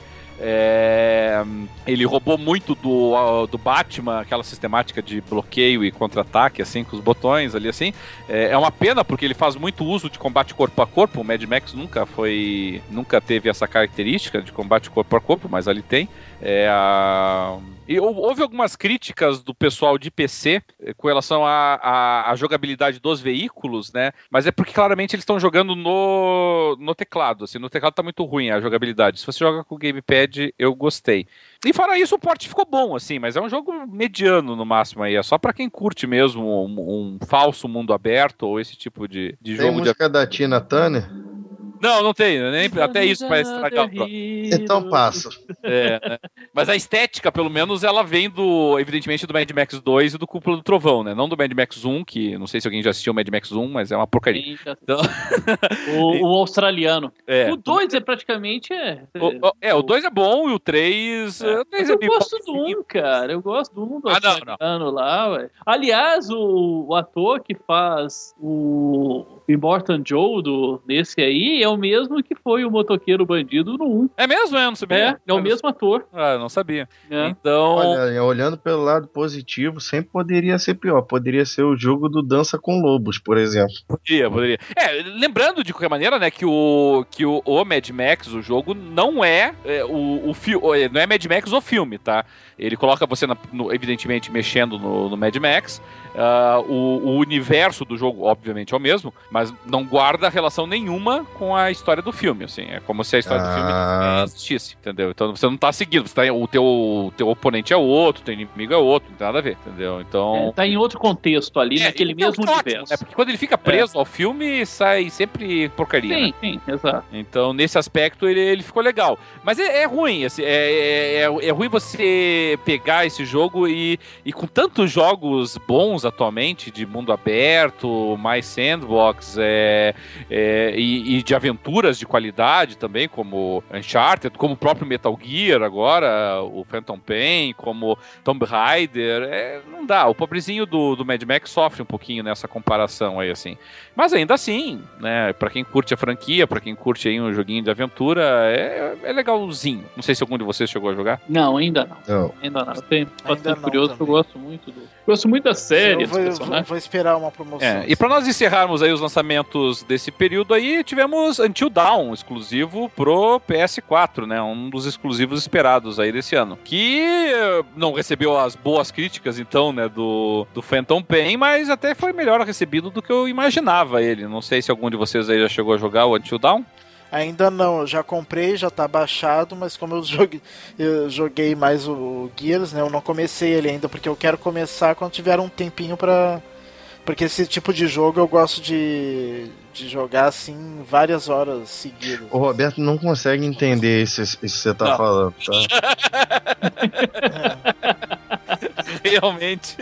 S1: É, ele roubou muito do, do Batman, aquela sistemática de bloqueio e contra-ataque, assim, com os botões ali, assim. É, é uma pena, porque ele faz muito uso de combate corpo a corpo. O Mad Max nunca foi, nunca teve essa característica de combate corpo a corpo, mas ali tem. É, a... E houve algumas críticas do pessoal de P C com relação à jogabilidade dos veículos, né? Mas é porque claramente eles estão jogando no, no teclado. Assim, no teclado tá muito ruim a jogabilidade. Se você joga com o gamepad, eu gostei. E fora isso, o port ficou bom, assim, mas é um jogo mediano no máximo aí. É só pra quem curte mesmo um, um falso mundo aberto ou esse tipo de, de
S4: tem
S1: jogo.
S4: Tem música
S1: de...
S4: da Tina Turner?
S1: Não, não tem, nem, até isso vai estragar o
S4: Então passa.
S1: É, né? Mas a estética, pelo menos, ela vem do, evidentemente, do Mad Max dois e do Cúpula do Trovão, né? Não do Mad Max um, que não sei se alguém já assistiu o Mad Max um, mas é uma porcaria. Então...
S2: o, o australiano.
S1: É.
S2: O dois é praticamente... É,
S1: o, o, é, o dois é bom e o três...
S2: É.
S1: O três
S2: eu
S1: é
S2: gosto do um, cara. Eu gosto do um do
S1: ah,
S2: australiano
S1: não, não.
S2: lá, ué. Aliás, o, o ator que faz o Immortan Joe do, nesse aí é o mesmo que foi o motoqueiro bandido no um.
S1: É mesmo? Eu não sabia.
S2: É, é o mesmo ator.
S1: Ah, não sabia.
S2: É.
S1: Então...
S4: Olha, olhando pelo lado positivo, sempre poderia ser pior. Poderia ser o jogo do Dança com Lobos, por exemplo.
S1: Poderia, poderia. É, lembrando de qualquer maneira, né, que o, que o, o Mad Max, o jogo, não é, é o, o filme, não é Mad Max o filme, tá? Ele coloca você, na, no, evidentemente, mexendo no, no Mad Max. Uh, o, o universo do jogo, obviamente, é o mesmo, mas não guarda relação nenhuma com a história do filme, assim. É como se a história ah. do filme não existisse, entendeu? Então você não tá seguindo, você tá, o teu, teu oponente é outro, o teu inimigo é outro, não tem nada a ver, entendeu? Então...
S2: É, tá em outro contexto ali, é, naquele mesmo é universo.
S1: Né? Porque quando ele fica preso é. ao filme, sai sempre porcaria.
S2: Sim,
S1: né?
S2: sim, exato.
S1: Então, nesse aspecto, ele, ele ficou legal. Mas é, é ruim, assim, é, é, é ruim você pegar esse jogo e, e com tantos jogos bons atualmente, de mundo aberto, mais sandbox, é, é, e, e de aventuras de qualidade também, como Uncharted, como o próprio Metal Gear agora, o Phantom Pain, como Tomb Raider, é, não dá. O pobrezinho do, do Mad Max sofre um pouquinho nessa comparação aí, assim. Mas ainda assim, né, pra quem curte a franquia, pra quem curte aí um joguinho de aventura, é, é legalzinho. Não sei se algum de vocês chegou a jogar.
S2: Não, ainda não.
S4: Não.
S2: Ainda não. Eu tenho bastante curioso, eu gosto muito do... Gosto muito da série.
S3: Eu vou, vou, vou esperar uma promoção.
S1: É, e pra nós encerrarmos aí os lançamentos desse período aí, tivemos Until Dawn, exclusivo pro P S quatro, né? Um dos exclusivos esperados aí desse ano. Que não recebeu as boas críticas, então, né, do, do Phantom Pain, mas até foi melhor recebido do que eu imaginava ele. Não sei se algum de vocês aí já chegou a jogar o Until Dawn.
S3: Ainda não, eu já comprei, já tá baixado, mas como eu joguei, eu joguei mais o Gears, né, eu não comecei ele ainda, porque eu quero começar quando tiver um tempinho pra... Porque esse tipo de jogo eu gosto de, de jogar assim várias horas seguidas.
S4: O Roberto não consegue entender isso, isso que você tá não. falando, tá?
S1: É. Realmente.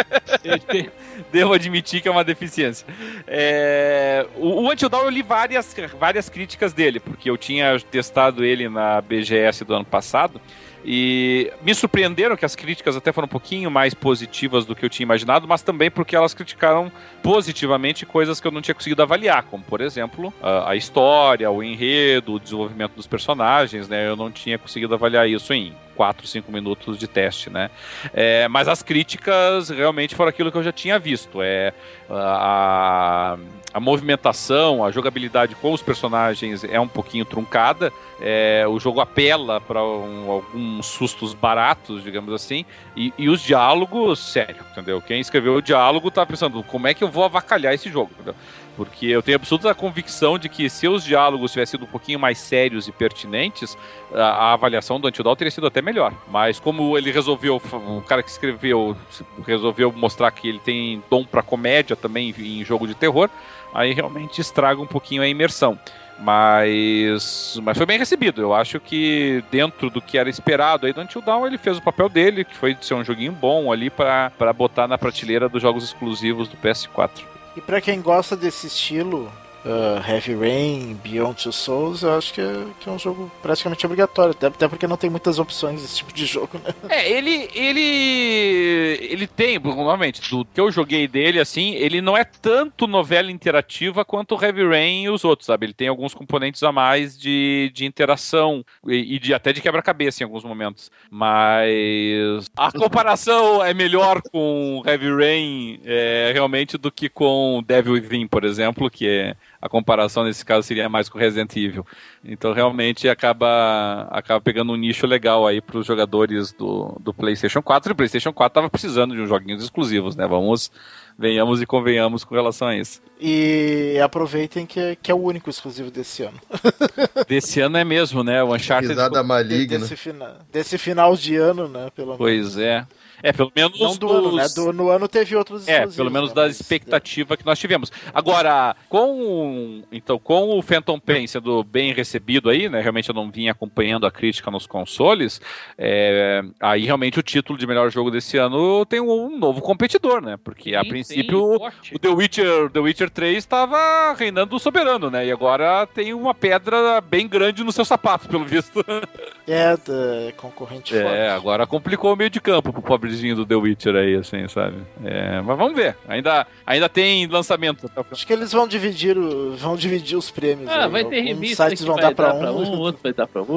S1: Devo admitir que é uma deficiência. É... O, o Until Dawn eu li várias, várias críticas dele, porque eu tinha testado ele na B G S do ano passado. E me surpreenderam que as críticas até foram um pouquinho mais positivas do que eu tinha imaginado, mas também porque elas criticaram positivamente coisas que eu não tinha conseguido avaliar, como, por exemplo, a, a história, o enredo, o desenvolvimento dos personagens, né? Eu não tinha conseguido avaliar isso em quatro, cinco minutos de teste, né? É, mas as críticas realmente foram aquilo que eu já tinha visto. É, a, a movimentação, a jogabilidade com os personagens é um pouquinho truncada. É, o jogo apela para um, alguns sustos baratos, digamos assim, e, e os diálogos, sério, entendeu? Quem escreveu o diálogo tá pensando, como é que eu vou avacalhar esse jogo, entendeu? Porque eu tenho absoluta convicção de que se os diálogos tivessem sido um pouquinho mais sérios e pertinentes, a, a avaliação do Until Dawn teria sido até melhor. Mas como ele resolveu, o cara que escreveu resolveu mostrar que ele tem dom pra comédia também em jogo de terror, aí realmente estraga um pouquinho a imersão. Mas, mas foi bem recebido. Eu acho que dentro do que era esperado aí do Until Dawn, ele fez o papel dele, que foi de ser um joguinho bom ali pra, pra botar na prateleira dos jogos exclusivos do P S quatro.
S3: E pra quem gosta desse estilo, uh, Heavy Rain, Beyond Two Souls, eu acho que é, que é um jogo praticamente obrigatório, até, até porque não tem muitas opções desse tipo de jogo, né?
S1: É, ele ele ele tem, normalmente, do que eu joguei dele, assim, ele não é tanto novela interativa quanto o Heavy Rain e os outros, sabe? Ele tem alguns componentes a mais de, de interação e, e de, até de quebra-cabeça em alguns momentos, mas a comparação é melhor com Heavy Rain é, realmente do que com Devil Within, por exemplo, que é a comparação nesse caso seria mais com Resident Evil. Então realmente acaba, acaba pegando um nicho legal aí para os jogadores do, do PlayStation quatro. E o PlayStation quatro estava precisando de uns joguinhos exclusivos, né? Vamos, venhamos e convenhamos com relação a isso.
S3: E aproveitem que, que é o único exclusivo desse ano.
S1: Desse ano é mesmo, né? O Uncharted...
S4: Risada maligna.
S3: Desse, fina, desse final de ano, né? Pelo
S1: pois é. É, pelo menos
S3: não do
S1: dos...
S3: ano, né? Do, no ano teve outros
S1: É, pelo menos
S3: né?
S1: da
S3: Mas,
S1: expectativa é. que nós tivemos. Agora, com então com o Phantom Pain sendo bem recebido aí, né? Realmente eu não vim acompanhando a crítica nos consoles. É, aí realmente o título de melhor jogo desse ano tem um novo competidor, né? Porque sim, a princípio sim, o The Witcher, The Witcher três estava reinando soberano, né? E agora tem uma pedra bem grande no seu sapato, pelo visto.
S3: É, da concorrente
S1: é,
S3: forte.
S1: É, agora complicou o meio de campo pro pobrezinho do The Witcher aí, assim, sabe? É, mas vamos ver. Ainda, ainda tem lançamento.
S3: Acho que eles vão dividir, o, vão dividir os prêmios.
S2: Ah,
S3: aí.
S2: vai ter
S3: Alguns
S2: revista
S3: sites
S2: que
S3: vão
S2: vai
S3: dar pra,
S2: dar
S3: um,
S2: pra um, outro vai dar pra outro.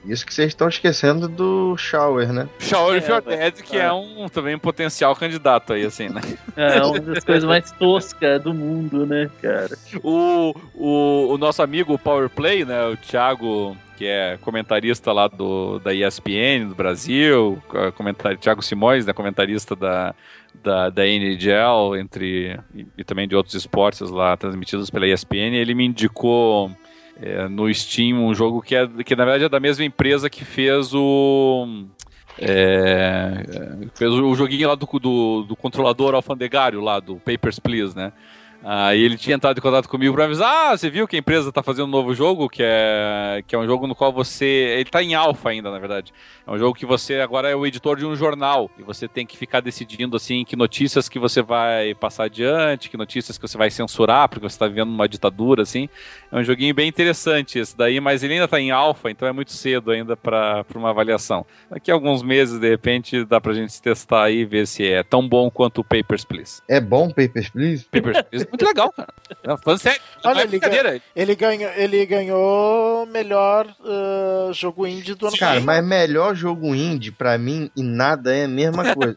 S4: Isso que vocês estão esquecendo do Shower, né?
S1: Shower
S2: É,
S1: If You're
S2: mas-
S1: Dead, que
S2: é.
S1: é um também um potencial candidato aí, assim, né?
S2: É uma das coisas mais toscas do mundo, né, cara?
S1: O, o, o nosso amigo Powerplay, né? O Thiago, que é comentarista lá do, da E S P N do Brasil, comentar, Thiago Simões, né, comentarista da, da, da N H L entre, e, e também de outros esportes lá transmitidos pela E S P N, ele me indicou é, no Steam um jogo que, é, que na verdade é da mesma empresa que fez o... É, fez o joguinho lá do, do, do controlador alfandegário lá, do Papers, Please, né? Aí ele tinha entrado em contato comigo pra avisar, ah, você viu que a empresa tá fazendo um novo jogo, que é, que é um jogo no qual você... Ele tá em alpha ainda, na verdade. É um jogo que você agora é o editor de um jornal, e você tem que ficar decidindo, assim, que notícias que você vai passar adiante, que notícias que você vai censurar, porque você tá vivendo uma ditadura, assim. É um joguinho bem interessante esse daí, mas ele ainda tá em alpha, então é muito cedo ainda pra, pra uma avaliação. Daqui a alguns meses, de repente, dá pra gente testar aí e ver se é tão bom quanto o Papers, Please.
S4: É bom Papers, Please?
S1: Papers, Please é muito legal, cara. Não, falando sério, não
S3: Olha,
S1: é
S3: ele,
S1: brincadeira.
S3: ganha, ele, ganhou, ele ganhou melhor uh, jogo indie do ano
S4: Cara,
S3: passado.
S4: mas melhor jogo indie pra mim e nada é a mesma coisa.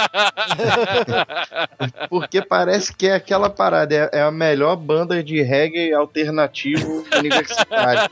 S4: Porque parece que é aquela parada, é, é a melhor banda de reggae alternativo universitário.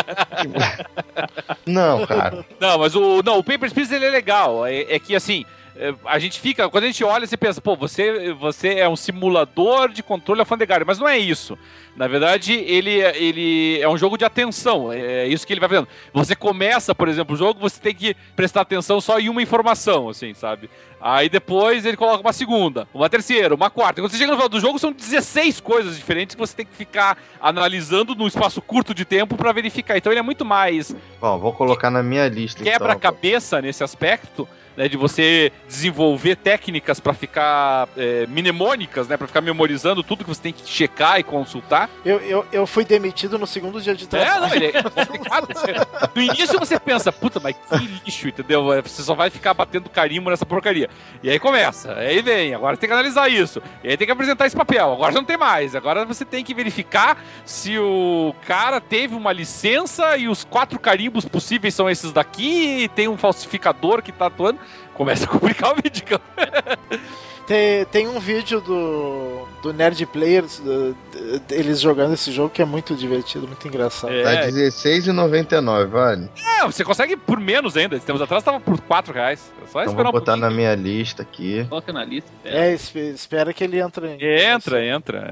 S4: Não, cara.
S1: Não, mas o, não, o Papers, Please ele é legal. É, é que assim, é, a gente fica, quando a gente olha, você pensa, pô, você, você é um simulador de controle alfandegário, mas não é isso. Na verdade, ele, ele é um jogo de atenção, é isso que ele vai fazendo. Você começa, por exemplo, o jogo, você tem que prestar atenção só em uma informação, assim, sabe? Aí depois ele coloca uma segunda, uma terceira, uma quarta. Quando você chega no final do jogo, são dezesseis coisas diferentes que você tem que ficar analisando num espaço curto de tempo pra verificar. Então ele é muito mais
S4: Bom, vou colocar na minha lista.
S1: quebra-cabeça nesse aspecto, né, de você desenvolver técnicas pra ficar é, mnemônicas, né, pra ficar memorizando tudo que você tem que checar e consultar.
S3: Eu, eu, eu fui demitido no segundo dia de
S1: É,
S3: trabalho.
S1: não, ele é complicado. Você, no início você pensa, puta, mas que lixo, entendeu? Você só vai ficar batendo carimbo nessa porcaria. E aí começa, aí vem, agora tem que analisar isso, e aí tem que apresentar esse papel, agora já não tem mais, agora você tem que verificar se o cara teve uma licença e os quatro carimbos possíveis são esses daqui, e tem um falsificador que tá atuando. Começa a complicar o vídeo.
S3: Tem, tem um vídeo do, do Nerd Players, do, de- eles jogando esse jogo, que é muito divertido, muito engraçado.
S1: É.
S4: Tá dezesseis reais e noventa e nove, vale?
S1: É, você consegue por menos ainda. Esse tempos atrás tava por quatro reais. É só
S4: Então
S1: esperar
S4: vou
S1: um
S4: botar
S1: pouquinho.
S4: na minha lista aqui.
S2: Coloca na lista.
S3: É, espe- espera que ele entre. em-
S1: Entra, entra.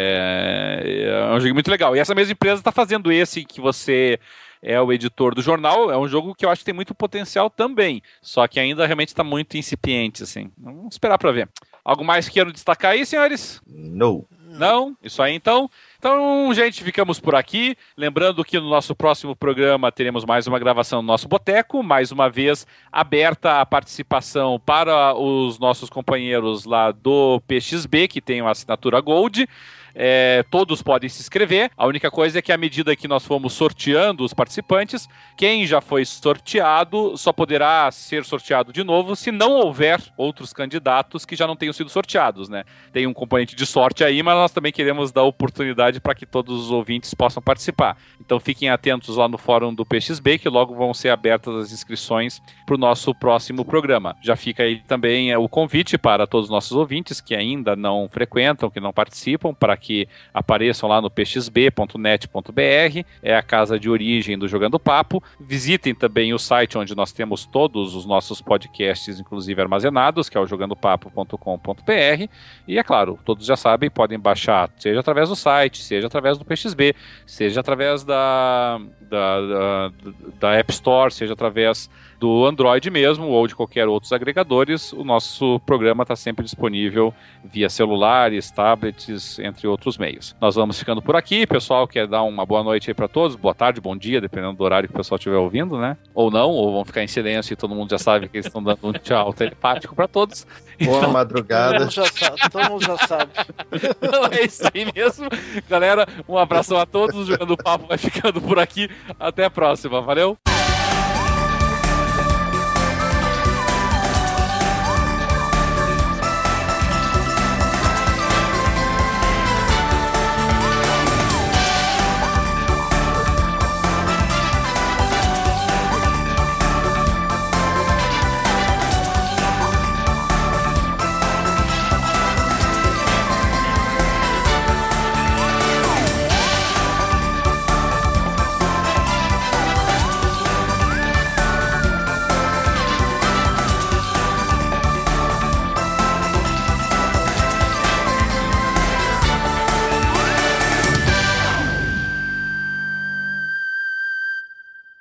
S1: É... é um jogo muito legal. E essa mesma empresa tá fazendo esse que você é o editor do jornal. É um jogo que eu acho que tem muito potencial também. Só que ainda realmente tá muito incipiente, assim. Vamos esperar pra ver. Algo mais que quero destacar aí, senhores?
S4: No.
S1: Não? Isso aí, então. Então, gente, ficamos por aqui. Lembrando que no nosso próximo programa teremos mais uma gravação no nosso boteco, mais uma vez aberta a participação para os nossos companheiros lá do P X B, que tem a assinatura Gold. É, todos podem se inscrever. A única coisa é que à medida que nós fomos sorteando os participantes, quem já foi sorteado só poderá ser sorteado de novo se não houver outros candidatos que já não tenham sido sorteados, né? Tem um componente de sorte aí, mas nós também queremos dar oportunidade para que todos os ouvintes possam participar. Então fiquem atentos lá no fórum do P X B, que logo vão ser abertas as inscrições para o nosso próximo programa. Já fica aí também é, o convite para todos os nossos ouvintes que ainda não frequentam, que não participam, para que apareçam lá no p x b ponto net ponto b r, é a casa de origem do Jogando Papo. Visitem também o site onde nós temos todos os nossos podcasts, inclusive armazenados, que é o jogando papo ponto com ponto b r. E é claro, todos já sabem, podem baixar, seja através do site, seja através do P X B, seja através da, da, da, da App Store, seja através do Android mesmo, ou de qualquer outros agregadores. O nosso programa está sempre disponível via celulares, tablets, entre outros meios. Nós vamos ficando por aqui. Pessoal, quer dar uma boa noite aí para todos, boa tarde, bom dia, dependendo do horário que o pessoal estiver ouvindo, né? Ou não, ou vão ficar em silêncio e todo mundo já sabe que eles estão dando um tchau telepático para todos.
S4: Boa
S3: Todo
S4: madrugada.
S3: mundo já sabe. Todo mundo já sabe.
S1: Então é isso aí mesmo. Galera, um abração a todos. O Jogando Papo vai ficando por aqui. Até a próxima. Valeu!